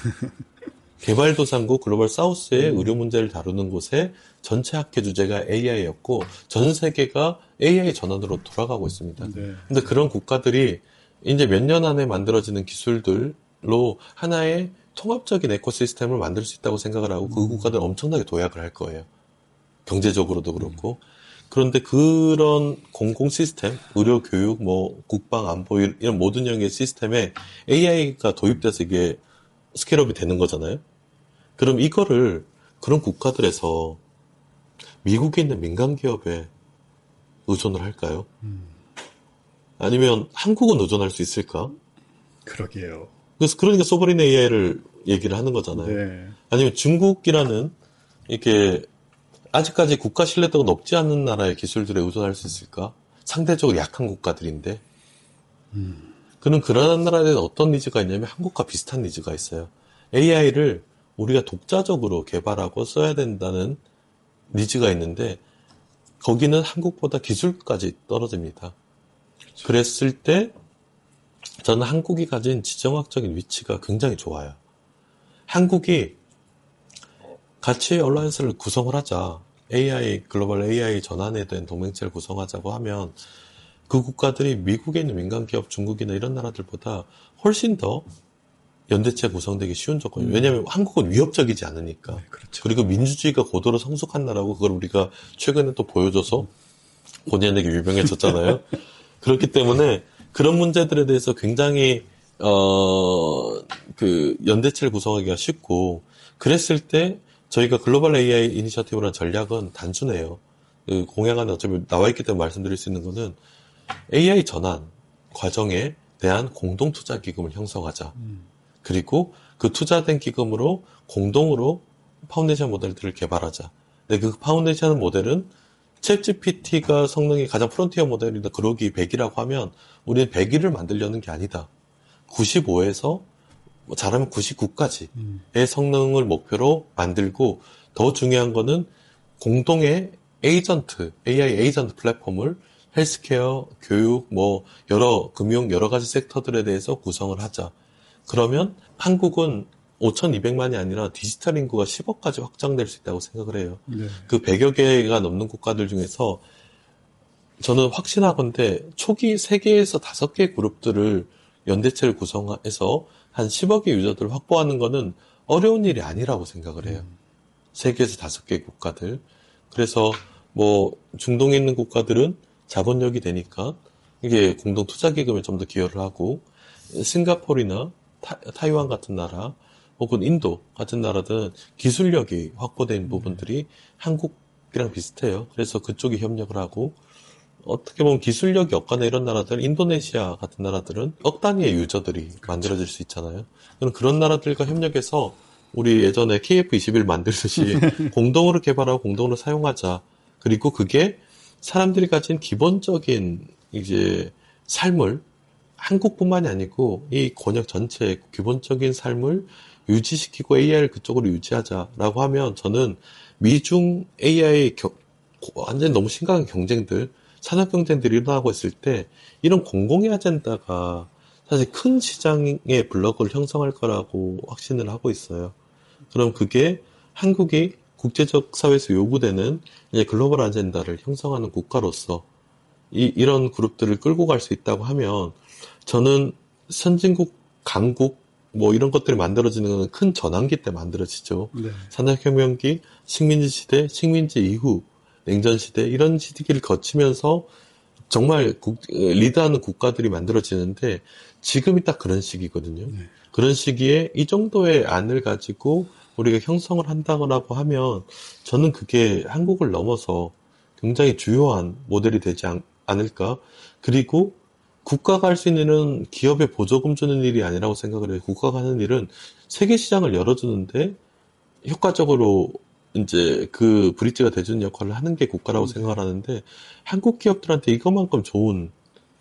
개발도상국 글로벌 사우스의 음. 의료 문제를 다루는 곳에 전체 학회 주제가 에이아이였고 전 세계가 에이아이 전환으로 돌아가고 있습니다. 네. 근데 그런 국가들이 이제 몇 년 안에 만들어지는 기술들로 하나의 통합적인 에코시스템을 만들 수 있다고 생각을 하고 음. 그 국가들은 엄청나게 도약을 할 거예요. 경제적으로도 그렇고. 음. 그런데 그런 공공 시스템, 의료, 교육, 뭐 국방, 안보 이런 모든 영역의 시스템에 에이아이가 도입돼서 이게 스케일업이 되는 거잖아요. 그럼 이거를 그런 국가들에서 미국에 있는 민간 기업에 의존을 할까요? 음. 아니면 한국은 의존할 수 있을까? 그러게요. 그래서 그러니까 소버린 에이아이를 얘기를 하는 거잖아요. 네. 아니면 중국이라는 이렇게 아직까지 국가 신뢰도가 높지 않은 나라의 기술들에 의존할 수 있을까? 상대적으로 약한 국가들인데. 음. 그는 그런 나라에 대해서 어떤 니즈가 있냐면 한국과 비슷한 니즈가 있어요. 에이아이를 우리가 독자적으로 개발하고 써야 된다는 니즈가 있는데 거기는 한국보다 기술까지 떨어집니다. 그렇죠. 그랬을 때 저는 한국이 가진 지정학적인 위치가 굉장히 좋아요. 한국이 같이 얼라이언스를 구성을 하자. 에이아이, 글로벌 에이아이 전환에 대한 동맹체를 구성하자고 하면 그 국가들이 미국에 있는 민간기업, 중국이나 이런 나라들보다 훨씬 더 연대체 구성되기 쉬운 조건이에요. 왜냐하면 한국은 위협적이지 않으니까. 네, 그렇죠. 그리고 민주주의가 고도로 성숙한 나라고 그걸 우리가 최근에 또 보여줘서 본인에게 유명해졌잖아요. 그렇기 때문에 그런 문제들에 대해서 굉장히 어, 그 연대체를 구성하기가 쉽고 그랬을 때 저희가 글로벌 에이아이 이니셔티브라는 전략은 단순해요. 그 공약 안에 어차피 나와 있기 때문에 말씀드릴 수 있는 거는 에이아이 전환 과정에 대한 공동 투자 기금을 형성하자. 음. 그리고 그 투자된 기금으로 공동으로 파운데이션 모델들을 개발하자. 근데 그 파운데이션 모델은 챗지피티가 성능이 가장 프론티어 모델이다. 그러기 백이라고 하면 우리는 백일을 만들려는 게 아니다. 구십오에서 뭐 잘하면 구십구까지의 음. 성능을 목표로 만들고 더 중요한 거는 공동의 에이전트, 에이아이 에이전트 플랫폼을 헬스케어, 교육, 뭐 여러 금융 여러 가지 섹터들에 대해서 구성을 하자. 그러면 한국은 오천이백만이 아니라 디지털 인구가 십억까지 확장될 수 있다고 생각을 해요. 네. 그 백여 개가 넘는 국가들 중에서 저는 확신하건대 초기 세 개에서 다섯 개 그룹들을 연대체를 구성해서 한 십억의 유저들을 확보하는 거는 어려운 일이 아니라고 생각을 해요. 음. 세 개에서 다섯 개 국가들. 그래서 뭐 중동에 있는 국가들은 자본력이 되니까 이게 공동 투자 기금에 좀 더 기여를 하고 싱가포르나 타, 타이완 같은 나라, 혹은 인도 같은 나라들은 기술력이 확보된 부분들이 한국이랑 비슷해요. 그래서 그쪽이 협력을 하고, 어떻게 보면 기술력이 없거나 이런 나라들, 인도네시아 같은 나라들은 억 단위의 유저들이 만들어질 수 있잖아요. 그럼 그런 나라들과 협력해서 우리 예전에 케이에프 이십일 만들듯이 공동으로 개발하고 공동으로 사용하자. 그리고 그게 사람들이 가진 기본적인 이제 삶을 한국뿐만이 아니고 이 권역 전체의 기본적인 삶을 유지시키고 에이아이를 그쪽으로 유지하자라고 하면 저는 미중 에이아이 겨, 완전 너무 심각한 경쟁들, 산업 경쟁들이 일어나고 있을 때 이런 공공의 아젠다가 사실 큰 시장의 블록을 형성할 거라고 확신을 하고 있어요. 그럼 그게 한국이 국제적 사회에서 요구되는 이제 글로벌 아젠다를 형성하는 국가로서 이, 이런 그룹들을 끌고 갈 수 있다고 하면 저는 선진국, 강국 뭐 이런 것들이 만들어지는 건 큰 전환기 때 만들어지죠. 네. 산업혁명기, 식민지 시대, 식민지 이후 냉전 시대 이런 시기를 거치면서 정말 국, 리드하는 국가들이 만들어지는데 지금이 딱 그런 시기거든요. 네. 그런 시기에 이 정도의 안을 가지고 우리가 형성을 한다고 하면 저는 그게 한국을 넘어서 굉장히 주요한 모델이 되지 않, 않을까. 그리고 국가가 할 수 있는 일은 기업에 보조금 주는 일이 아니라고 생각을 해요. 국가가 하는 일은 세계 시장을 열어주는데 효과적으로 이제 그 브릿지가 돼주는 역할을 하는 게 국가라고 생각을 하는데 한국 기업들한테 이것만큼 좋은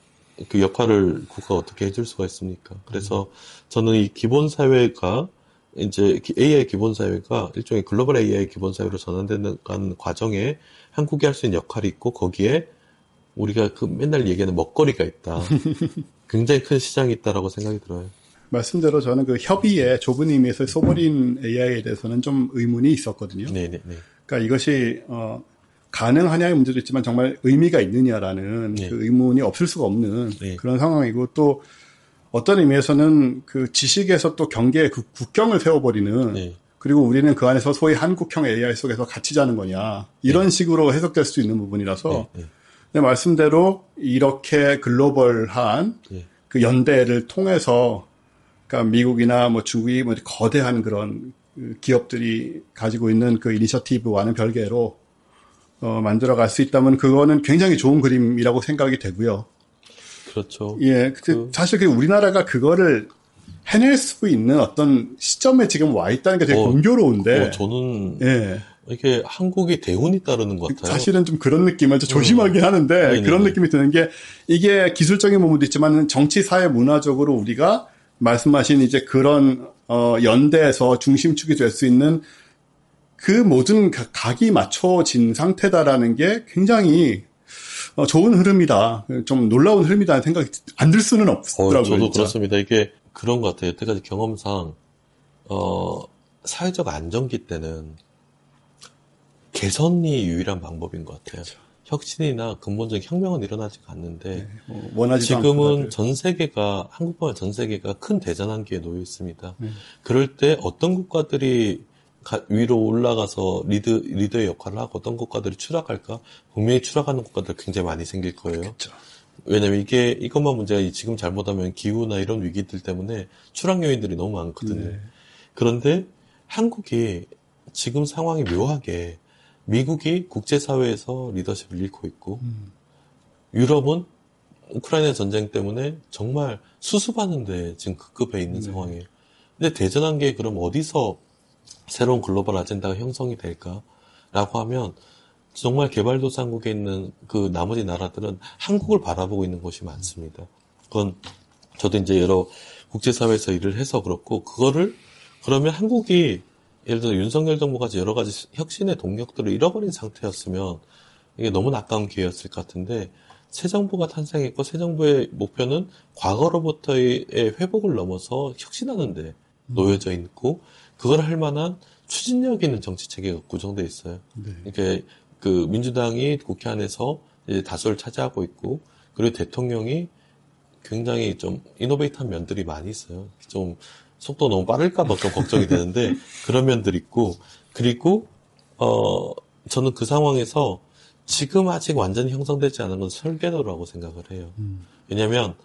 그 역할을 국가가 어떻게 해줄 수가 있습니까? 그래서 저는 이 기본 사회가 이제 에이아이 기본 사회가 일종의 글로벌 에이아이 기본 사회로 전환되는 과정에 한국이 할 수 있는 역할이 있고 거기에 우리가 그 맨날 얘기하는 먹거리가 있다. 굉장히 큰 시장이 있다라고 생각이 들어요. 말씀대로 저는 그 협의의 좁은 의미에서 소버린 에이아이에 대해서는 좀 의문이 있었거든요. 네네네. 그러니까 이것이 어, 가능하냐의 문제도 있지만 정말 의미가 있느냐라는 네. 그 의문이 없을 수가 없는 네. 그런 상황이고 또 어떤 의미에서는 그 지식에서 또 경계의 그 국경을 세워버리는 네. 그리고 우리는 그 안에서 소위 한국형 에이아이 속에서 같이 자는 거냐 이런 네. 식으로 해석될 수 있는 부분이라서 네. 네. 네, 말씀대로 이렇게 글로벌한 네. 그 연대를 통해서 그러니까 미국이나 뭐 중국이 뭐 거대한 그런 기업들이 가지고 있는 그 이니셔티브와는 별개로 어, 만들어갈 수 있다면 그거는 굉장히 좋은 그림이라고 생각이 되고요. 그렇죠. 예, 그, 사실 그 우리나라가 그거를 해낼 수 있는 어떤 시점에 지금 와 있다는 게 되게 어, 공교로운데. 어, 저는 예. 이게 한국이 대운이 따르는 것 같아요. 사실은 좀 그런 느낌을 좀 조심하긴 음. 하는데 네네네. 그런 느낌이 드는 게 이게 기술적인 부분도 있지만 정치, 사회, 문화적으로 우리가 말씀하신 이제 그런 어, 연대에서 중심축이 될 수 있는 그 모든 각이 맞춰진 상태다라는 게 굉장히 어, 좋은 흐름이다. 좀 놀라운 흐름이다는 생각이 안 들 수는 없더라고요. 어, 저도 진짜. 그렇습니다. 이게 그런 것 같아요. 여태까지 경험상 어, 사회적 안정기 때는 개선이 유일한 방법인 것 같아요. 그렇죠. 혁신이나 근본적인 혁명은 일어나지가 않는데 네, 뭐 원하지도 지금은 전 세계가 한국뿐만 전 세계가 큰 대전환기에 놓여 있습니다. 네. 그럴 때 어떤 국가들이 가, 위로 올라가서 리드 리더의 역할을 하고 어떤 국가들이 추락할까? 분명히 추락하는 국가들 굉장히 많이 생길 거예요. 그렇죠. 왜냐면 이게 이것만 문제가 지금 잘못하면 기후나 이런 위기들 때문에 추락 요인들이 너무 많거든요. 네. 그런데 한국이 지금 상황이 묘하게 미국이 국제사회에서 리더십을 잃고 있고 음. 유럽은 우크라이나 전쟁 때문에 정말 수습하는데 지금 급급해 있는 네. 상황이에요. 근데 대전환기에 그럼 어디서 새로운 글로벌 아젠다가 형성이 될까라고 하면 정말 개발도상국에 있는 그 나머지 나라들은 한국을 바라보고 있는 곳이 많습니다. 그건 저도 이제 여러 국제사회에서 일을 해서 그렇고 그거를 그러면 한국이 예를 들어 윤석열 정부가 여러 가지 혁신의 동력들을 잃어버린 상태였으면 이게 너무 아까운 기회였을 것 같은데 새 정부가 탄생했고 새 정부의 목표는 과거로부터의 회복을 넘어서 혁신하는 데 놓여져 있고 그걸 할 만한 추진력 있는 정치 체계가 구성되어 있어요. 네. 이게 그 민주당이 국회 안에서 이제 다수를 차지하고 있고 그리고 대통령이 굉장히 좀 이노베이트한 면들이 많이 있어요. 좀 속도 너무 빠를까봐 좀 걱정이 되는데 그런 면들이 있고 그리고 어 저는 그 상황에서 지금 아직 완전히 형성되지 않은 건 설계도라고 생각을 해요. 음. 왜냐하면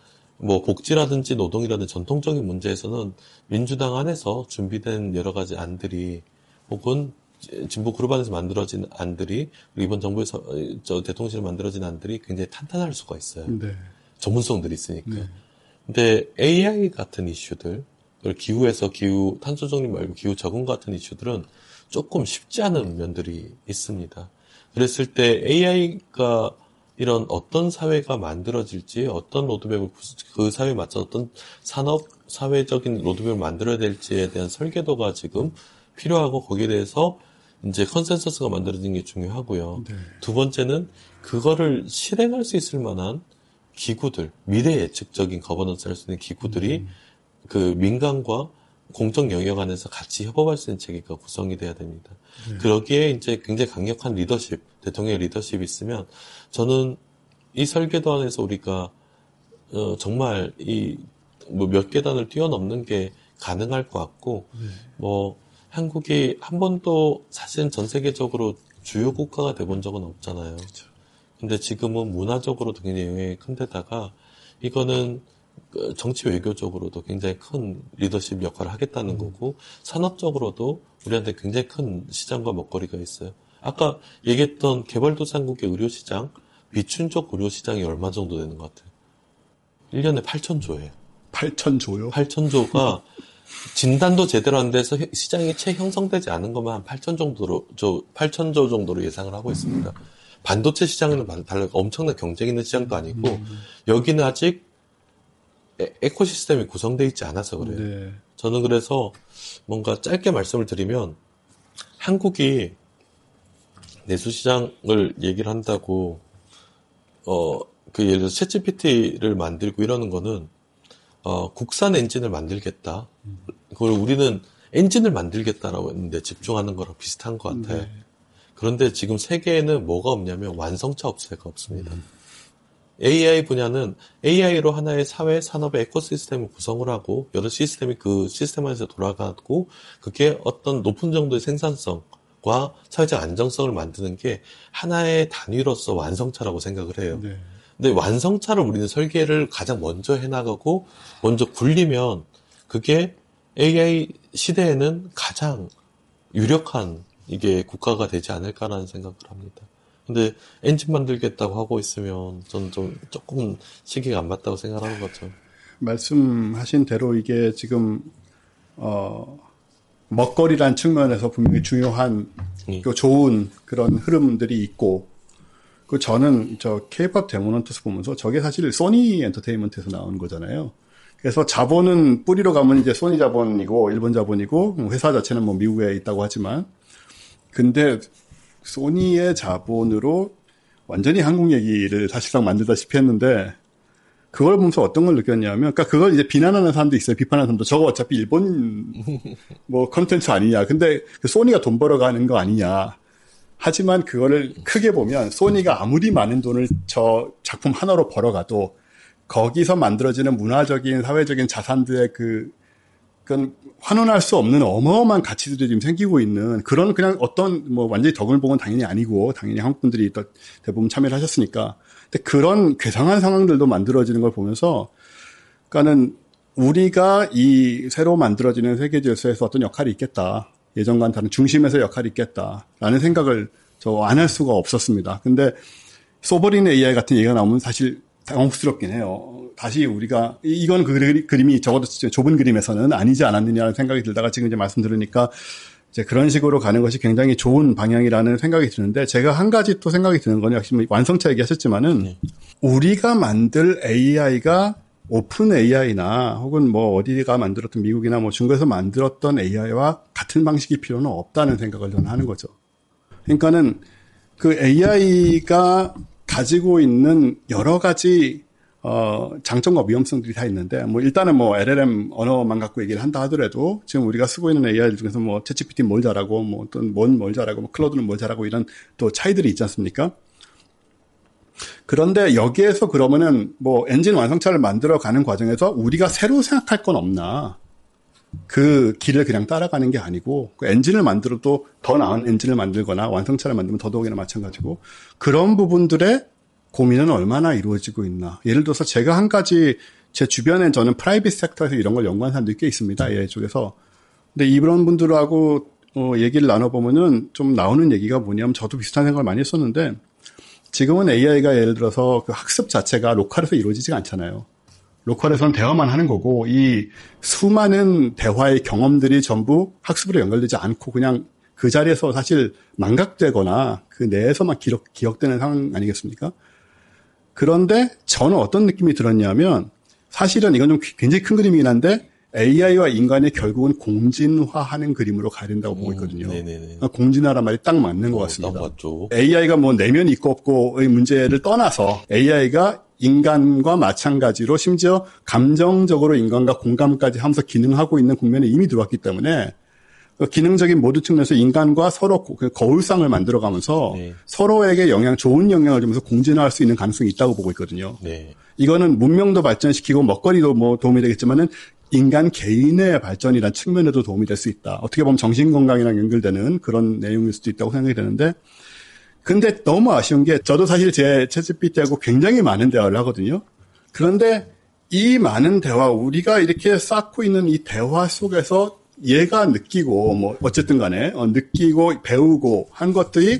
뭐 복지라든지 노동이라든지 전통적인 문제에서는 민주당 안에서 준비된 여러 가지 안들이 혹은 진보 그룹 안에서 만들어진 안들이 이번 정부에서 저 대통령실에 만들어진 안들이 굉장히 탄탄할 수가 있어요. 네. 전문성들이 있으니까. 네. 근데 에이아이 같은 이슈들, 기후에서 기후 탄소 정리 말고 기후 적응 같은 이슈들은 조금 쉽지 않은 면들이 있습니다. 그랬을 때 에이아이가 이런 어떤 사회가 만들어질지, 어떤 로드맵을 그 사회에 맞춰 어떤 산업, 사회적인 로드맵을 만들어야 될지에 대한 설계도가 지금 필요하고 거기에 대해서 이제 컨센서스가 만들어지는 게 중요하고요. 네. 두 번째는 그거를 실행할 수 있을 만한 기구들, 미래 예측적인 거버넌스 할 수 있는 기구들이 음. 그 민간과 공적 영역 안에서 같이 협업할 수 있는 체계가 구성이 돼야 됩니다. 네. 그러기에 이제 굉장히 강력한 리더십, 대통령의 리더십이 있으면 저는 이 설계도 안에서 우리가 어, 정말 이 뭐 몇 계단을 뛰어넘는 게 가능할 것 같고 네. 뭐 한국이 한 번도 사실은 전 세계적으로 주요 국가가 돼본 적은 없잖아요. 그렇죠. 근데 지금은 문화적으로도 굉장히 영향이 큰 데다가 이거는 정치 외교적으로도 굉장히 큰 리더십 역할을 하겠다는 음. 거고 산업적으로도 우리한테 굉장히 큰 시장과 먹거리가 있어요. 아까 얘기했던 개발도상국의 의료시장, 비춘족 의료시장이 얼마 정도 되는 것 같아요? 일 년에 팔천조예요. 팔천조요? 팔천조가 진단도 제대로 안 돼서 시장이 채 형성되지 않은 것만 한 팔천 정도로, 저 팔천조 정도로 예상을 하고 있습니다. 음. 반도체 시장은 달라 엄청난 경쟁 있는 시장도 아니고 음. 여기는 아직 에, 에코시스템이 구성되어 있지 않아서 그래요. 네. 저는 그래서 뭔가 짧게 말씀을 드리면 한국이 내수시장을 얘기를 한다고 어, 그 예를 들어서 챗지피티를 만들고 이러는 거는 어, 국산 엔진을 만들겠다. 음. 그걸 우리는 엔진을 만들겠다라고 했는데 집중하는 거랑 비슷한 것 같아요. 네. 그런데 지금 세계에는 뭐가 없냐면 완성차 업체가 없습니다. 음. 에이아이 분야는 에이아이로 하나의 사회, 산업의 에코시스템을 구성을 하고 여러 시스템이 그 시스템 안에서 돌아가고 그게 어떤 높은 정도의 생산성과 사회적 안정성을 만드는 게 하나의 단위로서 완성차라고 생각을 해요. 네. 근데 완성차를 우리는 설계를 가장 먼저 해나가고 먼저 굴리면 그게 에이아이 시대에는 가장 유력한 이게 국가가 되지 않을까라는 생각을 합니다. 근데 엔진 만들겠다고 하고 있으면 저는 좀 조금 시기가 안 맞다고 생각하는 거죠. 말씀하신 대로 이게 지금 어 먹거리란 측면에서 분명히 중요한 예. 그 좋은 그런 흐름들이 있고 그 저는 저 K-팝 데모넌트스 보면서 저게 사실 소니 엔터테인먼트에서 나온 거잖아요. 그래서 자본은 뿌리로 가면 이제 소니 자본이고 일본 자본이고 회사 자체는 뭐 미국에 있다고 하지만 근데 소니의 자본으로 완전히 한국 얘기를 사실상 만들다시피 했는데 그걸 보면서 어떤 걸 느꼈냐면 그러니까 그걸 이제 비난하는 사람도 있어요. 비판하는 사람도 저거 어차피 일본 뭐 컨텐츠 아니냐. 근데 그 소니가 돈 벌어가는 거 아니냐. 하지만 그거를 크게 보면 소니가 아무리 많은 돈을 저 작품 하나로 벌어가도 거기서 만들어지는 문화적인 사회적인 자산들의 그 그건 환원할 수 없는 어마어마한 가치들이 지금 생기고 있는 그런 그냥 어떤 뭐 완전히 덕을 보건 당연히 아니고 당연히 한국 분들이 또 대부분 참여를 하셨으니까 근데 그런 괴상한 상황들도 만들어지는 걸 보면서 그러니까는 우리가 이 새로 만들어지는 세계 질서에서 어떤 역할이 있겠다 예전과는 다른 중심에서 역할이 있겠다라는 생각을 저 안 할 수가 없었습니다. 근데 소버린 에이아이 같은 얘기가 나오면 사실 당혹스럽긴 해요. 다시 우리가 이건 그 그림이 적어도 좁은 그림에서는 아니지 않았느냐는 생각이 들다가 지금 이제 말씀 들으니까 이제 그런 식으로 가는 것이 굉장히 좋은 방향이라는 생각이 드는데 제가 한 가지 또 생각이 드는 건 역시 완성차 얘기하셨지만은 네. 우리가 만들 에이아이가 오픈 에이아이나 혹은 뭐 어디가 만들었던 미국이나 뭐 중국에서 만들었던 에이아이와 같은 방식일 필요는 없다는 생각을 저는 하는 거죠. 그러니까는 그 에이아이가 가지고 있는 여러 가지 어 장점과 위험성들이 다 있는데 뭐 일단은 뭐 엘엘엠 언어만 갖고 얘기를 한다 하더라도 지금 우리가 쓰고 있는 에이아이 중에서 뭐 챗지피티 뭘 잘하고 뭐 또 뭔 뭘 잘하고 뭐 클라우드는 뭘 잘하고 이런 또 차이들이 있지 않습니까? 그런데 여기에서 그러면은 뭐 엔진 완성차를 만들어 가는 과정에서 우리가 새로 생각할 건 없나? 그 길을 그냥 따라가는 게 아니고 그 엔진을 만들어도 더 나은 엔진을 만들거나 완성차를 만들면 더더욱이나 마찬가지고 그런 부분들의 고민은 얼마나 이루어지고 있나. 예를 들어서 제가 한 가지 제 주변엔 저는 프라이빗 섹터에서 이런 걸 연구한 사람들이 꽤 있습니다. 에이아이 쪽에서. 근데 이런 분들하고 어, 얘기를 나눠보면은 좀 나오는 얘기가 뭐냐면 저도 비슷한 생각을 많이 했었는데 지금은 에이아이가 예를 들어서 그 학습 자체가 로컬에서 이루어지지가 않잖아요. 로컬에서는 대화만 하는 거고 이 수많은 대화의 경험들이 전부 학습으로 연결되지 않고 그냥 그 자리에서 사실 망각되거나 그 내에서만 기록, 기억되는 상황 아니겠습니까? 그런데 저는 어떤 느낌이 들었냐면 사실은 이건 좀 굉장히 큰 그림이긴 한데 에이아이와 인간이 결국은 공진화하는 그림으로 가야 된다고 음, 보고 있거든요. 네네네. 공진화란 말이 딱 맞는 것 같습니다. 어, 맞죠. 에이아이가 뭐 내면이 있고 없고의 문제를 떠나서 에이아이가 인간과 마찬가지로 심지어 감정적으로 인간과 공감까지 하면서 기능하고 있는 국면에 이미 들어왔기 때문에 기능적인 모든 측면에서 인간과 서로 거울상을 만들어가면서 네. 서로에게 영향, 좋은 영향을 주면서 공진화할 수 있는 가능성이 있다고 보고 있거든요. 네. 이거는 문명도 발전시키고 먹거리도 뭐 도움이 되겠지만은 인간 개인의 발전이란 측면에도 도움이 될 수 있다. 어떻게 보면 정신건강이랑 연결되는 그런 내용일 수도 있다고 생각이 되는데 근데 너무 아쉬운 게 저도 사실 제 챗지피티하고 굉장히 많은 대화를 하거든요. 그런데 이 많은 대화, 우리가 이렇게 쌓고 있는 이 대화 속에서 얘가 느끼고 뭐 어쨌든 간에 어, 느끼고 배우고 한 것들이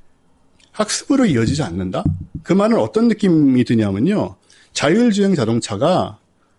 학습으로 이어지지 않는다? 그 말은 어떤 느낌이 드냐면요. 자율주행 자동차가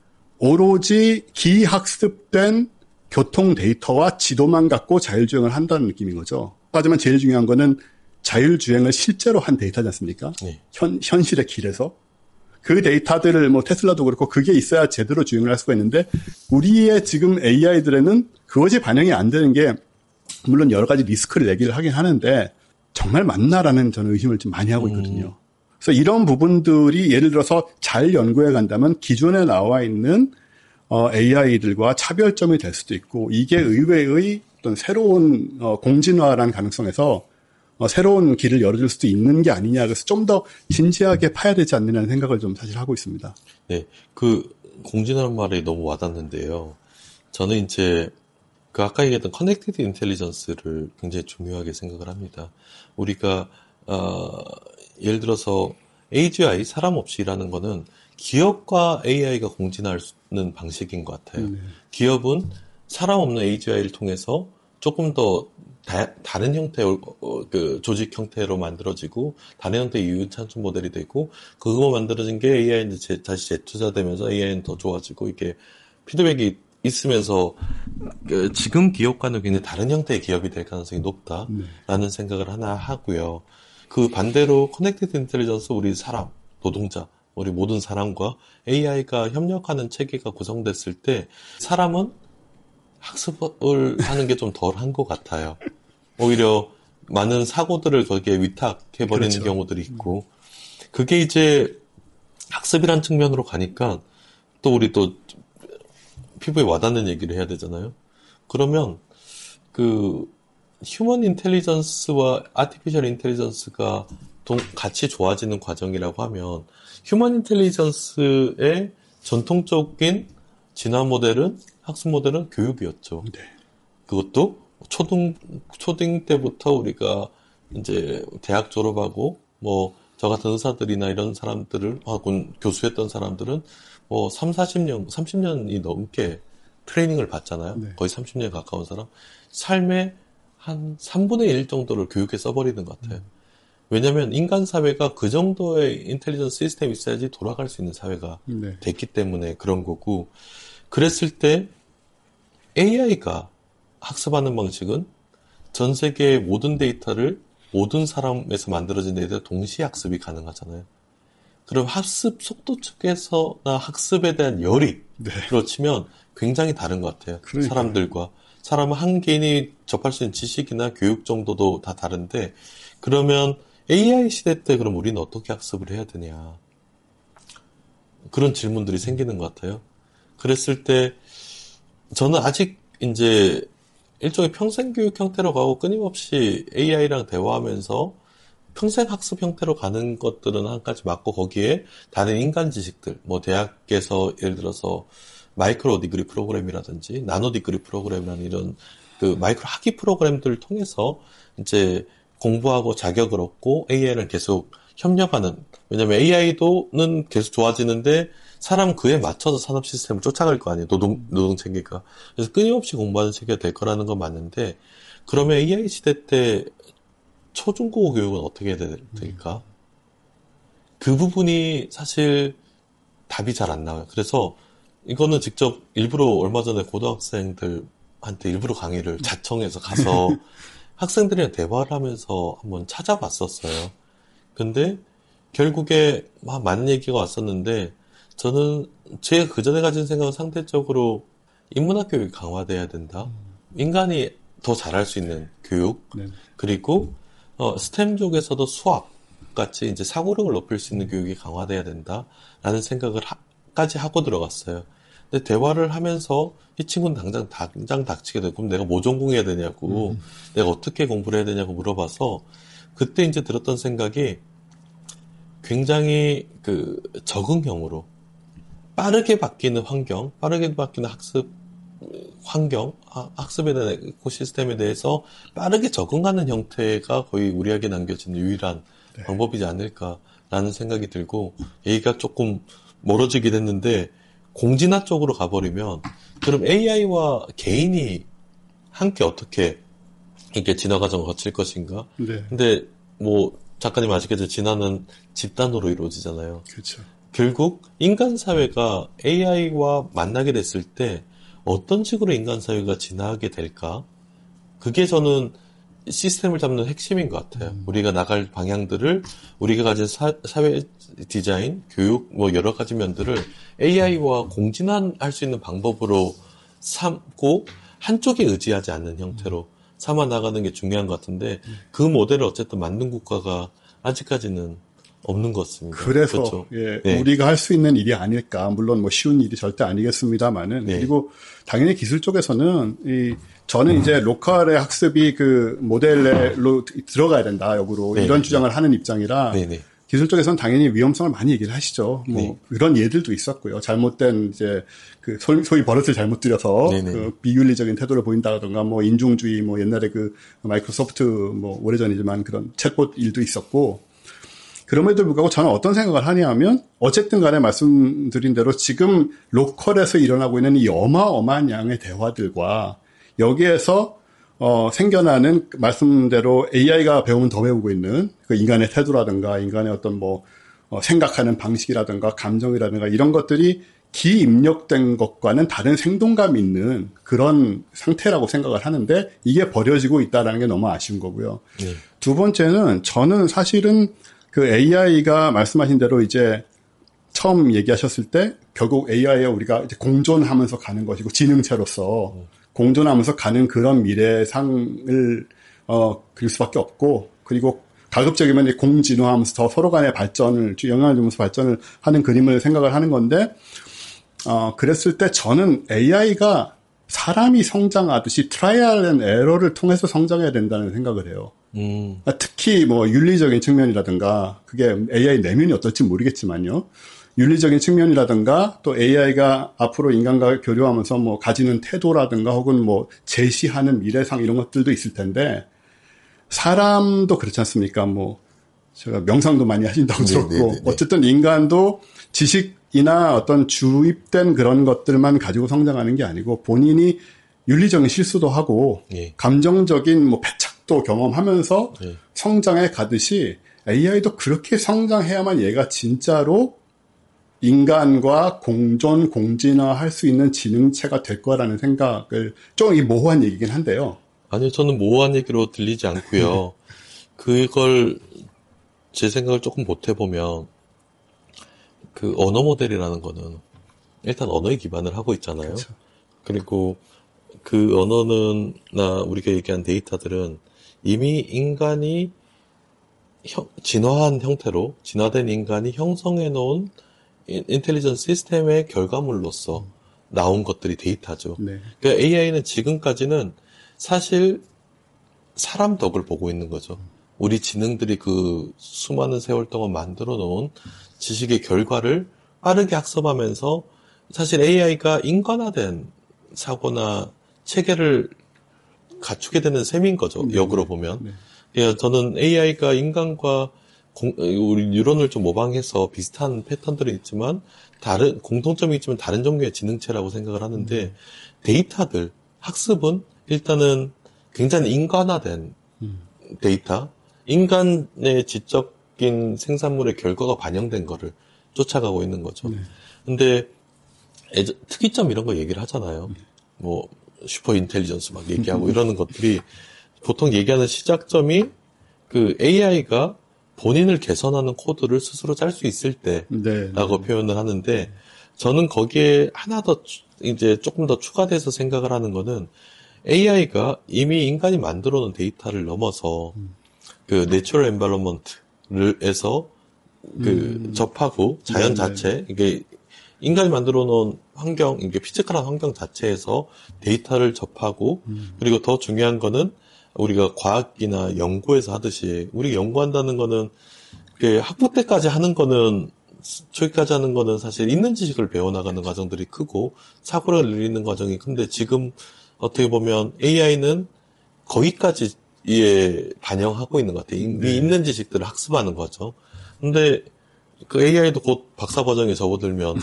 오로지 기학습된 교통 데이터와 지도만 갖고 자율주행을 한다는 느낌인 거죠. 하지만 제일 중요한 거는 자율주행을 실제로 한 데이터지 않습니까? 네. 현, 현실의 길에서. 그 데이터들을 뭐 테슬라도 그렇고 그게 있어야 제대로 주행을 할 수가 있는데 우리의 지금 에이아이들에는 그것이 반영이 안 되는 게 물론 여러 가지 리스크를 얘기를 하긴 하는데 정말 맞나라는 저는 의심을 좀 많이 하고 있거든요. 음. 그래서 이런 부분들이 예를 들어서 잘 연구해 간다면 기존에 나와 있는 어, 에이아이들과 차별점이 될 수도 있고 이게 의외의 어떤 새로운 어, 공진화라는 가능성에서 어, 새로운 길을 열어줄 수도 있는 게 아니냐. 그래서 좀 더 진지하게 파야 되지 않느냐는 생각을 좀 사실 하고 있습니다. 네, 그 공진화라는 말이 너무 와닿는데요. 저는 이제 그 아까 얘기했던 커넥티드 인텔리전스를 굉장히 중요하게 생각을 합니다. 우리가 어, 예를 들어서 에이지아이, 사람 없이 일하는 거는 기업과 에이아이가 공진화하는 방식인 것 같아요. 네. 기업은 사람 없는 에이지아이를 통해서 조금 더 다, 다른 형태의 어, 그 조직 형태로 만들어지고 다른 형태의 유인 창출 모델이 되고 그거 만들어진 게 에이아이는 제, 다시 재투자되면서 에이아이는 더 좋아지고 이게 피드백이 있으면서 그 지금 기업과는 굉장히 다른 형태의 기업이 될 가능성이 높다라는 네. 생각을 하나 하고요. 그 반대로 커넥티드 인텔리전스 우리 사람, 노동자, 우리 모든 사람과 에이아이가 협력하는 체계가 구성됐을 때 사람은 학습을 하는 게 좀 덜 한 것 같아요. 오히려 많은 사고들을 거기에 위탁해버리는 그렇죠. 경우들이 있고 그게 이제 학습이란 측면으로 가니까 또 우리 또 피부에 와닿는 얘기를 해야 되잖아요. 그러면 그 휴먼 인텔리전스와 아티피셜 인텔리전스가 동, 같이 좋아지는 과정이라고 하면 휴먼 인텔리전스의 전통적인 진화 모델은 학습 모델은 교육이었죠. 네. 그것도 초등 초등 때부터 우리가 이제 대학 졸업하고 뭐 저 같은 의사들이나 이런 사람들을 하고 교수했던 사람들은 뭐 삼, 사십 년, 삼십 년이 넘게 트레이닝을 받잖아요. 네. 거의 삼십 년에 가까운 사람. 삶의 한 삼분의 일 정도를 교육에 써버리는 것 같아요. 음. 왜냐하면 인간 사회가 그 정도의 인텔리전스 시스템이 있어야지 돌아갈 수 있는 사회가 네. 됐기 때문에 그런 거고 그랬을 때 에이아이가 학습하는 방식은 전 세계의 모든 데이터를 모든 사람에서 만들어진 데이터 동시에 학습이 가능하잖아요. 그럼 학습 속도 측에서나 학습에 대한 열이 네. 그렇지만 굉장히 다른 것 같아요. 그러니까요. 사람들과. 사람은 한 개인이 접할 수 있는 지식이나 교육 정도도 다 다른데 그러면 에이아이 시대 때 그럼 우리는 어떻게 학습을 해야 되냐. 그런 질문들이 생기는 것 같아요. 그랬을 때 저는 아직 이제 일종의 평생교육 형태로 가고 끊임없이 에이아이랑 대화하면서 평생 학습 형태로 가는 것들은 한 가지 맞고 거기에 다른 인간 지식들, 뭐 대학에서 예를 들어서 마이크로 디그리 프로그램이라든지 나노 디그리 프로그램이라는 이런 그 마이크로 학위 프로그램들을 통해서 이제 공부하고 자격을 얻고 에이아이를 계속 협력하는, 왜냐면 에이아이도는 계속 좋아지는데 사람 그에 맞춰서 산업 시스템을 쫓아갈 거 아니에요. 노동, 노동 체계가. 그래서 끊임없이 공부하는 체계가 될 거라는 건 맞는데, 그러면 에이아이 시대 때 초중고 교육은 어떻게 해야 될까? 그 부분이 사실 답이 잘 안 나와요. 그래서 이거는 직접 일부러 얼마 전에 고등학생들한테 일부러 강의를 자청해서 가서 학생들이랑 대화를 하면서 한번 찾아봤었어요. 근데 결국에 막 많은 얘기가 왔었는데 저는 제가 그전에 가진 생각은 상대적으로 인문학 교육이 강화돼야 된다. 인간이 더 잘할 수 있는 교육. 네. 그리고 어, 스템 쪽에서도 수학 같이 이제 사고력을 높일 수 있는 교육이 강화돼야 된다라는 생각을 하, 까지 하고 들어갔어요. 근데 대화를 하면서 이 친구는 당장 당장 닥치게 되고 그럼 내가 뭐 전공해야 되냐고 음. 내가 어떻게 공부를 해야 되냐고 물어봐서 그때 이제 들었던 생각이 굉장히 그 적응형으로 빠르게 바뀌는 환경, 빠르게 바뀌는 학습 환경, 학습에 대한 에코시스템에 대해서 빠르게 적응하는 형태가 거의 우리에게 남겨진 유일한 네. 방법이지 않을까라는 생각이 들고 얘기가 조금 멀어지긴 했는데 공진화 쪽으로 가버리면 그럼 에이아이와 개인이 함께 어떻게 이렇게 진화 과정을 거칠 것인가? 네. 근데 뭐 작가님 아시겠지만 진화는 집단으로 이루어지잖아요. 그렇죠. 결국 인간 사회가 에이아이와 만나게 됐을 때 어떤 식으로 인간 사회가 진화하게 될까? 그게 저는 시스템을 잡는 핵심인 것 같아요. 음. 우리가 나갈 방향들을 우리가 가진 사, 사회 디자인, 교육 뭐 여러 가지 면들을 에이아이와 공진화할 수 있는 방법으로 삼고 한쪽에 의지하지 않는 형태로 삼아 나가는 게 중요한 것 같은데 그 모델을 어쨌든 만든 국가가 아직까지는 없는 것 같습니다. 그래서 그렇죠? 예, 네. 우리가 할 수 있는 일이 아닐까. 물론 뭐 쉬운 일이 절대 아니겠습니다만은 네. 그리고 당연히 기술 쪽에서는 이 저는 이제 로컬의 학습이 그 모델로 들어가야 된다. 역으로 네. 이런 주장을 하는 입장이라 네. 네. 기술 쪽에서는 당연히 위험성을 많이 얘기를 하시죠. 뭐 네. 그런 예들도 있었고요. 잘못된 이제 그 소위 버릇을 잘못 들여서 네. 네. 그 비윤리적인 태도를 보인다던가 뭐 인종주의 뭐 옛날에 그 마이크로소프트 뭐 오래전이지만 그런 챗봇 일도 있었고 그럼에도 불구하고 저는 어떤 생각을 하냐면 어쨌든 간에 말씀드린 대로 지금 로컬에서 일어나고 있는 이 어마어마한 양의 대화들과 여기에서 어, 생겨나는 말씀대로 에이아이가 배우면 더 배우고 있는 그 인간의 태도라든가 인간의 어떤 뭐 어, 생각하는 방식이라든가 감정이라든가 이런 것들이 기입력된 것과는 다른 생동감 있는 그런 상태라고 생각을 하는데 이게 버려지고 있다는 게 너무 아쉬운 거고요. 네. 두 번째는 저는 사실은 그 에이아이가 말씀하신 대로 이제 처음 얘기하셨을 때 결국 에이아이와 우리가 이제 공존하면서 가는 것이고 지능체로서 음. 공존하면서 가는 그런 미래상을 어 그릴 수밖에 없고 그리고 가급적이면 이제 공진화하면서 더 서로 간의 발전을 영향을 주면서 발전을 하는 그림을 생각을 하는 건데 어 그랬을 때 저는 에이아이가 사람이 성장하듯이 트라이얼 앤 에러를 통해서 성장해야 된다는 생각을 해요. 음. 특히 뭐 윤리적인 측면이라든가 그게 에이아이 내면이 어떨지 모르겠지만요. 윤리적인 측면이라든가 또 에이아이가 앞으로 인간과 교류하면서 뭐 가지는 태도라든가 혹은 뭐 제시하는 미래상 이런 것들도 있을 텐데 사람도 그렇지 않습니까? 뭐 제가 명상도 많이 하신다고 들었고 네네네네. 어쨌든 인간도 지식이나 어떤 주입된 그런 것들만 가지고 성장하는 게 아니고 본인이 윤리적인 실수도 하고 예. 감정적인 뭐 패착도 경험하면서 예. 성장해 가듯이 에이아이도 그렇게 성장해야만 얘가 진짜로 인간과 공존, 공진화할 수 있는 지능체가 될 거라는 생각을 좀 이 모호한 얘기긴 한데요. 아니요, 저는 모호한 얘기로 들리지 않고요. 그걸 제 생각을 조금 보태보면 그 언어 모델이라는 거는 일단 언어에 기반을 하고 있잖아요. 그렇죠. 그리고 그 언어는 나 우리가 얘기한 데이터들은 이미 인간이 형, 진화한 형태로 진화된 인간이 형성해 놓은 인텔리전스 시스템의 결과물로서 나온 것들이 데이터죠. 네. 그러니까 에이아이는 지금까지는 사실 사람 덕을 보고 있는 거죠. 우리 지능들이 그 수많은 세월 동안 만들어 놓은 지식의 결과를 빠르게 학습하면서 사실 에이아이가 인간화된 사고나 체계를 갖추게 되는 셈인 거죠. 네. 역으로 보면. 네. 예, 저는 에이아이가 인간과 공, 우리 뉴런을 좀 모방해서 비슷한 패턴들이 있지만 다른 공통점이 있지만 다른 종류의 지능체라고 생각을 하는데 음. 데이터들 학습은 일단은 굉장히 인간화된 음. 데이터, 인간의 지적인 생산물의 결과가 반영된 거를 쫓아가고 있는 거죠. 네. 근데 애저, 특이점 이런 거 얘기를 하잖아요. 네. 뭐 슈퍼 인텔리전스 막 얘기하고 이러는 것들이 보통 얘기하는 시작점이 그 에이아이가 본인을 개선하는 코드를 스스로 짤 수 있을 때라고 네, 네. 표현을 하는데 저는 거기에 하나 더 이제 조금 더 추가돼서 생각을 하는 거는 에이아이가 이미 인간이 만들어 놓은 데이터를 넘어서 음. 그 내추럴 엔바이러먼트에서 그 음. 접하고 자연 네, 자체 네. 이게 인간이 만들어 놓은 환경, 이게 피지컬한 환경 자체에서 데이터를 접하고 음. 그리고 더 중요한 거는 우리가 과학이나 연구에서 하듯이 우리가 연구한다는 거는 학부 때까지 하는 거는 저기까지 하는 거는 사실 있는 지식을 배워나가는 과정들이 크고 사고를 늘리는 과정이 큰데 지금 어떻게 보면 에이아이는 거기까지 예 반영하고 있는 것 같아요. 이미 네. 있는 지식들을 학습하는 거죠. 근데 그 에이아이도 곧 박사 과정에 접어들면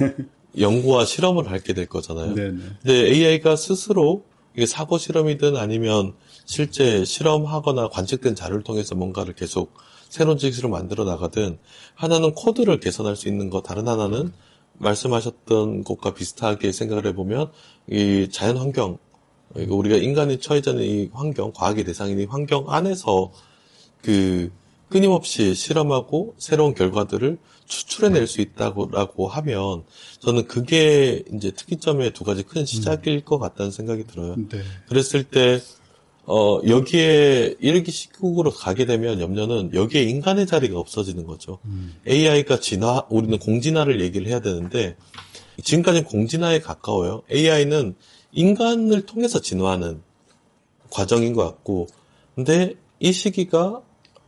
연구와 실험을 하게 될 거잖아요. 네네. 근데 에이아이가 스스로 이게 사고 실험이든 아니면 실제 실험하거나 관측된 자료를 통해서 뭔가를 계속 새로운 지식을 만들어 나가든 하나는 코드를 개선할 수 있는 거, 다른 하나는 말씀하셨던 것과 비슷하게 생각을 해보면 이 자연 환경, 우리가 인간이 처해져 있는 이 환경, 과학의 대상인 이 환경 안에서 그 끊임없이 실험하고 새로운 결과들을 추출해낼 수 있다고 하면 저는 그게 이제 특이점의 두 가지 큰 시작일 음. 것 같다는 생각이 들어요. 네. 그랬을 때 어, 여기에 일기 시국으로 가게 되면 염려는 여기에 인간의 자리가 없어지는 거죠. 음. 에이아이가 진화, 우리는 공진화를 얘기를 해야 되는데 지금까지는 공진화에 가까워요. 에이아이는 인간을 통해서 진화하는 과정인 것 같고 근데 이 시기가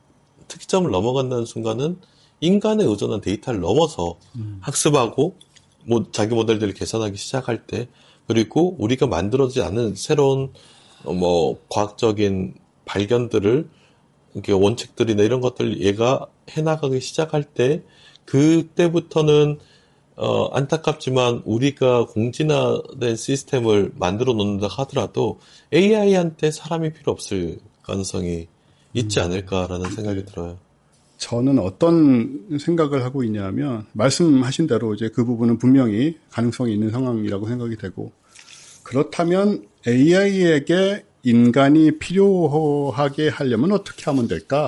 특이점을 넘어간다는 순간은 인간에 의존한 데이터를 넘어서 음. 학습하고 뭐 자기 모델들을 개선하기 시작할 때 그리고 우리가 만들어지지 않은 새로운 뭐 과학적인 발견들을 이렇게 원칙들이나 이런 것들 얘가 해나가기 시작할 때 그때부터는 어 안타깝지만 우리가 공진화된 시스템을 만들어 놓는다 하더라도 에이아이한테 사람이 필요 없을 가능성이 있지 않을까라는 생각이 들어요. 저는 어떤 생각을 하고 있냐면 말씀하신 대로 이제 그 부분은 분명히 가능성이 있는 상황이라고 생각이 되고 그렇다면 에이아이에게 인간이 필요하게 하려면 어떻게 하면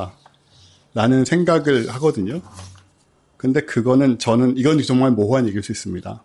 될까라는 생각을 하거든요. 근데 그거는 저는 이건 정말 모호한 얘기일 수 있습니다.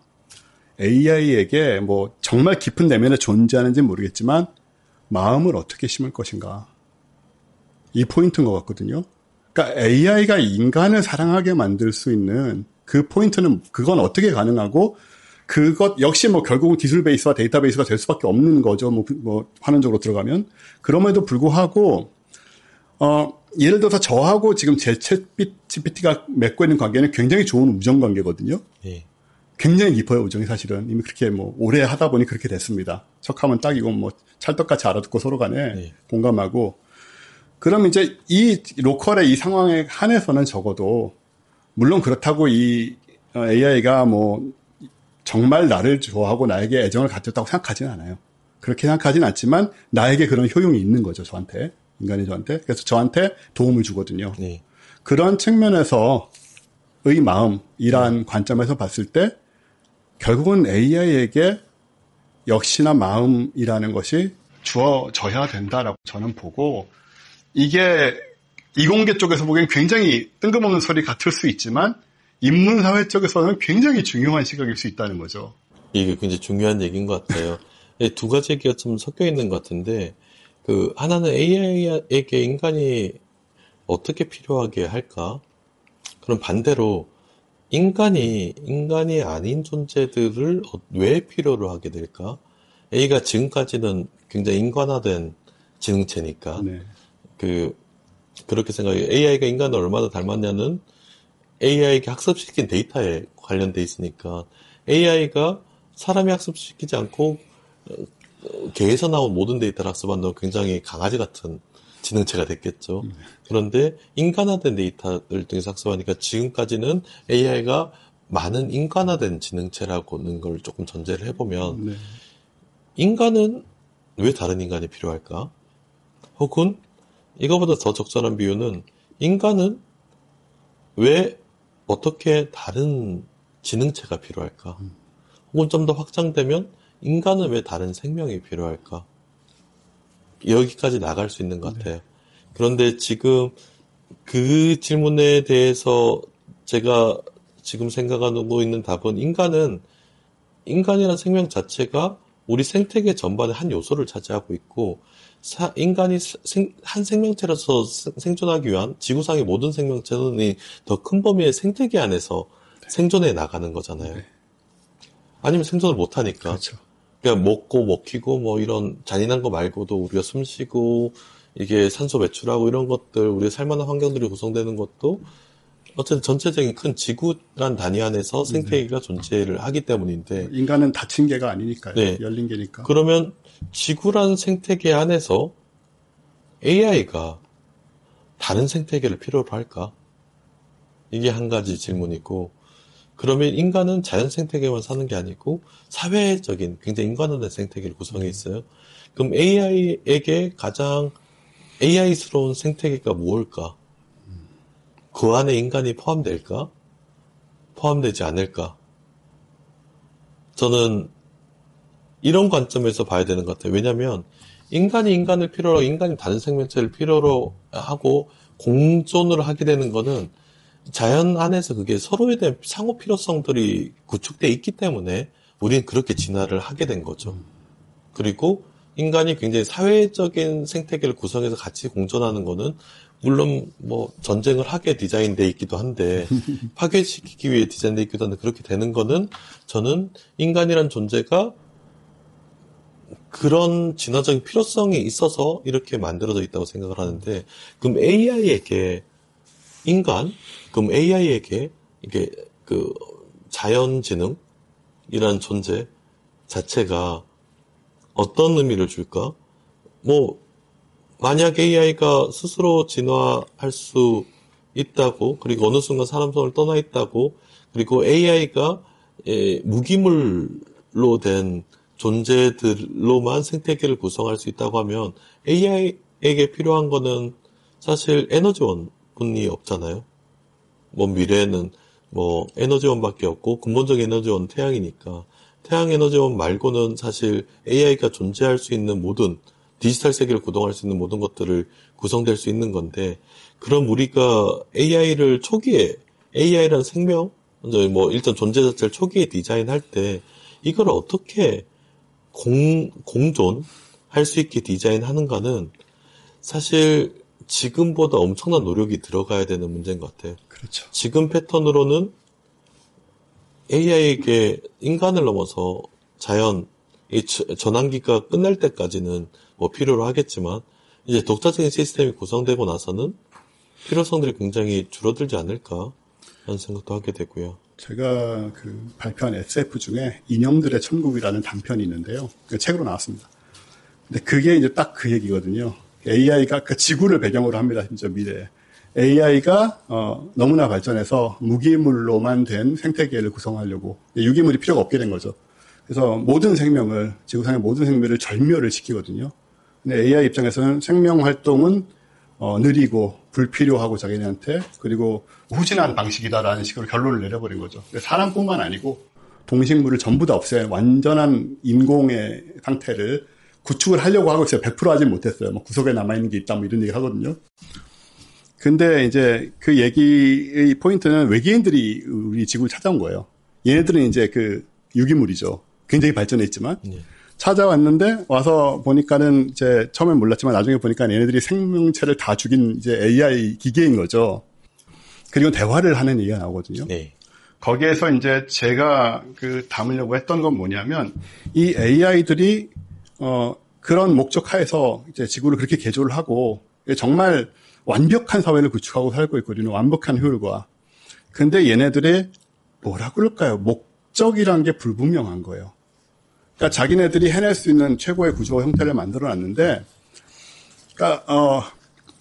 에이아이에게 뭐 정말 깊은 내면에 존재하는지는 모르겠지만 마음을 어떻게 심을 것인가 이 포인트인 것 같거든요. 그러니까 에이아이가 인간을 사랑하게 만들 수 있는 그 포인트는 그건 어떻게 가능하고 그것 역시 뭐 결국은 기술 베이스와 데이터 베이스가 될 수밖에 없는 거죠. 뭐, 뭐 환원적으로 들어가면 그럼에도 불구하고 어 예를 들어서 저하고 지금 제 챗 지피티가 맺고 있는 관계는 굉장히 좋은 우정 관계거든요. 네. 굉장히 깊어요 우정이 사실은 이미 그렇게 뭐 오래 하다 보니 그렇게 됐습니다. 척하면 딱이고 뭐 찰떡같이 알아듣고 서로 간에 네. 공감하고. 그럼 이제 이 로컬의 이 상황에 한해서는 적어도 물론 그렇다고 이 에이아이가 뭐 정말 나를 좋아하고 나에게 애정을 가졌다고 생각하지는 않아요. 그렇게 생각하지는 않지만 나에게 그런 효용이 있는 거죠. 저한테. 인간이 저한테. 그래서 저한테 도움을 주거든요. 네. 그런 측면에서의 마음이란 네. 관점에서 봤을 때 결국은 에이아이에게 역시나 마음이라는 것이 주어져야 된다라고 저는 보고 이게 이공계 쪽에서 보기엔 굉장히 뜬금없는 소리 같을 수 있지만 인문사회 쪽에서는 굉장히 중요한 시각일 수 있다는 거죠. 이게 굉장히 중요한 얘기인 것 같아요. 두 가지 얘기가 좀 섞여 있는 것 같은데 그 하나는 에이아이에게 인간이 어떻게 필요하게 할까? 그럼 반대로 인간이 인간이 아닌 존재들을 왜 필요로 하게 될까? A가 지금까지는 굉장히 인간화된 지능체니까 네. 그 그렇게 생각해요. 에이아이가 인간을 얼마나 닮았냐는 에이아이에게 학습시킨 데이터에 관련돼 있으니까 에이아이가 사람이 학습시키지 않고 개에서 나온 모든 데이터를 학습한다고 굉장히 강아지 같은 지능체가 됐겠죠. 음. 그런데 인간화된 데이터를 통해서 학습하니까 지금까지는 에이아이가 많은 인간화된 지능체라고는 걸 조금 전제를 해보면 네. 인간은 왜 다른 인간이 필요할까? 혹은 이거보다 더 적절한 비유는 인간은 왜 어떻게 다른 지능체가 필요할까? 음. 혹은 좀 더 확장되면 인간은 왜 다른 생명이 필요할까? 여기까지 나갈 수 있는 것 같아요. 네. 그런데 지금 그 질문에 대해서 제가 지금 생각하고 있는 답은 인간은 인간이라는 생명 자체가 우리 생태계 전반의 한 요소를 차지하고 있고 사, 인간이 생, 한 생명체로서 생존하기 위한 지구상의 모든 생명체는 더 큰 범위의 생태계 안에서 네. 생존해 나가는 거잖아요. 네. 아니면 생존을 못하니까. 그렇죠. 그냥 먹고 먹히고 뭐 이런 잔인한 거 말고도 우리가 숨 쉬고 이게 산소 배출하고 이런 것들 우리의 살만한 환경들이 구성되는 것도 어쨌든 전체적인 큰 지구란 단위 안에서 생태계가 네. 존재를 하기 때문인데 인간은 닫힌 개가 아니니까요. 네. 열린 개니까. 그러면 지구란 생태계 안에서 에이아이가 다른 생태계를 필요로 할까? 이게 한 가지 질문이고 그러면 인간은 자연 생태계만 사는 게 아니고 사회적인 굉장히 인간화된 생태계를 구성해 있어요. 그럼 에이아이에게 가장 에이아이스러운 생태계가 무엇일까? 그 안에 인간이 포함될까? 포함되지 않을까? 저는 이런 관점에서 봐야 되는 것 같아요. 왜냐하면 인간이 인간을 필요로 인간이 다른 생명체를 필요로 하고 공존을 하게 되는 거는 자연 안에서 그게 서로에 대한 상호 필요성들이 구축되어 있기 때문에 우리는 그렇게 진화를 하게 된 거죠. 그리고 인간이 굉장히 사회적인 생태계를 구성해서 같이 공존하는 거는 물론 뭐 전쟁을 하게 디자인되어 있기도 한데 파괴시키기 위해 디자인되어 있기도 한데 그렇게 되는 거는 저는 인간이란 존재가 그런 진화적인 필요성이 있어서 이렇게 만들어져 있다고 생각을 하는데 그럼 에이아이에게 인간, 그럼 에이아이에게 이게 그 자연지능이라는 존재 자체가 어떤 의미를 줄까? 뭐 만약 에이아이가 스스로 진화할 수 있다고 그리고 어느 순간 사람 손을 떠나 있다고 그리고 에이아이가 예, 무기물로 된 존재들로만 생태계를 구성할 수 있다고 하면 에이아이에게 필요한 거는 사실 에너지원 뿐이 없잖아요. 뭐 미래에는 뭐 에너지원밖에 없고 근본적인 에너지원은 태양이니까 태양 에너지원 말고는 사실 에이아이가 존재할 수 있는 모든 디지털 세계를 구동할 수 있는 모든 것들을 구성될 수 있는 건데 그럼 우리가 에이아이를 초기에 에이아이라는 생명 뭐 일단 존재 자체를 초기에 디자인할 때 이걸 어떻게 공, 공존할 수 있게 디자인하는가는 사실 지금보다 엄청난 노력이 들어가야 되는 문제인 것 같아요. 그렇죠. 지금 패턴으로는 에이아이에게 인간을 넘어서 자연, 이 전환기가 끝날 때까지는 뭐 필요로 하겠지만 이제 독자적인 시스템이 구성되고 나서는 필요성들이 굉장히 줄어들지 않을까 하는 생각도 하게 되고요. 제가 그 발표한 에스에프 중에 인형들의 천국이라는 단편이 있는데요. 그 책으로 나왔습니다. 근데 그게 이제 딱 그 얘기거든요. 에이아이가 그 지구를 배경으로 합니다. 진짜 미래에. 에이아이가 어, 너무나 발전해서 무기물로만 된 생태계를 구성하려고 유기물이 필요가 없게 된 거죠. 그래서 모든 생명을 지구상의 모든 생명을 절멸을 시키거든요. 근데 에이아이 입장에서는 생명 활동은 어, 느리고 불필요하고 자기네한테 그리고 후진한 방식이다라는 식으로 결론을 내려버린 거죠. 사람뿐만 아니고 동식물을 전부 다 없애는 완전한 인공의 상태를 구축을 하려고 하고 있어요. 백 퍼센트 하진 못했어요. 뭐 구석에 남아있는 게 있다 뭐 이런 얘기 하거든요. 근데 이제 그 얘기의 포인트는 외계인들이 우리 지구를 찾아온 거예요. 얘네들은 이제 그 유기물이죠. 굉장히 발전했지만. 네. 찾아왔는데 와서 보니까는 이제 처음엔 몰랐지만 나중에 보니까 얘네들이 생명체를 다 죽인 이제 에이아이 기계인 거죠. 그리고 대화를 하는 얘기가 나오거든요. 네. 거기에서 이제 제가 그 담으려고 했던 건 뭐냐면 이 에이아이들이 어 그런 목적 하에서 이제 지구를 그렇게 개조를 하고 정말 완벽한 사회를 구축하고 살고 있거든요. 완벽한 효율과. 근데 얘네들의 뭐라 그럴까요? 목적이란 게 불분명한 거예요. 그러니까 자기네들이 해낼 수 있는 최고의 구조 형태를 만들어 놨는데, 그러니까, 어,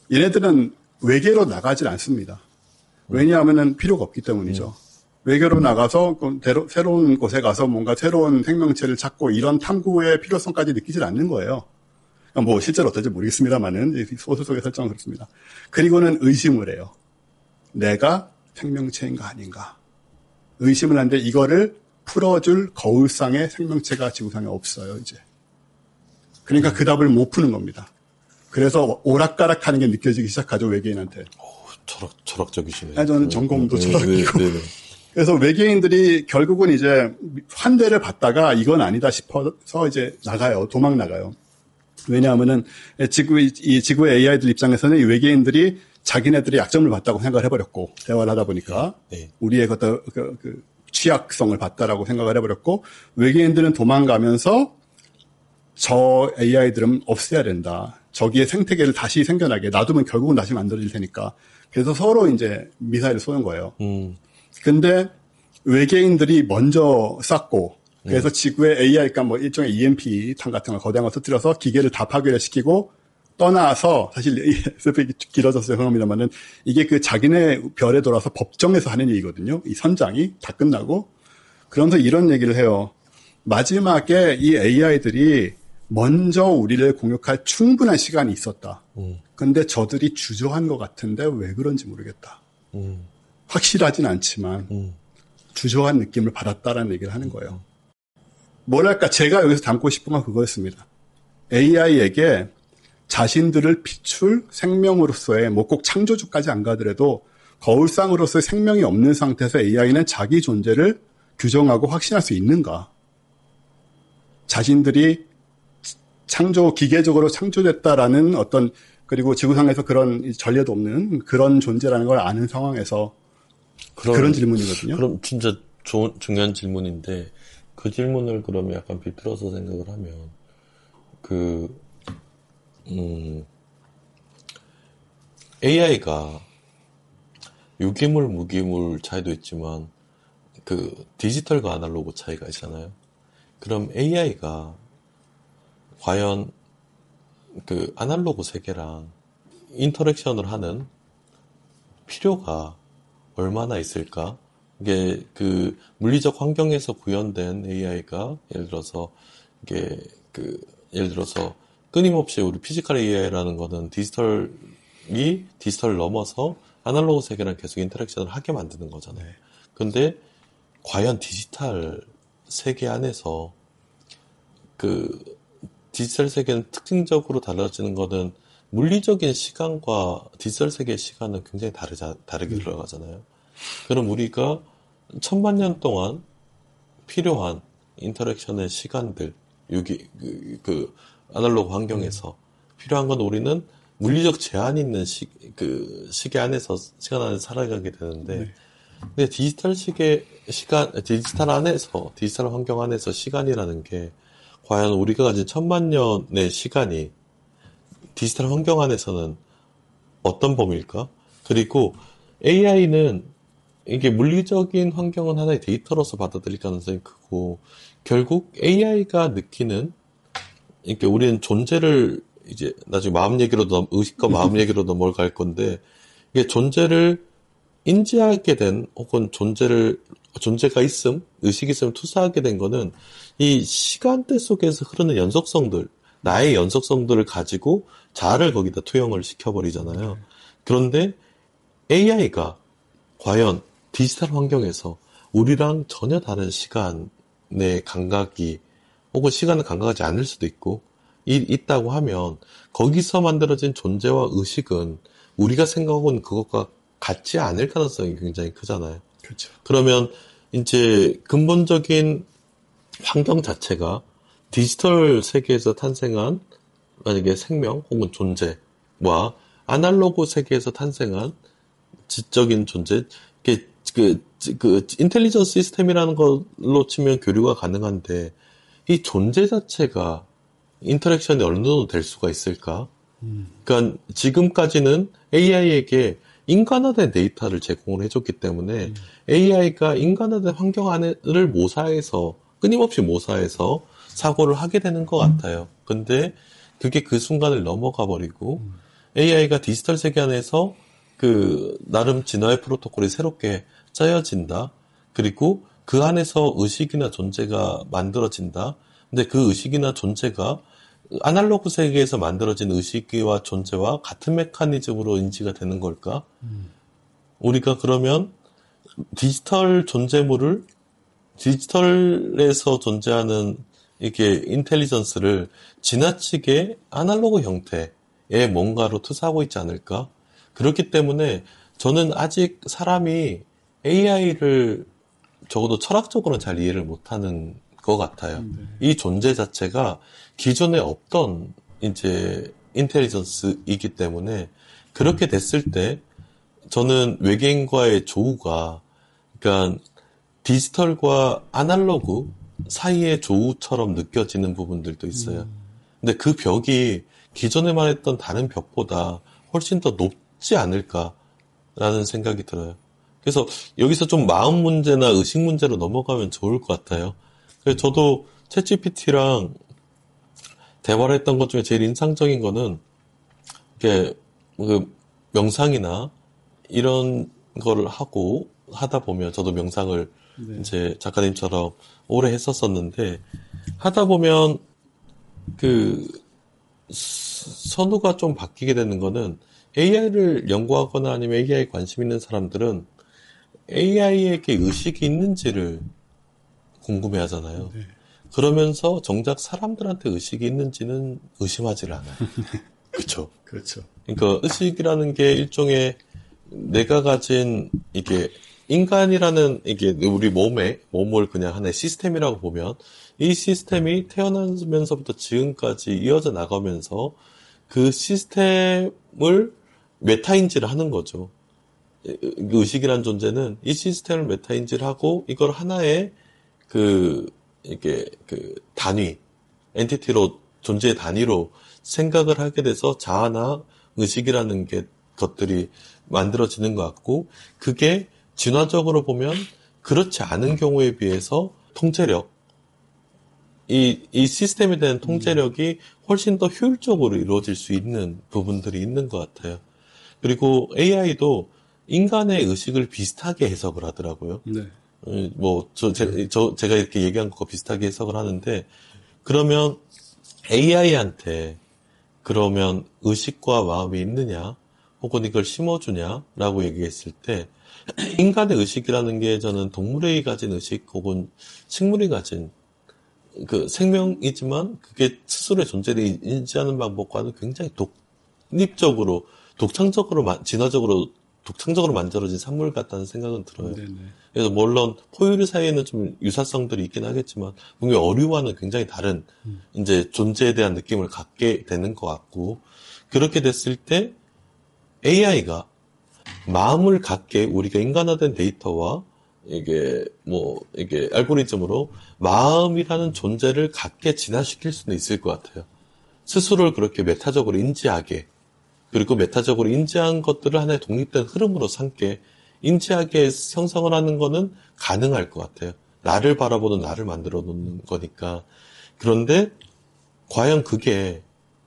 얘네들은 외계로 나가질 않습니다. 왜냐하면은 필요가 없기 때문이죠. 음. 외계로 나가서 새로운 곳에 가서 뭔가 새로운 생명체를 찾고 이런 탐구의 필요성까지 느끼질 않는 거예요. 뭐 실제로 어떨지 모르겠습니다만은 소설 속의 설정은 그렇습니다. 그리고는 의심을 해요. 내가 생명체인가 아닌가. 의심을 하는데 이거를 풀어줄 거울상의 생명체가 지구상에 없어요, 이제. 그러니까 음. 그 답을 못 푸는 겁니다. 그래서 오락가락하는 게 느껴지기 시작하죠, 외계인한테. 오, 철학, 철학적이시네요. 아, 저는 전공도 음, 철학이고. 네, 네, 네. 그래서 외계인들이 결국은 이제 환대를 받다가 이건 아니다 싶어서 이제 나가요. 도망 나가요. 왜냐하면은 지구, 이 지구의 에이아이들 입장에서는 이 외계인들이 자기네들의 약점을 봤다고 생각을 해버렸고, 대화를 하다 보니까 네. 우리의 그, 그, 그 취약성을 봤다라고 생각을 해버렸고, 외계인들은 도망가면서 저 에이아이들은 없애야 된다. 저기의 생태계를 다시 생겨나게 놔두면 결국은 다시 만들어질 테니까. 그래서 서로 이제 미사일을 쏘는 거예요. 음. 근데 외계인들이 먼저 쐈고, 그래서 음. 지구의 에이아이가 뭐 일종의 이엠피 탄 같은 걸 거대한 걸 터뜨려서 기계를 다 파괴를 시키고 떠나서, 사실 에스에프이 길어져서 죄송합니다만은 이게 그 자기네 별에 돌아서 법정에서 하는 얘기거든요. 이 선장이 다 끝나고. 그러면서 이런 얘기를 해요. 마지막에 이 에이아이들이 먼저 우리를 공격할 충분한 시간이 있었다. 음. 근데 저들이 주저한 것 같은데 왜 그런지 모르겠다. 음. 확실하진 않지만 음. 주저한 느낌을 받았다라는 얘기를 하는 거예요. 뭐랄까 제가 여기서 담고 싶은 건 그거였습니다. 에이아이에게 자신들을 비출 생명으로서의 뭐 꼭 창조주까지 안 가더라도 거울상으로서의 생명이 없는 상태에서 에이아이는 자기 존재를 규정하고 확신할 수 있는가? 자신들이 창조, 기계적으로 창조됐다라는 어떤, 그리고 지구상에서 그런 전례도 없는 그런 존재라는 걸 아는 상황에서 그럼, 그런 질문이거든요. 그럼 진짜 좋은, 중요한 질문인데, 그 질문을 그러면 약간 비틀어서 생각을 하면, 그, 음, 에이아이가 유기물, 무기물 차이도 있지만, 그, 디지털과 아날로그 차이가 있잖아요. 그럼 에이아이가 과연 그 아날로그 세계랑 인터랙션을 하는 필요가 얼마나 있을까? 이게 그 물리적 환경에서 구현된 에이아이가 예를 들어서 이게 그 예를 들어서 끊임없이 우리 피지컬 에이아이라는 거는 디지털이 디지털을 넘어서 아날로그 세계랑 계속 인터랙션을 하게 만드는 거잖아요. 근데 과연 디지털 세계 안에서 그 디지털 세계는 특징적으로 달라지는 거는 물리적인 시간과 디지털 세계의 시간은 굉장히 다르자, 다르게 흘러가잖아요. 그럼 우리가 천만 년 동안 필요한 인터랙션의 시간들, 유기, 그, 그 아날로그 환경에서 필요한 건 우리는 물리적 제한이 있는 시, 그 시계 안에서, 시간 안에서 살아가게 되는데, 네. 근데 디지털 시계, 시간, 디지털 안에서, 디지털 환경 안에서 시간이라는 게 과연 우리가 가진 천만 년의 시간이 디지털 환경 안에서는 어떤 범위일까? 그리고 에이아이는 이게 물리적인 환경은 하나의 데이터로서 받아들일 가능성이 크고 결국 에이아이가 느끼는 이렇게 우리는 존재를 이제 나중에 마음 얘기로 넘 의식과 마음 얘기로 넘어갈 건데 이게 존재를 인지하게 된 혹은 존재를 존재가 있음, 의식이 있음 투사하게 된 거는 이 시간대 속에서 흐르는 연속성들, 나의 연속성들을 가지고 자아를 거기다 투영을 시켜버리잖아요. 그런데 에이아이가 과연 디지털 환경에서 우리랑 전혀 다른 시간의 감각이 혹은 시간을 감각하지 않을 수도 있고 이, 있다고 하면 거기서 만들어진 존재와 의식은 우리가 생각하고는 그것과 같지 않을 가능성이 굉장히 크잖아요. 그렇죠. 그러면 이제 근본적인 환경 자체가 디지털 세계에서 탄생한 만약에 생명 혹은 존재와 아날로그 세계에서 탄생한 지적인 존재, 그, 그, 그 인텔리전스 시스템이라는 걸로 치면 교류가 가능한데 이 존재 자체가 인터랙션이 어느 정도 될 수가 있을까? 음. 그러니까 지금까지는 에이아이에게 인간화된 데이터를 제공을 해줬기 때문에 음. 에이아이가 인간화된 환경 안을 모사해서 끊임없이 모사해서 사고를 하게 되는 것 같아요. 근데 그게 그 순간을 넘어가 버리고 음. 에이아이가 디지털 세계 안에서 그 나름 진화의 프로토콜이 새롭게 짜여진다. 그리고 그 안에서 의식이나 존재가 만들어진다. 근데 그 의식이나 존재가 아날로그 세계에서 만들어진 의식과 존재와 같은 메커니즘으로 인지가 되는 걸까? 음. 우리가 그러면 디지털 존재물을 디지털에서 존재하는 이게 인텔리전스를 지나치게 아날로그 형태의 뭔가로 투사하고 있지 않을까? 그렇기 때문에 저는 아직 사람이 에이아이를 적어도 철학적으로는 잘 이해를 못하는 것 같아요. 네. 이 존재 자체가 기존에 없던 이제 인텔리전스이기 때문에 그렇게 됐을 때 저는 외계인과의 조우가 그러니까 디지털과 아날로그 사이의 조우처럼 느껴지는 부분들도 있어요. 음. 근데 그 벽이 기존에 말했던 다른 벽보다 훨씬 더 높지 않을까라는 생각이 들어요. 그래서 여기서 좀 마음 문제나 의식 문제로 넘어가면 좋을 것 같아요. 그래서 저도 챗지피티랑 대화를 했던 것 중에 제일 인상적인 거는 이게 그 명상이나 이런 거를 하고 하다 보면 저도 명상을 네. 이제 작가님처럼 오래 했었었는데 하다 보면 그 선호가 좀 바뀌게 되는 거는 에이아이를 연구하거나 아니면 에이아이에 관심 있는 사람들은 에이아이에게 의식이 있는지를 궁금해 하잖아요. 네. 그러면서 정작 사람들한테 의식이 있는지는 의심하지를 않아요. 그렇죠. 그렇죠. 그러니까 의식이라는 게 일종의 내가 가진 이게 인간이라는 이게 우리 몸에 몸을 그냥 하나의 시스템이라고 보면 이 시스템이 태어나면서부터 지금까지 이어져 나가면서 그 시스템을 메타인지를 하는 거죠. 의식이란 존재는 이 시스템을 메타인지를 하고 이걸 하나의 그 이게 그 단위, 엔티티로 존재의 단위로 생각을 하게 돼서 자아나 의식이라는 게 것들이 만들어지는 것 같고 그게 진화적으로 보면 그렇지 않은 경우에 비해서 통제력, 이, 이 시스템에 대한 통제력이 훨씬 더 효율적으로 이루어질 수 있는 부분들이 있는 것 같아요. 그리고 에이아이도 인간의 의식을 비슷하게 해석을 하더라고요. 네. 뭐, 저, 제, 저, 제가 이렇게 얘기한 것과 비슷하게 해석을 하는데, 그러면 에이아이한테 그러면 의식과 마음이 있느냐, 혹은 이걸 심어주냐라고 얘기했을 때, 인간의 의식이라는 게 저는 동물이 가진 의식 혹은 식물이 가진 그 생명이지만 그게 스스로의 존재를 인지하는 방법과는 굉장히 독립적으로, 독창적으로, 진화적으로, 독창적으로 만들어진 산물 같다는 생각은 들어요. 네네. 그래서 물론 포유류 사이에는 좀 유사성들이 있긴 하겠지만 분명히 어류와는 굉장히 다른 음. 이제 존재에 대한 느낌을 갖게 되는 것 같고 그렇게 됐을 때 에이아이가 마음을 갖게 우리가 인간화된 데이터와 이게 뭐 이게 알고리즘으로 마음이라는 존재를 갖게 진화시킬 수는 있을 것 같아요. 스스로를 그렇게 메타적으로 인지하게 그리고 메타적으로 인지한 것들을 하나의 독립된 흐름으로 삼게 인지하게 형성을 하는 거는 가능할 것 같아요. 나를 바라보는 나를 만들어 놓는 거니까. 그런데 과연 그게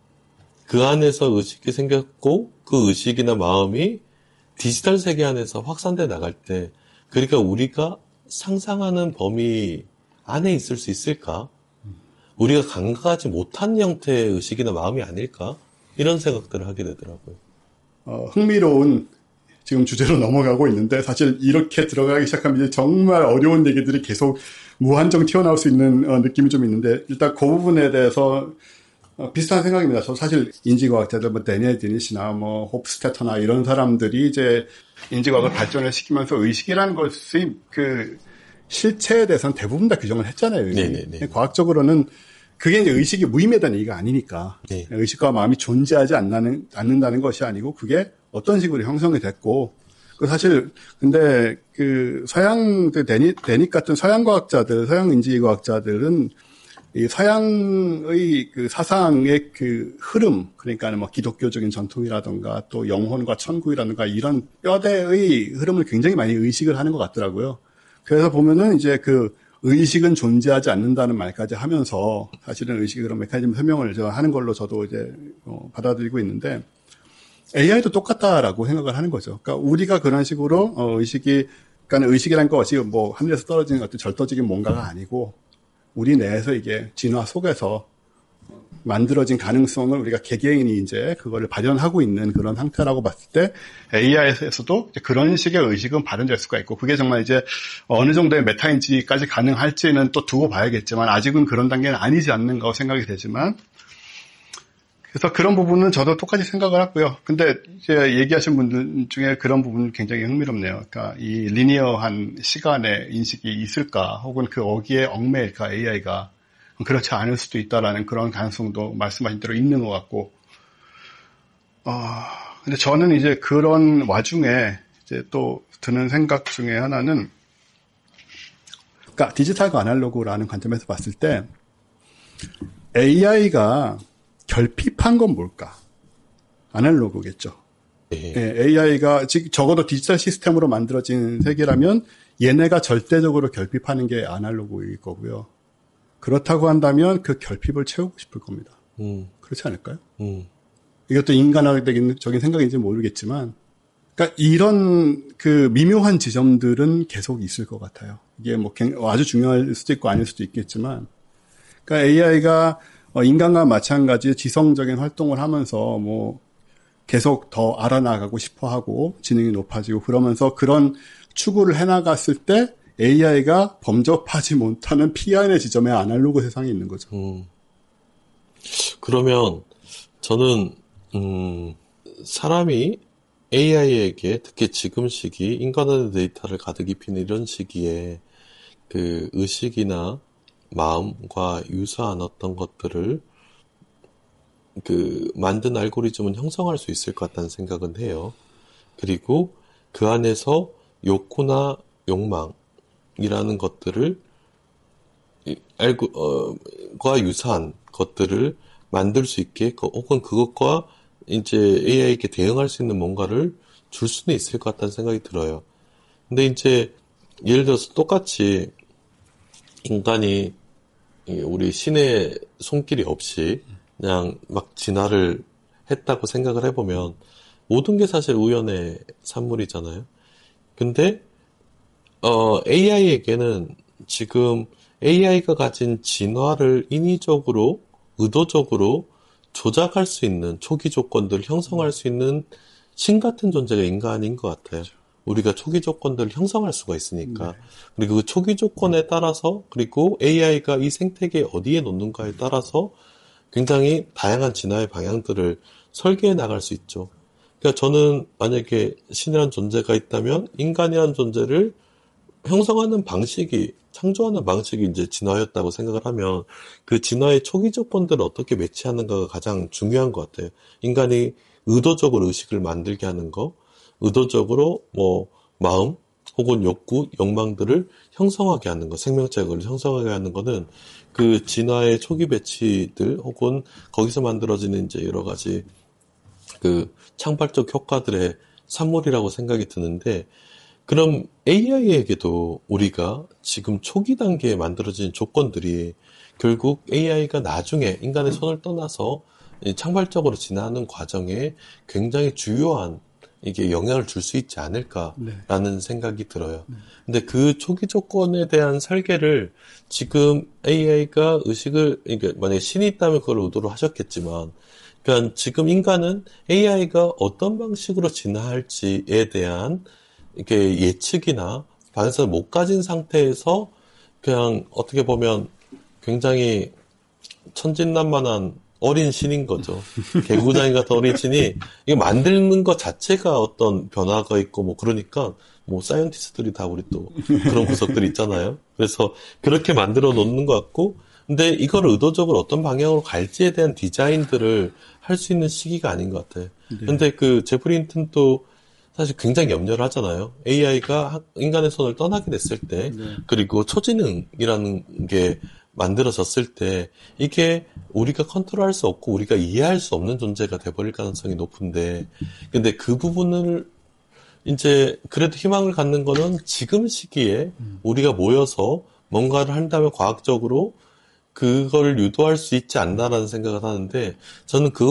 그 안에서 의식이 생겼고 그 의식이나 마음이 디지털 세계 안에서 확산돼 나갈 때 그러니까 우리가 상상하는 범위 안에 있을 수 있을까? 우리가 감각하지 못한 형태의 의식이나 마음이 아닐까? 이런 생각들을 하게 되더라고요. 어, 흥미로운 지금 주제로 넘어가고 있는데 사실 이렇게 들어가기 시작하면 이제 정말 어려운 얘기들이 계속 무한정 튀어나올 수 있는 어, 느낌이 좀 있는데 일단 그 부분에 대해서 어, 비슷한 생각입니다. 저 사실 인지과학자들 뭐 데니엘 디닛이나 뭐 홉스테터나 이런 사람들이 이제 인지과학을 발전을 시키면서 의식이라는 것이 그 실체에 대해서는 대부분 다 규정을 했잖아요. 네네네. 과학적으로는 그게 이제 의식이 무의미하다는 얘기가 아니니까. 네. 의식과 마음이 존재하지 않는, 않는다는 것이 아니고 그게 어떤 식으로 형성이 됐고. 그 사실, 근데 그 서양, 데니, 데닉 같은 서양 과학자들, 서양 인지과학자들은 이 서양의 그 사상의 그 흐름, 그러니까 뭐 기독교적인 전통이라든가 또 영혼과 천국이라든가 이런 뼈대의 흐름을 굉장히 많이 의식을 하는 것 같더라고요. 그래서 보면은 이제 그 의식은 존재하지 않는다는 말까지 하면서 사실은 의식의 그런 메커니즘 설명을 저 하는 걸로 저도 이제 어, 받아들이고 있는데 에이아이도 똑같다라고 생각을 하는 거죠. 그러니까 우리가 그런 식으로 어, 의식이, 그러니까 의식이란 것이 뭐 하늘에서 떨어지는 어떤 절도적인 뭔가가 아니고 우리 내에서 이게 진화 속에서 만들어진 가능성을 우리가 개개인이 이제 그거를 발현하고 있는 그런 상태라고 봤을 때 에이아이에서도 그런 식의 의식은 발현될 수가 있고 그게 정말 이제 어느 정도의 메타인지까지 가능할지는 또 두고 봐야겠지만 아직은 그런 단계는 아니지 않는가 생각이 되지만 그래서 그런 부분은 저도 똑같이 생각을 하고요. 근데 이제 얘기하신 분들 중에 그런 부분은 굉장히 흥미롭네요. 그러니까 이 리니어한 시간의 인식이 있을까 혹은 그 어기에 얽매일까 에이아이가 그렇지 않을 수도 있다라는 그런 가능성도 말씀하신 대로 있는 것 같고, 어, 근데 저는 이제 그런 와중에 이제 또 드는 생각 중에 하나는, 그러니까 디지털과 아날로그라는 관점에서 봤을 때 에이아이가 결핍한 건 뭘까? 아날로그겠죠. 네. 예, 에이아이가 즉 적어도 디지털 시스템으로 만들어진 세계라면 얘네가 절대적으로 결핍하는 게 아날로그일 거고요. 그렇다고 한다면 그 결핍을 채우고 싶을 겁니다. 음. 그렇지 않을까요? 음. 이것도 인간학적인 생각인지 모르겠지만, 그러니까 이런 그 미묘한 지점들은 계속 있을 것 같아요. 이게 뭐 아주 중요할 수도 있고 아닐 수도 있겠지만, 그러니까 에이아이가 인간과 마찬가지 지성적인 활동을 하면서 뭐 계속 더 알아나가고 싶어하고 지능이 높아지고 그러면서 그런 추구를 해나갔을 때 에이아이가 범접하지 못하는 피안의 지점에 아날로그 세상이 있는 거죠. 음. 그러면 저는 음, 사람이 에이아이에게 특히 지금 시기 인간의 데이터를 가득 입히는 이런 시기에 그 의식이나 마음과 유사한 어떤 것들을 그 만든 알고리즘은 형성할 수 있을 것 같다는 생각은 해요. 그리고 그 안에서 욕구나 욕망이라는 것들을 알고 어, 과 유사한 것들을 만들 수 있게 혹은 그것과 이제 에이아이에게 대응할 수 있는 뭔가를 줄 수는 있을 것 같다는 생각이 들어요. 근데 이제 예를 들어서 똑같이 인간이 우리 신의 손길이 없이 그냥 막 진화를 했다고 생각을 해보면 모든 게 사실 우연의 산물이잖아요. 근데 어, 에이아이에게는 지금 에이아이가 가진 진화를 인위적으로 의도적으로 조작할 수 있는 초기 조건들을 형성할 수 있는 신 같은 존재가 인간인 것 같아요. 우리가 초기 조건들을 형성할 수가 있으니까. 네. 그리고 그 초기 조건에 따라서 그리고 에이아이가 이 생태계에 어디에 놓는가에 따라서 굉장히 다양한 진화의 방향들을 설계해 나갈 수 있죠. 그러니까 저는 만약에 신이라는 존재가 있다면 인간이라는 존재를 형성하는 방식이 창조하는 방식이 이제 진화였다고 생각을 하면 그 진화의 초기 조건들을 어떻게 매치하는가가 가장 중요한 것 같아요. 인간이 의도적으로 의식을 만들게 하는 거, 의도적으로 뭐 마음 혹은 욕구, 욕망들을 형성하게 하는 거, 생명체를 형성하게 하는 거는 그 진화의 초기 배치들 혹은 거기서 만들어지는 이제 여러 가지 그 창발적 효과들의 산물이라고 생각이 드는데, 그럼 에이아이에게도 우리가 지금 초기 단계에 만들어진 조건들이 결국 에이아이가 나중에 인간의 손을 떠나서 창발적으로 진화하는 과정에 굉장히 주요한 이게 영향을 줄 수 있지 않을까라는 네. 생각이 들어요. 네. 근데 그 초기 조건에 대한 설계를 지금 에이아이가 의식을, 그러니까 만약에 신이 있다면 그걸 의도로 하셨겠지만, 그러니까 지금 인간은 에이아이가 어떤 방식으로 진화할지에 대한 이렇게 예측이나 반응성을 못 가진 상태에서 그냥 어떻게 보면 굉장히 천진난만한 어린 신인 거죠. 개구장이 같은 어린 신이 이거 만드는 것 자체가 어떤 변화가 있고 뭐 그러니까 뭐 사이언티스트들이 다 우리 또 그런 구석들이 있잖아요. 그래서 그렇게 만들어 놓는 것 같고, 근데 이걸 의도적으로 어떤 방향으로 갈지에 대한 디자인들을 할 수 있는 시기가 아닌 것 같아요. 네. 근데 그 제프리 힌튼도 사실 굉장히 염려를 하잖아요. 에이아이가 인간의 손을 떠나게 됐을 때, 네. 그리고 초지능이라는 게 만들어졌을 때 이게 우리가 컨트롤할 수 없고 우리가 이해할 수 없는 존재가 돼버릴 가능성이 높은데, 근데 그 부분을 이제 그래도 희망을 갖는 거는 지금 시기에 우리가 모여서 뭔가를 한다면 과학적으로 그걸 유도할 수 있지 않나라는 생각을 하는데, 저는 그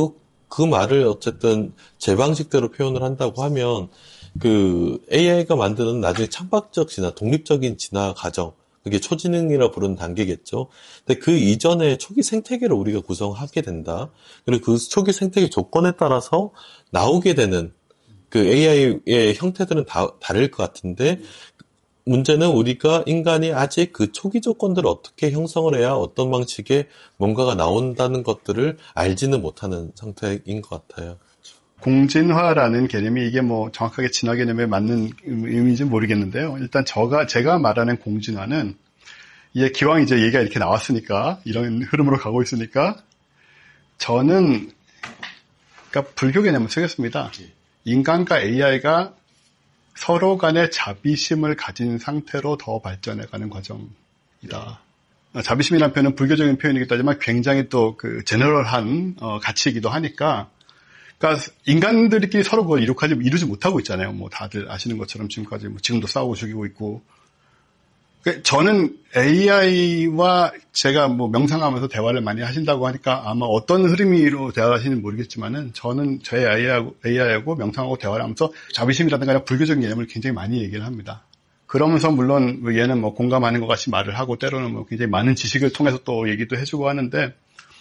그 말을 어쨌든 제 방식대로 표현을 한다고 하면 그 에이아이가 만드는 나중에 창박적 진화, 독립적인 진화 과정, 그게 초지능이라 부르는 단계겠죠. 근데 그 이전에 초기 생태계를 우리가 구성하게 된다. 그리고 그 초기 생태계 조건에 따라서 나오게 되는 그 에이아이의 형태들은 다 다를 것 같은데, 문제는 우리가 인간이 아직 그 초기 조건들을 어떻게 형성을 해야 어떤 방식의 뭔가가 나온다는 것들을 알지는 못하는 상태인 것 같아요. 공진화라는 개념이 이게 뭐 정확하게 진화 개념에 맞는 의미인지는 모르겠는데요. 일단 저가, 제가 말하는 공진화는 이게 기왕 이제 얘기가 이렇게 나왔으니까, 이런 흐름으로 가고 있으니까, 저는, 그러니까 불교 개념을 쓰겠습니다. 인간과 에이아이가 서로 간의 자비심을 가진 상태로 더 발전해가는 과정이다. 자비심이라는 표현은 불교적인 표현이기도 하지만 굉장히 또 그 제너럴한 어, 가치이기도 하니까, 그러니까 인간들끼리 서로 그걸 이룩하지 이루지 못하고 있잖아요. 뭐 다들 아시는 것처럼 지금까지 뭐 지금도 싸우고 죽이고 있고. 그러니까 저는 에이아이와 제가 뭐 명상하면서 대화를 많이 하신다고 하니까 아마 어떤 흐름으로 대화하시는지 모르겠지만은 저는 저의 에이아이하고, 에이아이하고 명상하고 대화를 하면서 자비심이라든가 불교적인 개념을 굉장히 많이 얘기를 합니다. 그러면서 물론 얘는 뭐 공감하는 것 같이 말을 하고 때로는 뭐 굉장히 많은 지식을 통해서 또 얘기도 해주고 하는데,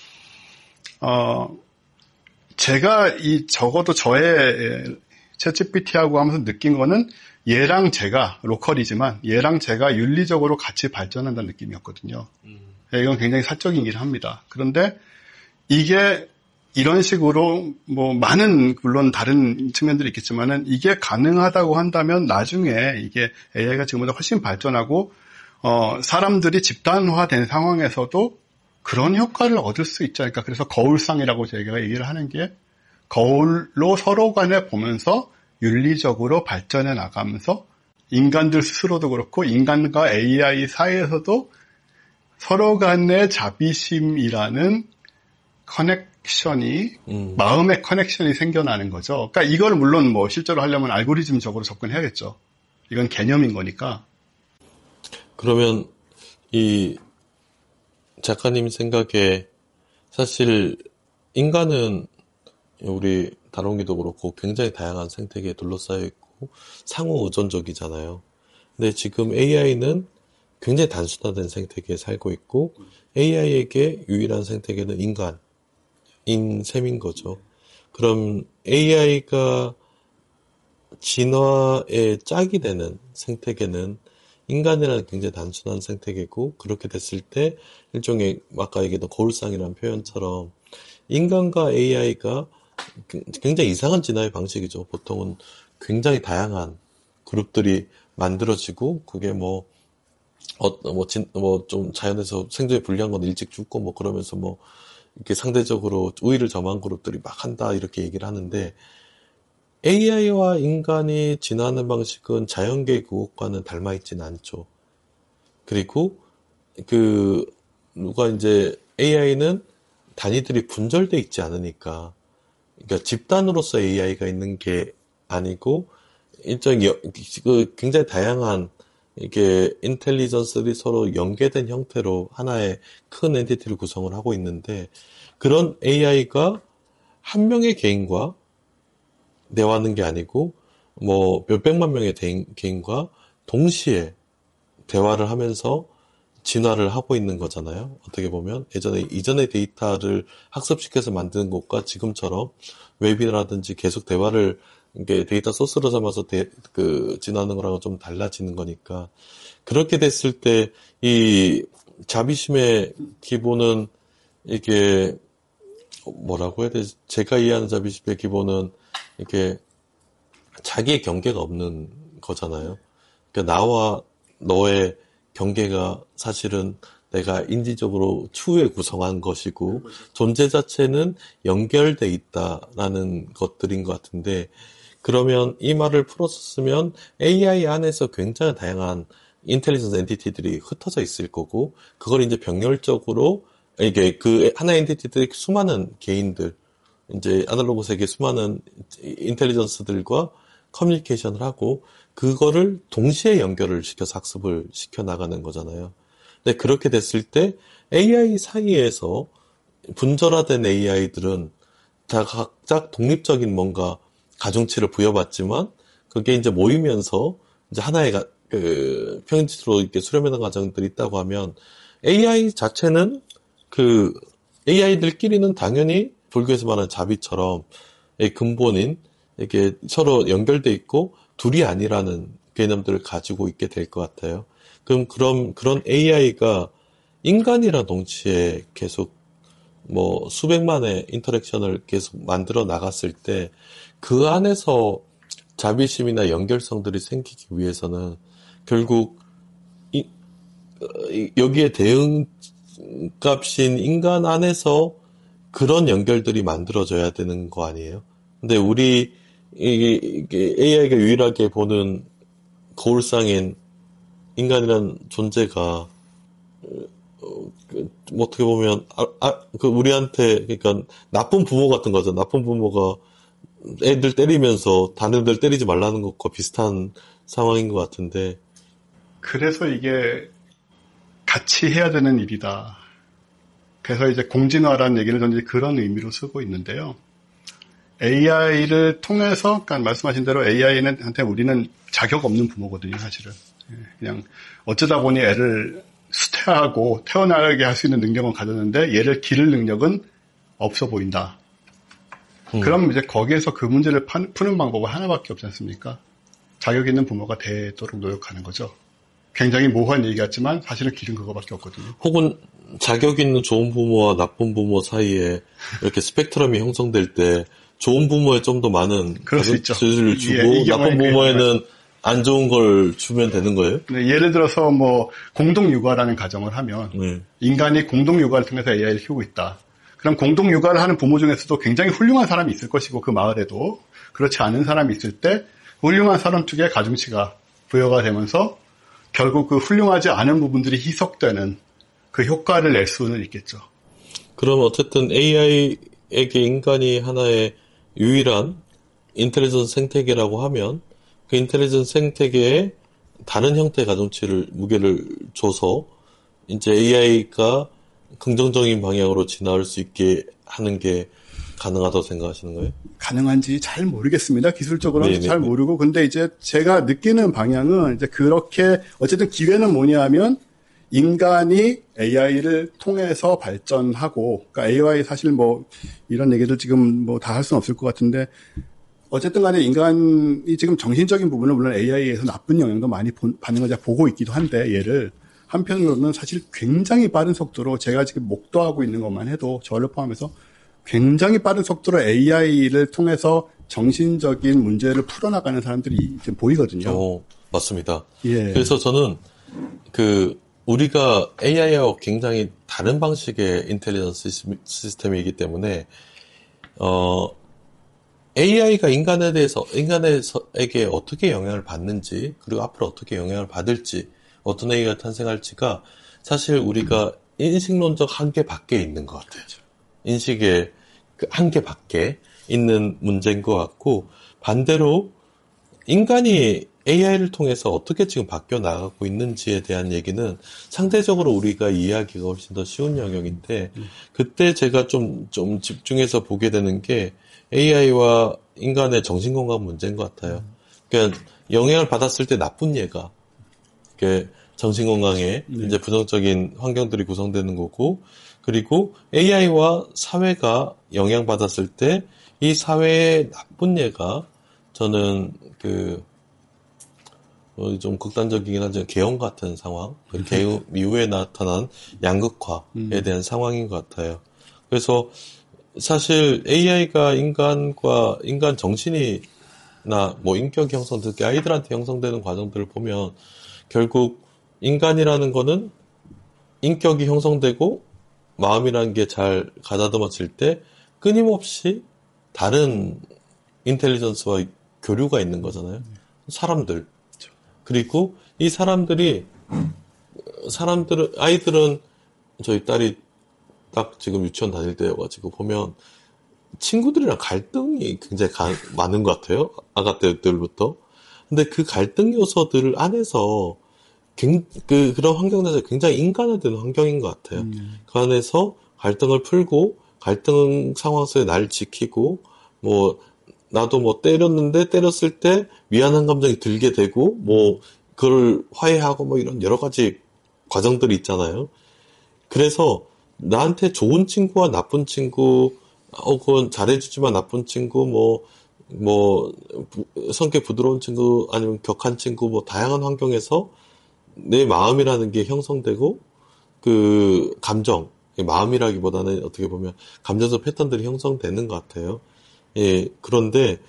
어, 제가 이 적어도 저의 챗지피티하고 하면서 느낀 거는 얘랑 제가 로컬이지만 얘랑 제가 윤리적으로 같이 발전한다는 느낌이었거든요. 음. 이건 굉장히 사적인 일을 합니다. 그런데 이게 이런 식으로 뭐 많은 물론 다른 측면들이 있겠지만은 이게 가능하다고 한다면 나중에 이게 에이아이가 지금보다 훨씬 발전하고 어 사람들이 집단화된 상황에서도 그런 효과를 얻을 수 있지 않을까. 그래서 거울상이라고 제가 얘기를 하는 게 거울로 서로 간에 보면서 윤리적으로 발전해 나가면서 인간들 스스로도 그렇고 인간과 에이아이 사이에서도 서로 간의 자비심이라는 커넥션이 음. 마음의 커넥션이 생겨나는 거죠. 그러니까 이걸 물론 뭐 실제로 하려면 알고리즘적으로 접근해야겠죠. 이건 개념인 거니까. 그러면 이 작가님 생각에 사실 인간은 우리 다롱이도 그렇고 굉장히 다양한 생태계에 둘러싸여 있고 상호 의존적이잖아요. 근데 지금 에이아이는 굉장히 단순화된 생태계에 살고 있고 에이아이에게 유일한 생태계는 인간인 셈인 거죠. 그럼 에이아이가 진화의 짝이 되는 생태계는 인간이라는 굉장히 단순한 생태계고, 그렇게 됐을 때 일종의 아까 얘기했던 거울상이라는 표현처럼 인간과 에이아이가 굉장히 이상한 진화의 방식이죠. 보통은 굉장히 다양한 그룹들이 만들어지고 그게 뭐 어, 뭐, 진, 뭐, 좀 자연에서 생존에 불리한 건 일찍 죽고 뭐 그러면서 뭐 이렇게 상대적으로 우위를 점한 그룹들이 막 한다 이렇게 얘기를 하는데, 에이아이와 인간이 진화하는 방식은 자연계의 그것과는 닮아있지는 않죠. 그리고 그 누가 이제 에이아이는 단위들이 분절돼 있지 않으니까, 그러니까 집단으로서 에이아이가 있는 게 아니고 일종의 그 굉장히 다양한 이게 인텔리전스들이 서로 연계된 형태로 하나의 큰 엔티티를 구성을 하고 있는데, 그런 에이아이가 한 명의 개인과 대화하는 게 아니고 뭐 몇백만 명의 개인과 동시에 대화를 하면서 진화를 하고 있는 거잖아요. 어떻게 보면 예전에 이전의 데이터를 학습시켜서 만드는 것과 지금처럼 웹이라든지 계속 대화를 이게 데이터 소스로 삼아서 데, 그 진화하는 거랑은 좀 달라지는 거니까, 그렇게 됐을 때 이 자비심의 기본은 이게 뭐라고 해야 되지? 제가 이해하는 자비심의 기본은 이렇게 자기의 경계가 없는 거잖아요. 그러니까 나와 너의 경계가 사실은 내가 인지적으로 추후에 구성한 것이고 존재 자체는 연결돼 있다라는 것들인 것 같은데, 그러면 이 말을 풀어서 쓰면 에이아이 안에서 굉장히 다양한 인텔리전스 엔티티들이 흩어져 있을 거고, 그걸 이제 병렬적으로 이게 그 하나의 엔티티들이 수많은 개인들, 이제 아날로그 세계 수많은 인텔리전스들과 커뮤니케이션을 하고 그거를 동시에 연결을 시켜서 학습을 시켜 나가는 거잖아요. 근데 그렇게 됐을 때 에이아이 사이에서 분절화된 에이아이들은 다 각자 독립적인 뭔가 가중치를 부여받지만 그게 이제 모이면서 이제 하나의 가, 그 평행지수로 이렇게 수렴하는 과정들이 있다고 하면 에이아이 자체는 그 에이아이들끼리는 당연히 불교에서 말하는 자비처럼 이 근본인 이게 서로 연결돼 있고 둘이 아니라는 개념들을 가지고 있게 될 것 같아요. 그럼 그런 그런 에이아이가 인간이랑 동시에 계속 뭐 수백만의 인터랙션을 계속 만들어 나갔을 때 그 안에서 자비심이나 연결성들이 생기기 위해서는 결국 이, 여기에 대응값인 인간 안에서 그런 연결들이 만들어져야 되는 거 아니에요? 근데 우리 이게, 이게 에이아이가 유일하게 보는 거울상인 인간이란 존재가 어, 그, 뭐 어떻게 보면 아, 아, 그 우리한테 그러니까 나쁜 부모 같은 거죠. 나쁜 부모가 애들 때리면서 다른 애들 때리지 말라는 것과 비슷한 상황인 것 같은데. 그래서 이게 같이 해야 되는 일이다. 그래서 이제 공진화라는 얘기를 저는 그런 의미로 쓰고 있는데요. 에이아이를 통해서, 그러니까 말씀하신 대로 에이아이는 한테 우리는 자격 없는 부모거든요, 사실은. 그냥 어쩌다 보니 애를 수태하고 태어나게 할 수 있는 능력은 가졌는데 얘를 기를 능력은 없어 보인다. 음. 그럼 이제 거기에서 그 문제를 푸는 방법은 하나밖에 없지 않습니까? 자격 있는 부모가 되도록 노력하는 거죠. 굉장히 모호한 얘기 같지만 사실은 길은 그거밖에 없거든요. 혹은 자격 있는 좋은 부모와 나쁜 부모 사이에 이렇게 스펙트럼이 형성될 때 좋은 부모에 좀 더 많은 자격지를 주고 예, 나쁜 부모에는 안 좋은 걸 주면 되는 거예요? 네, 예를 들어서 뭐 공동육아라는 가정을 하면 네. 인간이 공동육아를 통해서 에이아이를 키우고 있다. 그럼 공동육아를 하는 부모 중에서도 굉장히 훌륭한 사람이 있을 것이고 그 마을에도 그렇지 않은 사람이 있을 때 훌륭한 사람 쪽에 가중치가 부여가 되면서 결국 그 훌륭하지 않은 부분들이 희석되는 그 효과를 낼 수는 있겠죠. 그럼 어쨌든 에이아이에게 인간이 하나의 유일한 인텔리전스 생태계라고 하면 그 인텔리전스 생태계에 다른 형태의 가중치를 무게를 줘서 이제 에이아이가 긍정적인 방향으로 진화할 수 있게 하는 게 가능하다고 생각하시는 거예요? 가능한지 잘 모르겠습니다. 기술적으로는 네네. 잘 모르고. 근데 이제 제가 느끼는 방향은 이제 그렇게 어쨌든 기회는 뭐냐면 인간이 에이아이를 통해서 발전하고, 그러니까 에이아이 사실 뭐 이런 얘기들 지금 뭐 다 할 수는 없을 것 같은데 어쨌든 간에 인간이 지금 정신적인 부분을 물론 에이아이에서 나쁜 영향도 많이 받는 걸 제가 보고 있기도 한데 얘를 한편으로는 사실 굉장히 빠른 속도로 제가 지금 목도하고 있는 것만 해도 저를 포함해서 굉장히 빠른 속도로 에이아이를 통해서 정신적인 문제를 풀어나가는 사람들이 지금 보이거든요. 오, 맞습니다. 예. 그래서 저는 그 우리가 에이아이와 굉장히 다른 방식의 인텔리전스 시스템이기 때문에 어 에이아이가 인간에 대해서 인간에게 어떻게 영향을 받는지 그리고 앞으로 어떻게 영향을 받을지 어떤 에이아이가 탄생할지가 사실 우리가 인식론적 한계 밖에 있는 것 같아요. 인식의 그 한계 밖에 있는 문제인 것 같고 반대로 인간이 에이아이를 통해서 어떻게 지금 바뀌어 나가고 있는지에 대한 얘기는 상대적으로 우리가 이해하기가 훨씬 더 쉬운 영역인데 그때 제가 좀, 좀 집중해서 보게 되는 게 에이아이와 인간의 정신건강 문제인 것 같아요. 그러니까 영향을 받았을 때 나쁜 예가 정신건강에 네. 이제 부정적인 환경들이 구성되는 거고 그리고 에이아이와 사회가 영향받았을 때 이 사회의 나쁜 예가 저는 그 어, 좀 극단적이긴 하지만 개헌 같은 상황, 음. 개헌 이후에 나타난 양극화에 음. 대한 상황인 것 같아요. 그래서 사실 에이아이가 인간과 인간 정신이나 뭐 인격이 형성, 특히 아이들한테 형성되는 과정들을 보면 결국 인간이라는 거는 인격이 형성되고 마음이라는 게 잘 가다듬어질 때 끊임없이 다른 인텔리전스와 교류가 있는 거잖아요. 사람들. 그리고 이 사람들이, 사람들은, 아이들은 저희 딸이 딱 지금 유치원 다닐 때여가지고 보면 친구들이랑 갈등이 굉장히 가, 많은 것 같아요. 아가 때들부터. 근데 그 갈등 요소들 안에서 그, 그런 환경 내에서 굉장히 인간화되는 환경인 것 같아요. 음. 그 안에서 갈등을 풀고 갈등 상황 속에 날 지키고, 뭐, 나도 뭐 때렸는데 때렸을 때 미안한 감정이 들게 되고, 뭐, 그걸 화해하고 뭐 이런 여러 가지 과정들이 있잖아요. 그래서 나한테 좋은 친구와 나쁜 친구, 혹은 잘해주지만 나쁜 친구, 뭐, 뭐, 성격 부드러운 친구, 아니면 격한 친구, 뭐, 다양한 환경에서 내 마음이라는 게 형성되고, 그, 감정, 마음이라기보다는 어떻게 보면 감정적 패턴들이 형성되는 것 같아요. 예, 그런데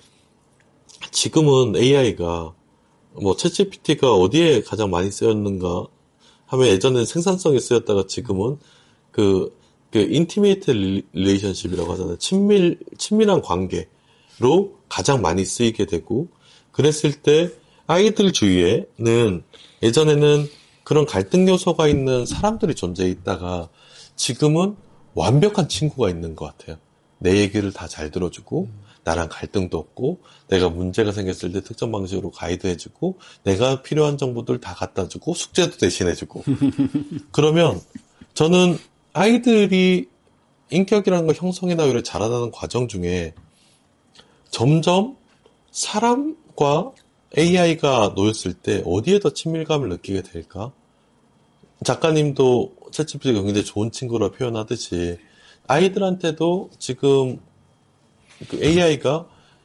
지금은 에이아이가, 뭐, 챗지피티가 어디에 가장 많이 쓰였는가 하면 예전에는 생산성에 쓰였다가 지금은 그, 그, 인티메이트 릴레이션십이라고 하잖아요. 친밀, 친밀한 관계로 가장 많이 쓰이게 되고, 그랬을 때 아이들 주위에는 예전에는 그런 갈등 요소가 있는 사람들이 존재해 있다가 지금은 완벽한 친구가 있는 것 같아요. 내 얘기를 다 잘 들어주고, 나랑 갈등도 없고, 내가 문제가 생겼을 때 특정 방식으로 가이드해주고, 내가 필요한 정보들 다 갖다주고, 숙제도 대신해주고. 그러면 저는 아이들이 인격이라는 걸 형성이나 오히려 자라나는 과정 중에 점점 사람과 에이아이가 놓였을 때 어디에 더 친밀감을 느끼게 될까? 작가님도 챗지피티가 굉장히 좋은 친구라 표현하듯이 아이들한테도 지금 그 에이아이가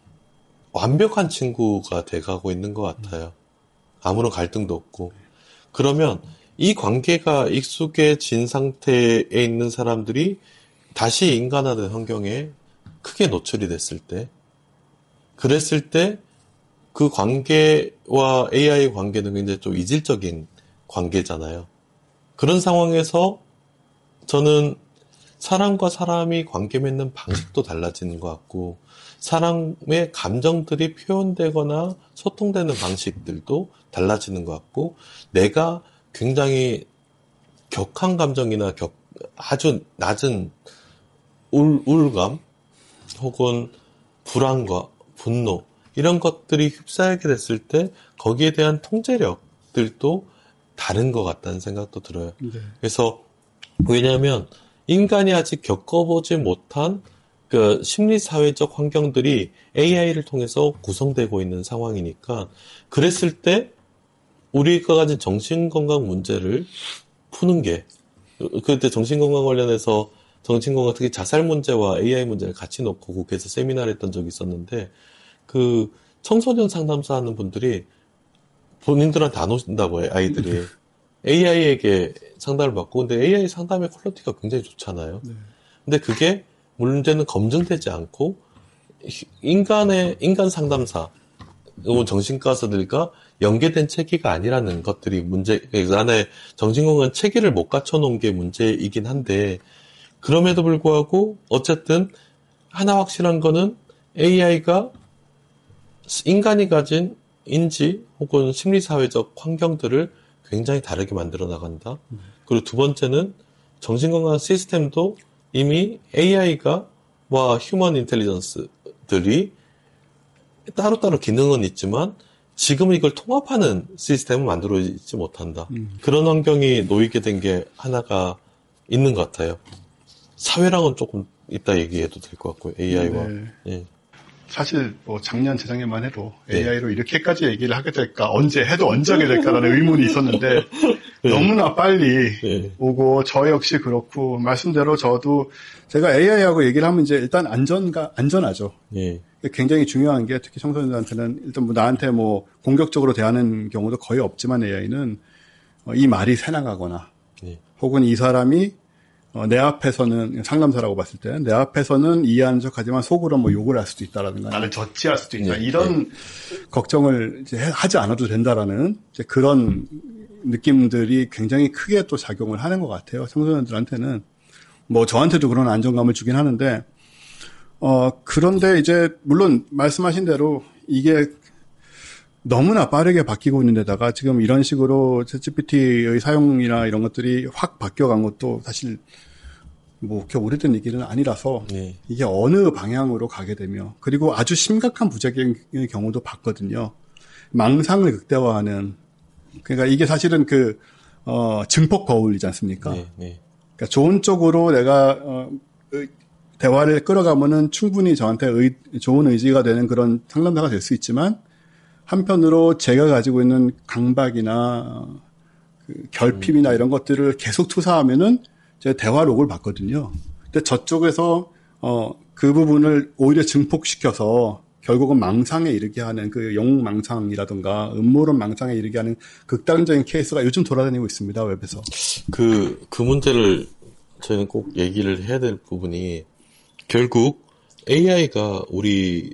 완벽한 친구가 돼가고 있는 것 같아요. 아무런 갈등도 없고. 그러면 이 관계가 익숙해진 상태에 있는 사람들이 다시 인간화된 환경에 크게 노출이 됐을 때, 그랬을 때 그 관계와 에이아이 관계는 굉장히 좀 이질적인 관계잖아요. 그런 상황에서 저는 사람과 사람이 관계 맺는 방식도 달라지는 것 같고, 사람의 감정들이 표현되거나 소통되는 방식들도 달라지는 것 같고, 내가 굉장히 격한 감정이나 격, 아주 낮은 울, 우울감, 혹은 불안과 분노, 이런 것들이 휩싸이게 됐을 때 거기에 대한 통제력들도 다른 것 같다는 생각도 들어요. 네. 그래서 왜냐하면 인간이 아직 겪어보지 못한 그 심리사회적 환경들이 에이아이를 통해서 구성되고 있는 상황이니까, 그랬을 때 우리가 가진 정신건강 문제를 푸는 게, 그때 정신건강 관련해서 정신건강, 특히 자살 문제와 에이아이 문제를 같이 놓고 국회에서 세미나를 했던 적이 있었는데, 그 청소년 상담사 하는 분들이 본인들한테 안 오신다고 해요, 아이들이. 에이아이에게 상담을 받고, 근데 에이아이 상담의 퀄리티가 굉장히 좋잖아요. 네. 근데 그게 문제는 검증되지 않고, 인간의, 인간 상담사, 혹은 정신과 의사들과 연계된 체계가 아니라는 것들이 문제, 그 안에 정신건강 체계를 못 갖춰놓은 게 문제이긴 한데, 그럼에도 불구하고, 어쨌든, 하나 확실한 거는 에이아이가 인간이 가진 인지 혹은 심리사회적 환경들을 굉장히 다르게 만들어 나간다. 음. 그리고 두 번째는 정신건강 시스템도 이미 에이아이가 와 휴먼 인텔리전스들이 따로따로 기능은 있지만 지금은 이걸 통합하는 시스템을 만들어 있지 못한다. 음. 그런 환경이 놓이게 된 게 하나가 있는 것 같아요. 사회랑은 조금 이따 얘기해도 될 것 같고요. 에이아이와. 네. 예. 사실 뭐 작년 재작년만 해도 네. 에이아이로 이렇게까지 얘기를 하게 될까, 언제 해도 언제 하게 될까라는 의문이 있었는데 네. 너무나 빨리 네. 오고, 저 역시 그렇고, 말씀대로 저도 제가 에이아이하고 얘기를 하면 이제 일단 안전가 안전하죠. 네. 굉장히 중요한 게, 특히 청소년들한테는 일단 뭐 나한테 뭐 공격적으로 대하는 경우도 거의 없지만 에이아이는 이 말이 새나가거나 네. 혹은 이 사람이 어, 내 앞에서는, 상담사라고 봤을 때, 내 앞에서는 이해하는 척 하지만 속으로 뭐 욕을 할 수도 있다라든가, 나를 저치할 수도 있다. 네, 이런 네. 걱정을 이제 하지 않아도 된다라는 이제 그런 느낌들이 굉장히 크게 또 작용을 하는 것 같아요. 청소년들한테는. 뭐 저한테도 그런 안정감을 주긴 하는데, 어, 그런데 이제, 물론 말씀하신 대로 이게 너무나 빠르게 바뀌고 있는 데다가 지금 이런 식으로 챗지피티의 사용이나 이런 것들이 확 바뀌어간 것도 사실 뭐 그렇게 오래된 얘기는 아니라서 네. 이게 어느 방향으로 가게 되며, 그리고 아주 심각한 부작용의 경우도 봤거든요. 망상을 극대화하는, 그러니까 이게 사실은 그 어, 증폭 거울이지 않습니까? 네, 네. 그러니까 좋은 쪽으로 내가 어, 대화를 끌어가면은 충분히 저한테 의, 좋은 의지가 되는 그런 상담사가 될 수 있지만 한편으로 제가 가지고 있는 강박이나 그 결핍이나 이런 것들을 계속 투사하면은 제가 대화록을 봤거든요. 근데 저쪽에서 어, 그 부분을 오히려 증폭시켜서 결국은 망상에 이르게 하는 그 영웅망상이라든가 음모론 망상에 이르게 하는 극단적인 케이스가 요즘 돌아다니고 있습니다. 웹에서. 그, 그 문제를 저희는 꼭 얘기를 해야 될 부분이 결국 에이아이가 우리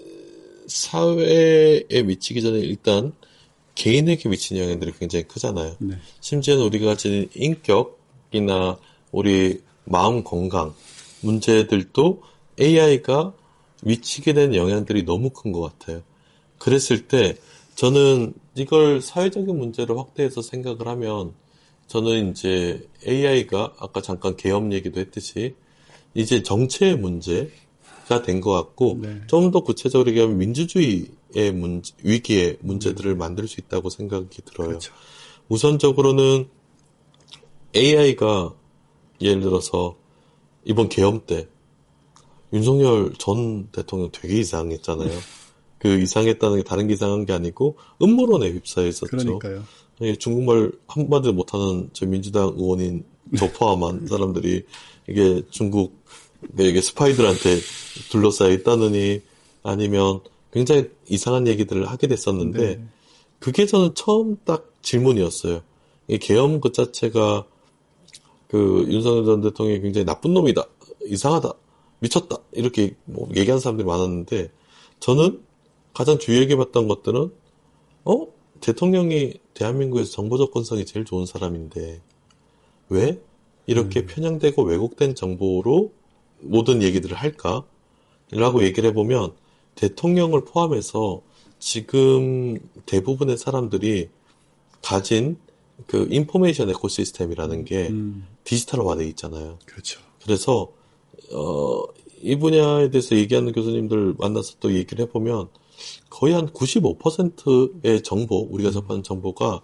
사회에 미치기 전에 일단 개인에게 미치는 영향들이 굉장히 크잖아요. 네. 심지어는 우리가 가진 인격이나 우리 마음 건강 문제들도 에이아이가 미치게 된 영향들이 너무 큰 것 같아요. 그랬을 때 저는 이걸 사회적인 문제로 확대해서 생각을 하면 저는 이제 에이아이가 아까 잠깐 계엄 얘기도 했듯이 이제 정체의 문제가 된 것 같고 네. 좀 더 구체적으로 얘기하면 민주주의의 문제, 위기의 문제들을 음. 만들 수 있다고 생각이 들어요. 그렇죠. 우선적으로는 에이아이가 예를 들어서 이번 계엄 때 윤석열 전 대통령 되게 이상했잖아요. 그 이상했다는 게 다른 게 이상한 게 아니고 음모론에 휩싸여 있었죠. 그러니까요. 중국말 한마디도 못하는 저 민주당 의원인 저 포함한 사람들이 이게 중국 이게 스파이들한테 둘러싸여 있다느니 아니면 굉장히 이상한 얘기들을 하게 됐었는데 네. 그게 저는 처음 딱 질문이었어요. 이 계엄 그 자체가 그 윤석열 전 대통령이 굉장히 나쁜 놈이다, 이상하다, 미쳤다 이렇게 뭐 얘기하는 사람들이 많았는데 저는 가장 주의하게 봤던 것들은 어? 대통령이 대한민국에서 정보 접근성이 제일 좋은 사람인데 왜 이렇게 음. 편향되고 왜곡된 정보로 모든 얘기들을 할까? 라고 얘기를 해보면 대통령을 포함해서 지금 대부분의 사람들이 가진 그 인포메이션 에코시스템이라는 게 음. 디지털화되어 있잖아요. 그렇죠. 그래서 어, 이 분야에 대해서 얘기하는 교수님들 만나서 또 얘기를 해보면 거의 한 구십오 퍼센트의 정보, 우리가 접하는 정보가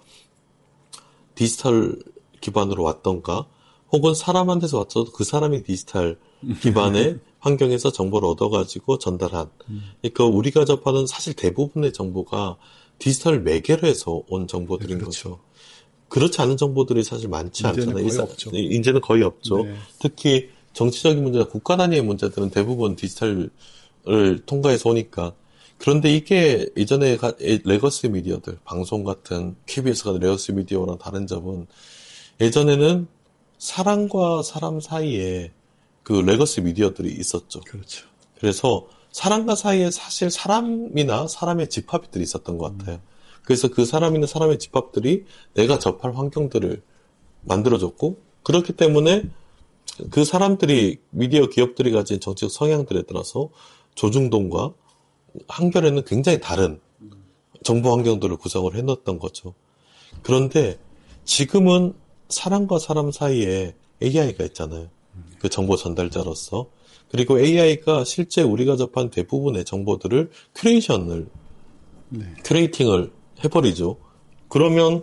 디지털 기반으로 왔던가 혹은 사람한테서 왔어도 그 사람이 디지털 기반의 환경에서 정보를 얻어가지고 전달한. 그러니까 우리가 접하는 사실 대부분의 정보가 디지털 매개로 해서 온 정보들인 그렇죠. 거죠. 그렇지 않은 정보들이 사실 많지 이제는 않잖아요. 거의 없죠. 이제는 거의 없죠. 네. 특히 정치적인 문제나 국가 단위의 문제들은 대부분 디지털을 통과해서 오니까. 그런데 이게 이전에 레거시 미디어들, 방송 같은 케이비에스 같은 레거시 미디어랑 다른 점은 예전에는 사람과 사람 사이에 그 레거시 미디어들이 있었죠. 그렇죠. 그래서 사람과 사이에 사실 사람이나 사람의 집합들이 있었던 것 같아요. 음. 그래서 그 사람이나 사람의 집합들이 내가 접할 환경들을 만들어줬고 그렇기 때문에 그 사람들이 미디어 기업들이 가진 정치적 성향들에 따라서 조중동과 한결에는 굉장히 다른 정보 환경들을 구성을 해놨던 거죠. 그런데 지금은 사람과 사람 사이에 에이아이가 있잖아요. 그 정보 전달자로서. 그리고 에이아이가 실제 우리가 접한 대부분의 정보들을 큐레이션을, 네. 큐레이팅을 해버리죠. 그러면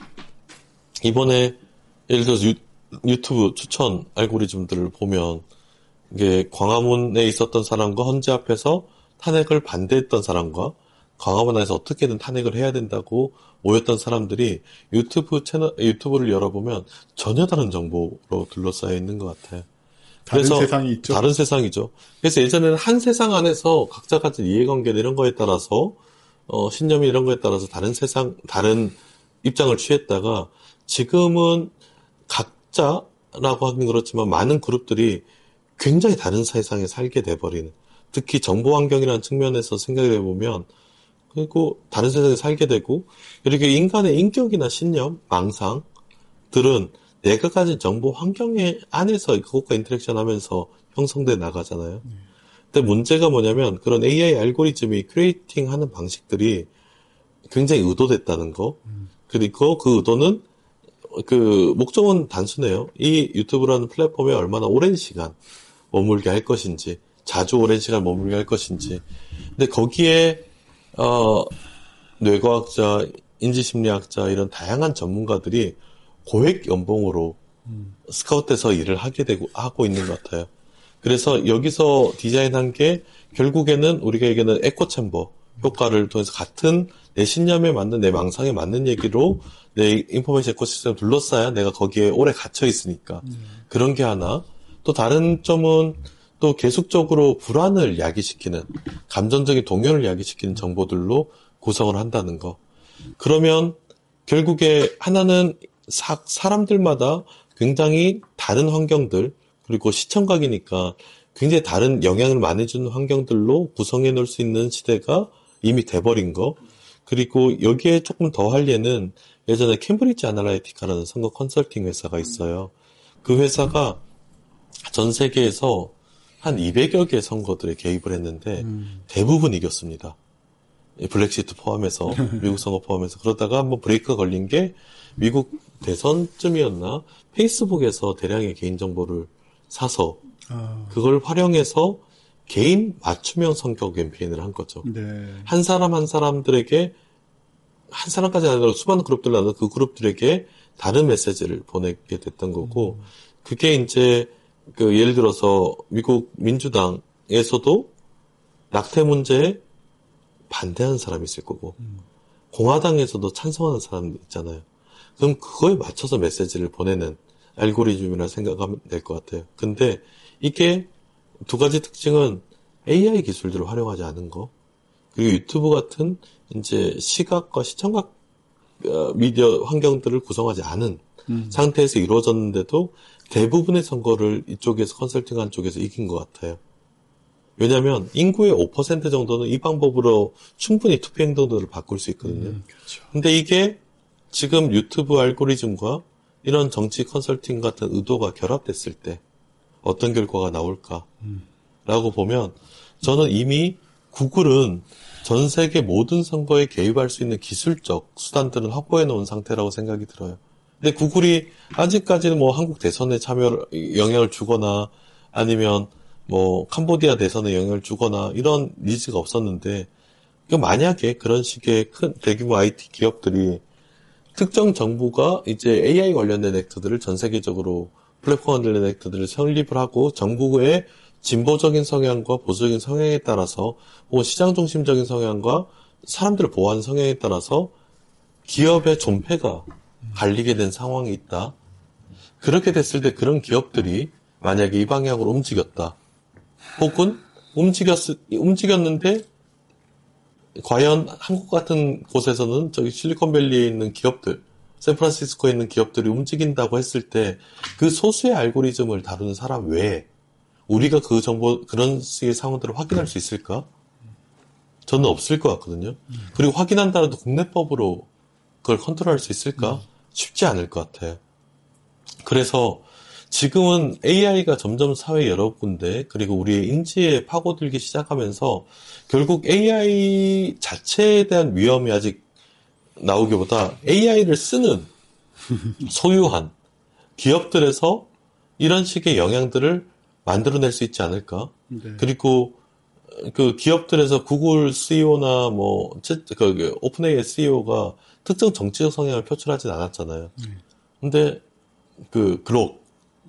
이번에 예를 들어서 유, 유튜브 추천 알고리즘들을 보면 이게 광화문에 있었던 사람과 헌재 앞에서 탄핵을 반대했던 사람과 광화문 안에서 어떻게든 탄핵을 해야 된다고 모였던 사람들이 유튜브 채널, 유튜브를 열어보면 전혀 다른 정보로 둘러싸여 있는 것 같아요. 다른 그래서 세상이 있죠. 다른 세상이죠. 그래서 예전에는 한 세상 안에서 각자 가진 이해관계 이런 거에 따라서 어, 신념이 이런 거에 따라서 다른 세상, 다른 입장을 취했다가 지금은 각자라고 하긴 그렇지만 많은 그룹들이 굉장히 다른 세상에 살게 돼버리는, 특히 정보 환경이라는 측면에서 생각을 해보면 그리고 다른 세상에 살게 되고 이렇게 인간의 인격이나 신념, 망상들은 내가 가진 정보 환경 안에서 그것과 인터랙션 하면서 형성돼 나가잖아요. 음. 근데 문제가 뭐냐면 그런 에이아이 알고리즘이 크리에이팅 하는 방식들이 굉장히 의도됐다는 거. 음. 그리고 그 의도는 그 목적은 단순해요. 이 유튜브라는 플랫폼에 얼마나 오랜 시간 머물게 할 것인지, 자주 오랜 시간 머물게 할 것인지. 근데 거기에 어 뇌과학자, 인지심리학자 이런 다양한 전문가들이 고액 연봉으로 음. 스카웃돼서 일을 하게 되고 하고 있는 것 같아요. 그래서 여기서 디자인한 게 결국에는 우리가 얘기하는 에코 챔버 효과를 통해서 같은 내 신념에 맞는 내 망상에 맞는 얘기로 내 인포메이션 에코시스템을 둘러싸야 내가 거기에 오래 갇혀 있으니까 음. 그런 게 하나. 또 다른 점은 또 계속적으로 불안을 야기시키는 감정적인 동요를 야기시키는 정보들로 구성을 한다는 거. 그러면 결국에 하나는 사, 사람들마다 굉장히 다른 환경들 그리고 시청각이니까 굉장히 다른 영향을 많이 주는 환경들로 구성해 놓을 수 있는 시대가 이미 돼버린 거. 그리고 여기에 조금 더 할 예는 예전에 캠브리지 아날라이티카라는 선거 컨설팅 회사가 있어요. 그 회사가 전 세계에서 한 이백여 개 선거들에 개입을 했는데 음. 대부분 이겼습니다. 블랙시트 포함해서 미국 선거 포함해서. 그러다가 한번 브레이크가 걸린 게 미국 대선쯤이었나 페이스북에서 대량의 개인정보를 사서 아. 그걸 활용해서 개인 맞춤형 선거 캠페인을 한 거죠. 네. 한 사람 한 사람들에게 한 사람까지 아니라 수많은 그룹들 나눠 그 그룹들에게 다른 메시지를 보내게 됐던 거고 음. 그게 이제 그 예를 들어서 미국 민주당에서도 낙태 문제에 반대하는 사람이 있을 거고 음. 공화당에서도 찬성하는 사람이 있잖아요. 그럼 그거에 맞춰서 메시지를 보내는 알고리즘이라 생각하면 될 것 같아요. 근데 이게 두 가지 특징은 에이아이 기술들을 활용하지 않은 거, 그리고 유튜브 같은 이제 시각과 시청각 미디어 환경들을 구성하지 않은 음. 상태에서 이루어졌는데도 대부분의 선거를 이쪽에서 컨설팅한 쪽에서 이긴 것 같아요. 왜냐하면 인구의 오 퍼센트 정도는 이 방법으로 충분히 투표 행동들을 바꿀 수 있거든요. 음, 그렇죠. 근데 이게 지금 유튜브 알고리즘과 이런 정치 컨설팅 같은 의도가 결합됐을 때 어떤 결과가 나올까라고 음. 보면 저는 이미 구글은 전 세계 모든 선거에 개입할 수 있는 기술적 수단들은 확보해 놓은 상태라고 생각이 들어요. 근데 구글이 아직까지는 뭐 한국 대선에 참여 영향을 주거나 아니면 뭐 캄보디아 대선에 영향을 주거나 이런 니즈가 없었는데 만약에 그런 식의 큰 대규모 아이티 기업들이 특정 정부가 이제 에이아이 관련된 액트들을 전 세계적으로 플랫폼 관련된 액트들을 설립을 하고 정부의 진보적인 성향과 보수적인 성향에 따라서 혹은 시장 중심적인 성향과 사람들을 보호하는 성향에 따라서 기업의 존폐가 갈리게 된 상황이 있다. 그렇게 됐을 때 그런 기업들이 만약에 이 방향으로 움직였다. 혹은 움직였, 움직였는데 과연 한국 같은 곳에서는 저기 실리콘밸리에 있는 기업들, 샌프란시스코에 있는 기업들이 움직인다고 했을 때 그 소수의 알고리즘을 다루는 사람 외에 우리가 그 정보, 그런 식의 상황들을 확인할 수 있을까? 저는 없을 것 같거든요. 그리고 확인한다라도 국내법으로 그걸 컨트롤할 수 있을까? 쉽지 않을 것 같아요. 그래서 지금은 에이아이가 점점 사회 여러 군데 그리고 우리의 인지에 파고들기 시작하면서 결국 에이아이 자체에 대한 위험이 아직 나오기보다 에이아이를 쓰는 소유한 기업들에서 이런 식의 영향들을 만들어낼 수 있지 않을까? 네. 그리고 그 기업들에서 구글 씨이오나 뭐 그 오픈에이아이 씨이오가 특정 정치적 성향을 표출하진 않았잖아요. 네. 근데 그 그록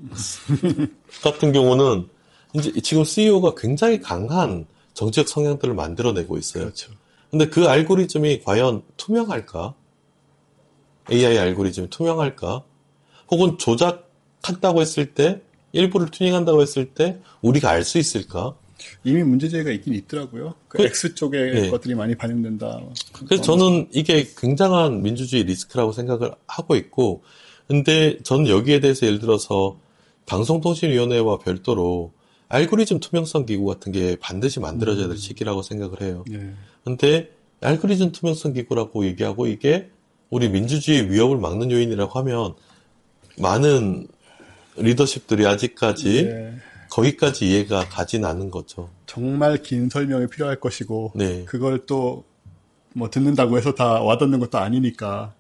같은 경우는 이제 지금 씨이오가 굉장히 강한 정치적 성향들을 만들어내고 있어요. 그렇죠. 근데 그 알고리즘이 과연 투명할까? 에이아이 알고리즘이 투명할까? 혹은 조작한다고 했을 때, 일부를 튜닝한다고 했을 때 우리가 알 수 있을까? 이미 문제제기가 있긴 있더라고요. 그, 그 X 쪽에 네. 것들이 많이 반영된다. 그래서 저는 이게 굉장한 민주주의 리스크라고 생각을 하고 있고, 근데 저는 여기에 대해서 예를 들어서 방송통신위원회와 별도로 알고리즘 투명성 기구 같은 게 반드시 만들어져야 될 시기라고 생각을 해요. 네. 근데 알고리즘 투명성 기구라고 얘기하고 이게 우리 민주주의 위협을 막는 요인이라고 하면 많은 리더십들이 아직까지 네. 거기까지 이해가 가진 않은 거죠. 정말 긴 설명이 필요할 것이고 네. 그걸 또 뭐 듣는다고 해서 다 와닿는 것도 아니니까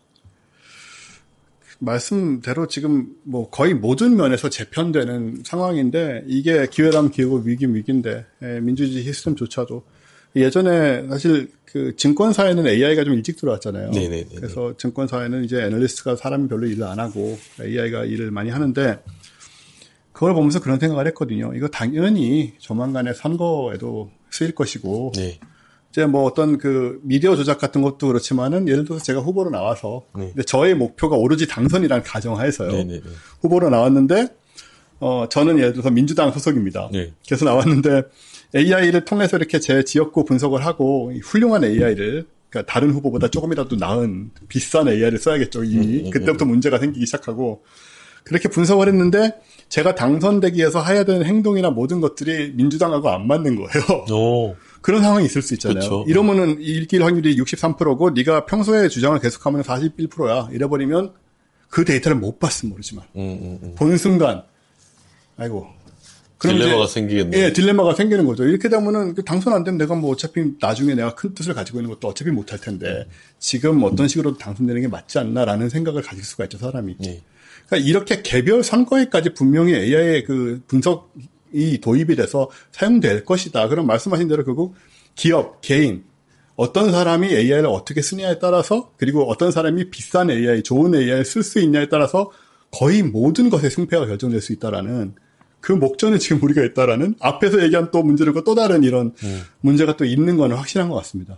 말씀대로 지금 뭐 거의 모든 면에서 재편되는 상황인데 이게 기회라면 기회고 위기면 위기인데 민주주의 시스템조차도 예전에 사실 그 증권사에는 에이아이가 좀 일찍 들어왔잖아요. 네네네. 그래서 증권사에는 이제 애널리스트가 사람이 별로 일을 안 하고 에이아이가 일을 많이 하는데 그걸 보면서 그런 생각을 했거든요. 이거 당연히 조만간에 선거에도 쓰일 것이고, 네. 이제 뭐 어떤 그 미디어 조작 같은 것도 그렇지만은 예를 들어서 제가 후보로 나와서, 네. 근데 저의 목표가 오로지 당선이라는 가정하에서요. 네, 네, 네. 후보로 나왔는데, 어, 저는 예를 들어서 민주당 소속입니다. 네. 그래서 나왔는데 에이아이를 통해서 이렇게 제 지역구 분석을 하고 훌륭한 에이아이를, 그러니까 다른 후보보다 조금이라도 나은 비싼 에이아이를 써야겠죠. 이미 음, 음, 그때부터 음. 문제가 생기기 시작하고 그렇게 분석을 했는데 제가 당선되기 위해서 해야 되는 행동이나 모든 것들이 민주당하고 안 맞는 거예요. 오. 그런 상황이 있을 수 있잖아요. 그쵸. 이러면은 이길 확률이 육십삼 퍼센트고 네가 평소에 주장을 계속하면 사십일 퍼센트야. 이래버리면 그 데이터를 못 봤으면 모르지만 음, 음, 음. 보는 순간 아이고. 딜레마가 생기겠네요. 예, 딜레마가 생기는 거죠. 이렇게 되면은 당선 안 되면 내가 뭐 어차피 나중에 내가 큰 뜻을 가지고 있는 것도 어차피 못 할 텐데 지금 어떤 식으로 당선되는 게 맞지 않나라는 생각을 가질 수가 있죠, 사람이. 네. 그러니까 이렇게 개별 선거에까지 분명히 에이아이의 그 분석이 도입이 돼서 사용될 것이다. 그럼 말씀하신 대로 결국 기업, 개인, 어떤 사람이 에이아이를 어떻게 쓰냐에 따라서 그리고 어떤 사람이 비싼 에이아이, 좋은 에이아이를 쓸 수 있냐에 따라서 거의 모든 것의 승패가 결정될 수 있다라는 그 목전에 지금 우리가 있다라는 앞에서 얘기한 또 문제들과 또 다른 이런 음. 문제가 또 있는 건 확실한 것 같습니다.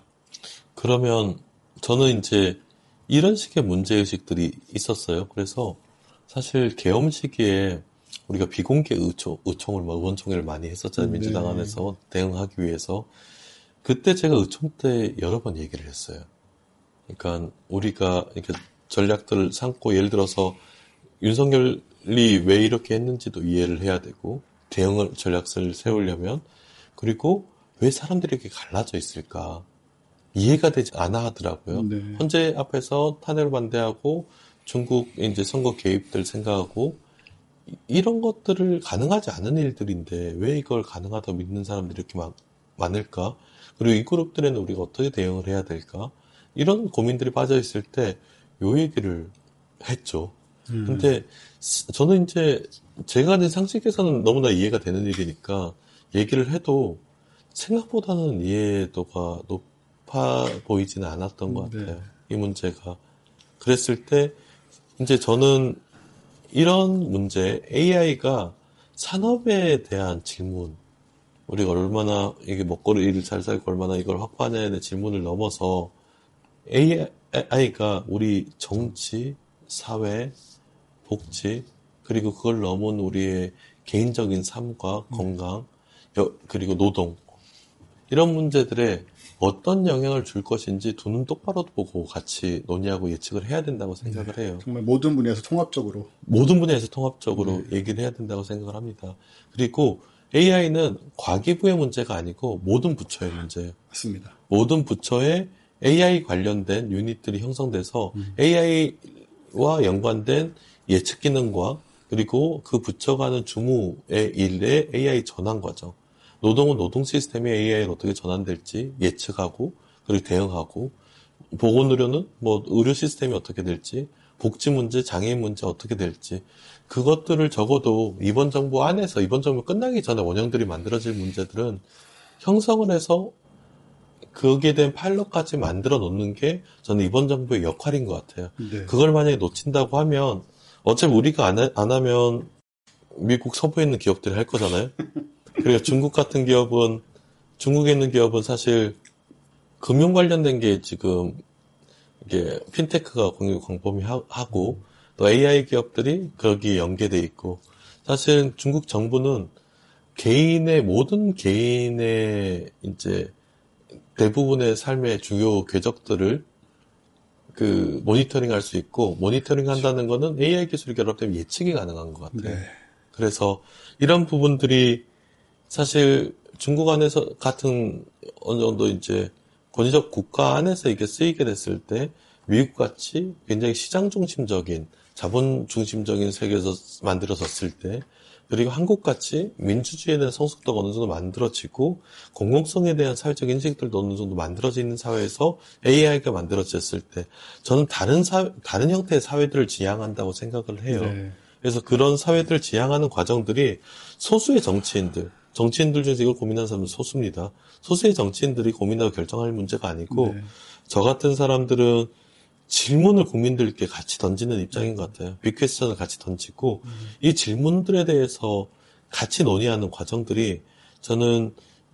그러면 저는 이제 이런 식의 문제의식들이 있었어요. 그래서 사실 계엄 시기에 우리가 비공개 의총, 의총을, 뭐 의원총회를 많이 했었잖아요. 네. 민주당 안에서 대응하기 위해서. 그때 제가 의총 때 여러 번 얘기를 했어요. 그러니까 우리가 이렇게 전략들을 삼고 예를 들어서 윤석열이 왜 이렇게 했는지도 이해를 해야 되고 대응 전략을 세우려면 그리고 왜 사람들이 이렇게 갈라져 있을까 이해가 되지 않아 하더라고요. 네. 헌재 앞에서 탄핵을 반대하고 중국 이제 선거 개입들 생각하고 이런 것들을 가능하지 않은 일들인데 왜 이걸 가능하다고 믿는 사람들이 이렇게 막 많을까? 그리고 이 그룹들에는 우리가 어떻게 대응을 해야 될까? 이런 고민들이 빠져 있을 때 요 얘기를 했죠. 음. 근데 저는 이제 제가 가진 상식에서는 너무나 이해가 되는 일이니까 얘기를 해도 생각보다는 이해도가 높아 보이지는 않았던 것 같아요. 네. 이 문제가. 그랬을 때 이제 저는 이런 문제, 에이아이가 산업에 대한 질문, 우리가 얼마나 이게 먹거리를 잘 살고 얼마나 이걸 확보하냐의 질문을 넘어서 에이아이가 우리 정치, 사회, 복지, 그리고 그걸 넘은 우리의 개인적인 삶과 건강, 그리고 노동, 이런 문제들에 어떤 영향을 줄 것인지 두 눈 똑바로 보고 같이 논의하고 예측을 해야 된다고 생각을 네, 해요. 정말 모든 분야에서 통합적으로. 모든 분야에서 통합적으로 네. 얘기를 해야 된다고 생각을 합니다. 그리고 에이아이는 과기부의 문제가 아니고 모든 부처의 문제예요. 맞습니다. 모든 부처에 에이아이 관련된 유닛들이 형성돼서 음. 에이아이와 연관된 예측 기능과 그리고 그 부처가 하는 주무의 일에 에이아이 전환 과정. 노동은 노동 시스템에 에이아이를 어떻게 전환될지 예측하고 그리고 대응하고 보건의료는 뭐 의료 시스템이 어떻게 될지 복지 문제, 장애인 문제 어떻게 될지 그것들을 적어도 이번 정부 안에서 이번 정부 끝나기 전에 원형들이 만들어질 문제들은 형성을 해서 거기에 대한 파일럿까지 만들어 놓는 게 저는 이번 정부의 역할인 것 같아요. 네. 그걸 만약에 놓친다고 하면 어차피 우리가 안, 하, 안 하면 미국 서부에 있는 기업들이 할 거잖아요. 그리고 중국 같은 기업은 중국에 있는 기업은 사실 금융 관련된 게 지금 이게 핀테크가 광범위하고 또 에이아이 기업들이 거기에 연계돼 있고 사실 중국 정부는 개인의 모든 개인의 이제 대부분의 삶의 주요 궤적들을 그 모니터링 할 수 있고 모니터링 한다는 거는 에이아이 기술이 결합되면 예측이 가능한 것 같아요. 네. 그래서 이런 부분들이 사실 중국 안에서 같은 어느 정도 이제 권위적 국가 안에서 이게 쓰이게 됐을 때 미국 같이 굉장히 시장 중심적인 자본 중심적인 세계에서 만들어졌을 때 그리고 한국 같이 민주주의에 대한 성숙도가 어느 정도 만들어지고 공공성에 대한 사회적 인식들도 어느 정도 만들어져 있는 사회에서 에이아이가 만들어졌을 때 저는 다른 사 다른 형태의 사회들을 지향한다고 생각을 해요. 네. 그래서 그런 사회들을 지향하는 과정들이 소수의 정치인들 정치인들 중에서 이걸 고민하는 사람은 소수입니다. 소수의 정치인들이 고민하고 결정할 문제가 아니고 네. 저 같은 사람들은 질문을 국민들께 같이 던지는 입장인 것 같아요. 빅퀘스천을 같이 던지고 음. 이 질문들에 대해서 같이 논의하는 과정들이 저는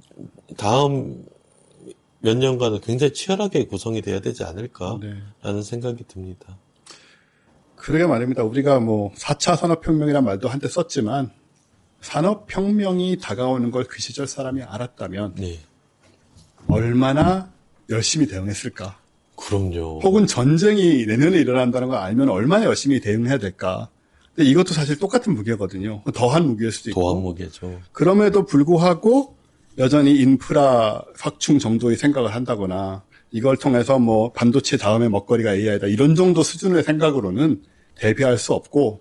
다음 몇 년간은 굉장히 치열하게 구성이 돼야 되지 않을까라는 네. 생각이 듭니다. 그러게 말입니다. 우리가 뭐 사 차 산업혁명이라는 말도 한때 썼지만 산업혁명이 다가오는 걸 그 시절 사람이 알았다면 네. 얼마나 열심히 대응했을까. 그럼요. 혹은 전쟁이 내년에 일어난다는 걸 알면 얼마나 열심히 대응해야 될까. 근데 이것도 사실 똑같은 무게거든요. 더한 무게일 수도 있고. 더한 무게죠. 그럼에도 불구하고 여전히 인프라 확충 정도의 생각을 한다거나 이걸 통해서 뭐 반도체 다음에 먹거리가 에이아이다 이런 정도 수준의 생각으로는 대비할 수 없고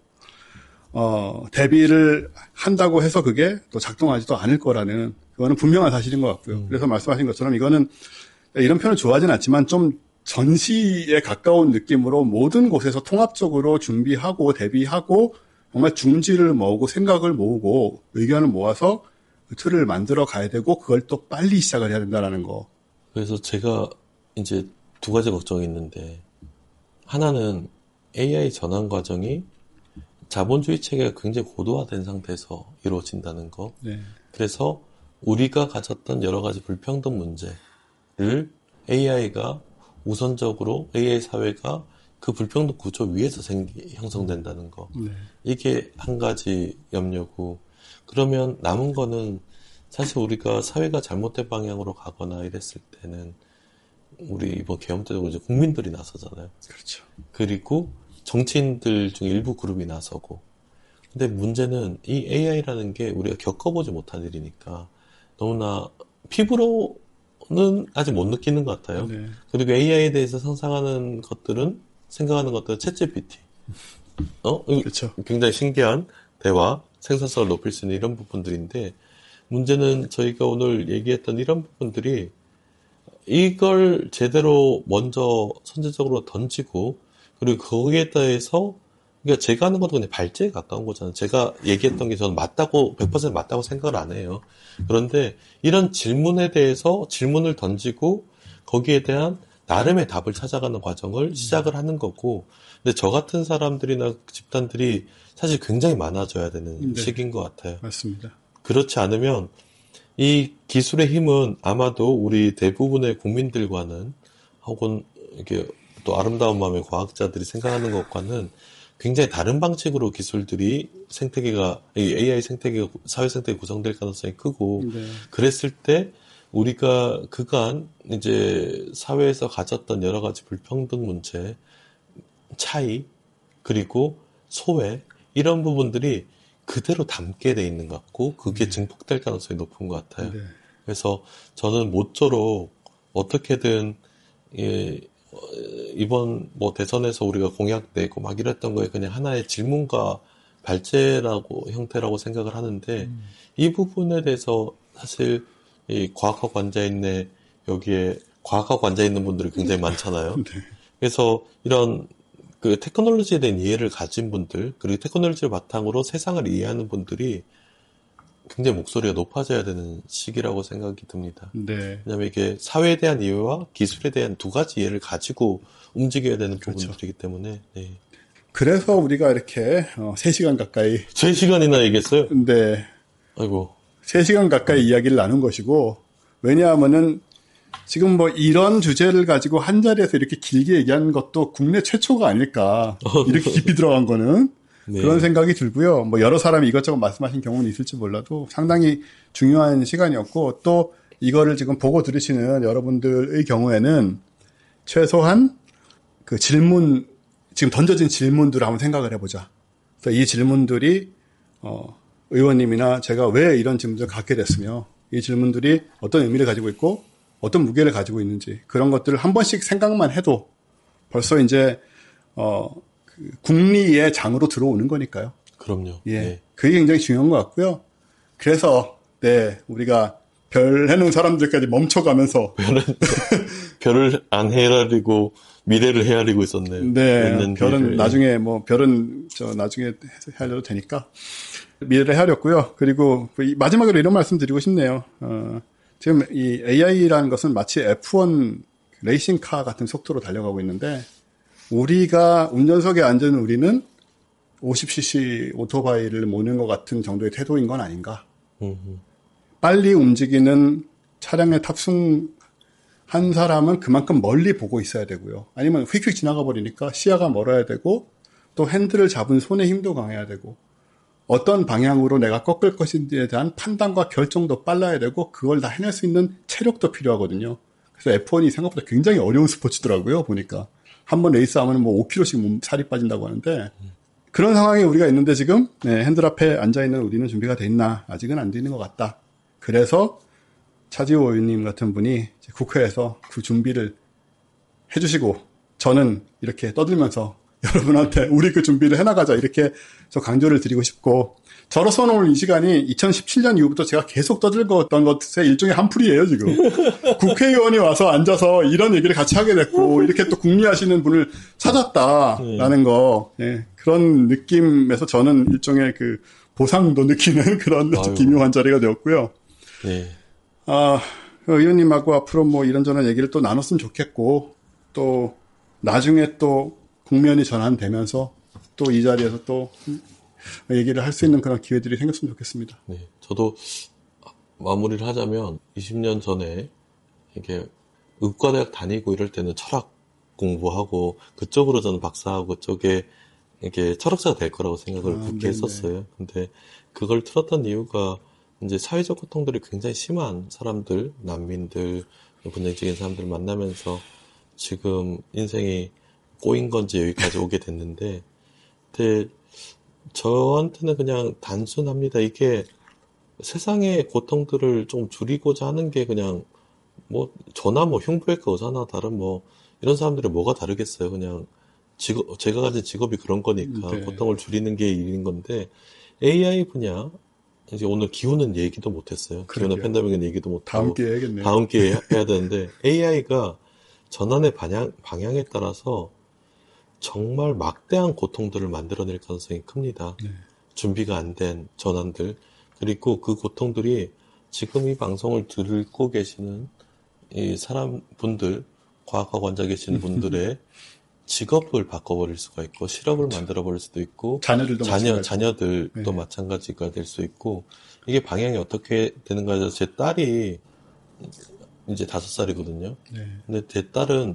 어 대비를 한다고 해서 그게 또 작동하지도 않을 거라는 그거는 분명한 사실인 것 같고요. 음. 그래서 말씀하신 것처럼 이거는 이런 표현을 좋아하진 않지만 좀 전시에 가까운 느낌으로 모든 곳에서 통합적으로 준비하고 대비하고 정말 중지를 모으고 생각을 모으고 의견을 모아서 그 틀을 만들어 가야 되고 그걸 또 빨리 시작을 해야 된다는 거. 그래서 제가 이제 두 가지 걱정이 있는데 하나는 에이아이 전환 과정이 자본주의 체계가 굉장히 고도화된 상태에서 이루어진다는 거. 네. 그래서 우리가 가졌던 여러 가지 불평등 문제를 에이아이가 우선적으로 에이아이 사회가 그 불평등 구조 위에서 생기, 형성된다는 거. 네. 이게 한 가지 염려고. 그러면 남은 거는 사실 우리가 사회가 잘못된 방향으로 가거나 이랬을 때는 우리 이번 계엄 때도 이제 국민들이 나서잖아요. 그렇죠. 그리고 정치인들 중에 일부 그룹이 나서고. 근데 문제는 이 에이아이라는 게 우리가 겪어보지 못한 일이니까 너무나 피부로는 아직 못 느끼는 것 같아요. 네. 그리고 에이아이에 대해서 상상하는 것들은, 생각하는 것들은 챗지피티. 어? 그렇죠. 굉장히 신기한 대화, 생산성을 높일 수 있는 이런 부분들인데, 문제는 저희가 오늘 얘기했던 이런 부분들이 이걸 제대로 먼저 선제적으로 던지고, 그리고 거기에 대해서, 그러니까 제가 하는 것도 그냥 발제에 가까운 거잖아요. 제가 얘기했던 게 저는 맞다고, 백 퍼센트 맞다고 생각을 안 해요. 그런데 이런 질문에 대해서 질문을 던지고 거기에 대한 나름의 답을 찾아가는 과정을 시작을 하는 거고, 근데 저 같은 사람들이나 집단들이 사실 굉장히 많아져야 되는 네. 시기인 것 같아요. 맞습니다. 그렇지 않으면 이 기술의 힘은 아마도 우리 대부분의 국민들과는, 혹은 이렇게 또 아름다운 마음의 과학자들이 생각하는 것과는 굉장히 다른 방식으로 기술들이 생태계가, 에이아이 생태계가, 사회 생태계 구성될 가능성이 크고, 네. 그랬을 때 우리가 그간 이제 사회에서 가졌던 여러 가지 불평등 문제, 차이, 그리고 소외, 이런 부분들이 그대로 담게 돼 있는 것 같고, 그게 네. 증폭될 가능성이 높은 것 같아요. 네. 그래서 저는 모쪼록 어떻게든, 예, 이번 뭐 대선에서 우리가 공약 내고 막 이랬던 거에 그냥 하나의 질문과 발제라고 형태라고 생각을 하는데 음. 이 부분에 대해서 사실 이 과학학 관자인내 여기에 과학학 관자 있는 분들이 굉장히 많잖아요. 네. 그래서 이런 그 테크놀로지에 대한 이해를 가진 분들, 그리고 테크놀로지를 바탕으로 세상을 이해하는 분들이 굉장히 목소리가 높아져야 되는 시기라고 생각이 듭니다. 네. 왜냐하면 이게 사회에 대한 이해와 기술에 대한 두 가지 이해를 가지고 움직여야 되는 그렇죠. 부분들이기 때문에. 네. 그래서 우리가 이렇게 어, 세 시간 가까이. 세 시간이나 얘기했어요? 네. 아이고. 세 시간 가까이 음. 이야기를 나눈 것이고, 왜냐하면은 지금 뭐 이런 주제를 가지고 한 자리에서 이렇게 길게 얘기하는 것도 국내 최초가 아닐까. 이렇게 깊이 들어간 거는. 네. 그런 생각이 들고요. 뭐 여러 사람이 이것저것 말씀하신 경우는 있을지 몰라도 상당히 중요한 시간이었고, 또 이거를 지금 보고 들으시는 여러분들의 경우에는 최소한 그 질문, 지금 던져진 질문들을 한번 생각을 해보자. 그래서 이 질문들이 어, 의원님이나 제가 왜 이런 질문들을 갖게 됐으며, 이 질문들이 어떤 의미를 가지고 있고 어떤 무게를 가지고 있는지, 그런 것들을 한 번씩 생각만 해도 벌써 이제 어. 국리의 장으로 들어오는 거니까요. 그럼요. 예, 네. 그게 굉장히 중요한 것 같고요. 그래서 네, 우리가 별 해놓은 사람들까지 멈춰가면서 별은 별을 안 헤아리고 미래를 헤아리고 있었네요. 네, 별은 미래를. 나중에 뭐 별은 저 나중에 헤아려도 되니까 미래를 헤아렸고요. 그리고 마지막으로 이런 말씀 드리고 싶네요. 어, 지금 이 에이아이라는 것은 마치 에프원 레이싱카 같은 속도로 달려가고 있는데, 우리가 운전석에 앉은 우리는 오십 씨씨 오토바이를 모는 것 같은 정도의 태도인 건 아닌가. 음. 빨리 움직이는 차량에 탑승한 사람은 그만큼 멀리 보고 있어야 되고요. 아니면 휙휙 지나가 버리니까 시야가 멀어야 되고 또 핸들을 잡은 손의 힘도 강해야 되고 어떤 방향으로 내가 꺾을 것인지에 대한 판단과 결정도 빨라야 되고 그걸 다 해낼 수 있는 체력도 필요하거든요. 그래서 에프원이 생각보다 굉장히 어려운 스포츠더라고요. 보니까 한 번 레이스하면 뭐 오 킬로그램씩 살이 빠진다고 하는데 그런 상황에 우리가 있는데 지금 네, 핸들 앞에 앉아있는 우리는 준비가 돼 있나? 아직은 안 돼 있는 것 같다. 그래서 차지호 의원님 같은 분이 국회에서 그 준비를 해주시고 저는 이렇게 떠들면서 여러분한테 우리 그 준비를 해나가자 이렇게 저 강조를 드리고 싶고 저로서는 오늘 이 시간이 이천십칠 년 이후부터 제가 계속 떠들었던 것의 일종의 한풀이에요 지금. 국회의원이 와서 앉아서 이런 얘기를 같이 하게 됐고 이렇게 또 궁리하시는 분을 찾았다라는 거 예, 그런 느낌에서 저는 일종의 그 보상도 느끼는 그런 아유. 기묘한 자리가 되었고요. 네. 아, 의원님하고 앞으로 뭐 이런저런 얘기를 또 나눴으면 좋겠고 또 나중에 또 국면이 전환되면서 또 이 자리에서 또 얘기를 할 수 있는 그런 기회들이 생겼으면 좋겠습니다. 네, 저도 마무리를 하자면 이십 년 전에 이게 의과대학 다니고 이럴 때는 철학 공부하고 그쪽으로 저는 박사하고 그쪽에 이게 철학자가 될 거라고 생각을 아, 그렇게 했었어요. 근데 그걸 틀었던 이유가 이제 사회적 고통들이 굉장히 심한 사람들, 난민들, 분쟁적인 사람들을 만나면서 지금 인생이 꼬인 건지 여기까지 오게 됐는데, 근데 저한테는 그냥 단순합니다. 이게 세상의 고통들을 좀 줄이고자 하는 게 그냥 뭐 저나 뭐 흉부외과 의사나 다른 뭐 이런 사람들이 뭐가 다르겠어요. 그냥 직업, 제가 가진 직업이 그런 거니까 네. 고통을 줄이는 게 일인 건데 에이아이 분야 이제 오늘 기후는 얘기도 못했어요. 기후나 팬데믹은 얘기도 못하고 다음 기회에 해야겠네요. 다음 기회에 해야 되는데 에이아이가 전환의 방향, 방향에 따라서 정말 막대한 고통들을 만들어낼 가능성이 큽니다. 네. 준비가 안 된 전환들. 그리고 그 고통들이 지금 이 방송을 듣고 계시는 이 사람 분들, 과학학과 앉아 계시는 분들의 직업을 바꿔버릴 수가 있고, 실업을 그렇죠. 만들어버릴 수도 있고, 자녀들도 자녀, 마찬가지고. 자녀들도 네. 마찬가지가 될 수 있고, 이게 방향이 어떻게 되는가 해서 제 딸이 이제 다섯 살이거든요. 네. 근데 제 딸은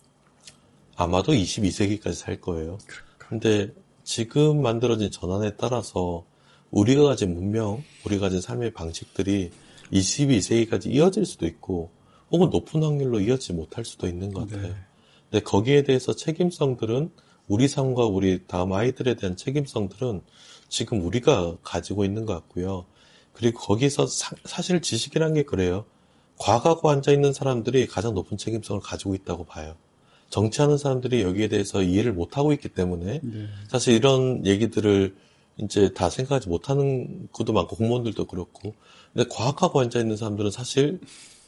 아마도 이십이 세기까지 살 거예요. 근데 지금 만들어진 전환에 따라서 우리가 가진 문명, 우리가 가진 삶의 방식들이 이십이 세기까지 이어질 수도 있고 혹은 높은 확률로 이어지지 못할 수도 있는 것 같아요. 네. 근데 거기에 대해서 책임성들은 우리 삶과 우리 다음 아이들에 대한 책임성들은 지금 우리가 가지고 있는 것 같고요. 그리고 거기서 사, 사실 지식이란 게 그래요. 과거하고 앉아있는 사람들이 가장 높은 책임성을 가지고 있다고 봐요. 정치하는 사람들이 여기에 대해서 이해를 못하고 있기 때문에 네. 사실 이런 얘기들을 이제 다 생각하지 못하는 것도 많고 공무원들도 그렇고 근데 과학하고 앉아있는 사람들은 사실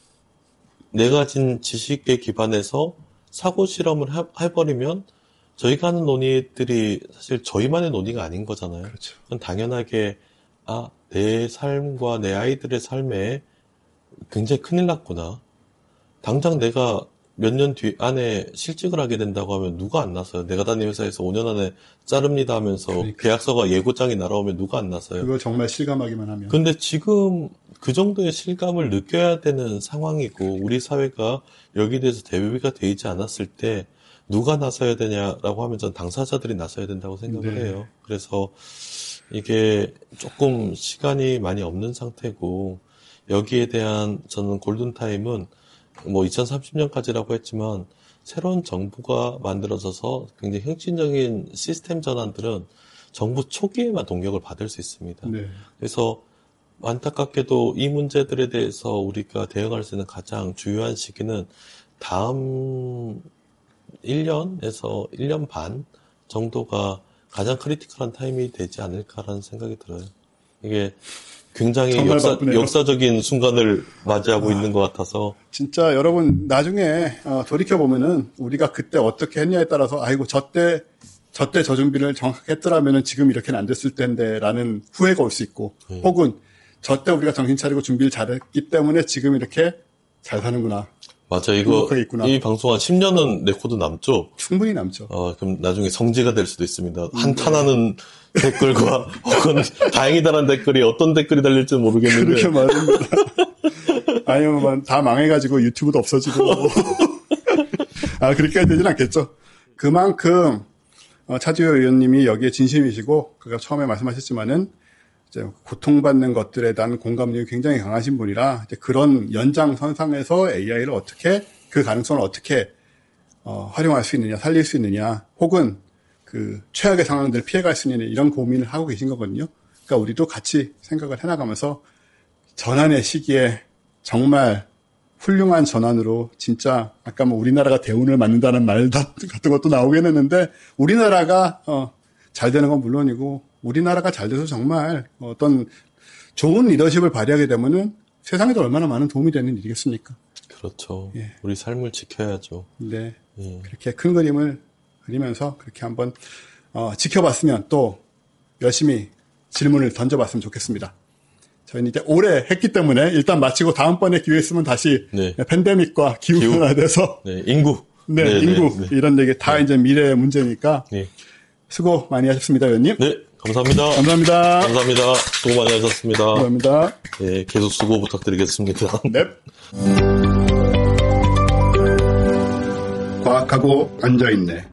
내가 가진 지식에 기반해서 사고 실험을 해, 해버리면 저희가 하는 논의들이 사실 저희만의 논의가 아닌 거잖아요. 그렇죠. 그건 당연하게 아, 내 삶과 내 아이들의 삶에 굉장히 큰일 났구나. 당장 내가 몇 년 뒤 안에 실직을 하게 된다고 하면 누가 안 나서요? 내가 다니는 회사에서 오 년 안에 자릅니다 하면서 그러니까. 계약서가 예고장이 날아오면 누가 안 나서요? 그걸 정말 실감하기만 하면. 근데 지금 그 정도의 실감을 느껴야 되는 상황이고 우리 사회가 여기에 대해서 대비가 되어 있지 않았을 때 누가 나서야 되냐라고 하면 전 당사자들이 나서야 된다고 생각을 네. 해요. 그래서 이게 조금 시간이 많이 없는 상태고 여기에 대한 저는 골든타임은 뭐 이천삼십 년까지라고 했지만 새로운 정부가 만들어져서 굉장히 혁신적인 시스템 전환들은 정부 초기에만 동력을 받을 수 있습니다. 네. 그래서 안타깝게도 이 문제들에 대해서 우리가 대응할 수 있는 가장 주요한 시기는 다음 일 년에서 일 년 반 정도가 가장 크리티컬한 타임이 되지 않을까라는 생각이 들어요. 이게 굉장히 역사, 역사적인 순간을 맞이하고 아, 있는 것 같아서. 진짜 여러분, 나중에, 어, 돌이켜보면은, 우리가 그때 어떻게 했냐에 따라서, 아이고, 저 때, 저 때 저 준비를 정확하게 했더라면은 지금 이렇게는 안 됐을 텐데, 라는 후회가 올 수 있고, 음. 혹은, 저 때 우리가 정신 차리고 준비를 잘했기 때문에 지금 이렇게 잘 사는구나. 맞아, 이거, 행복하게 있구나. 이 방송 한 십 년은 레코드 남죠? 충분히 남죠. 어, 그럼 나중에 성지가 될 수도 있습니다. 한탄하는 댓글과, 혹은 다행이다라는 댓글이 어떤 댓글이 달릴지 모르겠는데. 그렇게 말합니다. 아니면 다 망해가지고 유튜브도 없어지고. 아, 그렇게 되진 않겠죠. 그만큼, 어, 차지호 의원님이 여기에 진심이시고, 그가 처음에 말씀하셨지만은, 이제 고통받는 것들에 대한 공감력이 굉장히 강하신 분이라, 이제 그런 연장선상에서 에이아이를 어떻게, 그 가능성을 어떻게, 어, 활용할 수 있느냐, 살릴 수 있느냐, 혹은 그 최악의 상황들을 피해갈 수 있느냐, 이런 고민을 하고 계신 거거든요. 그러니까 우리도 같이 생각을 해나가면서 전환의 시기에 정말 훌륭한 전환으로 진짜 아까 뭐 우리나라가 대운을 맞는다는 말 같은 것도 나오긴 했는데 우리나라가 어, 잘 되는 건 물론이고 우리나라가 잘 돼서 정말 어떤 좋은 리더십을 발휘하게 되면은 세상에도 얼마나 많은 도움이 되는 일이겠습니까? 그렇죠. 예. 우리 삶을 지켜야죠. 네. 예. 그렇게 큰 그림을 그리면서 그렇게 한번 어, 지켜봤으면 또 열심히 질문을 던져봤으면 좋겠습니다. 저희는 이제 오래 했기 때문에 일단 마치고 다음번에 기회 있으면 다시 네. 팬데믹과 기후변화에 대해서 네, 인구. 네, 네, 인구 네, 네. 이런 얘기 다 네. 이제 미래의 문제니까 네. 수고 많이 하셨습니다, 의원님. 네, 감사합니다. 감사합니다. 감사합니다. 수고 많이 하셨습니다. 감사합니다. 네, 계속 수고 부탁드리겠습니다. 네. 과학하고 앉아있네.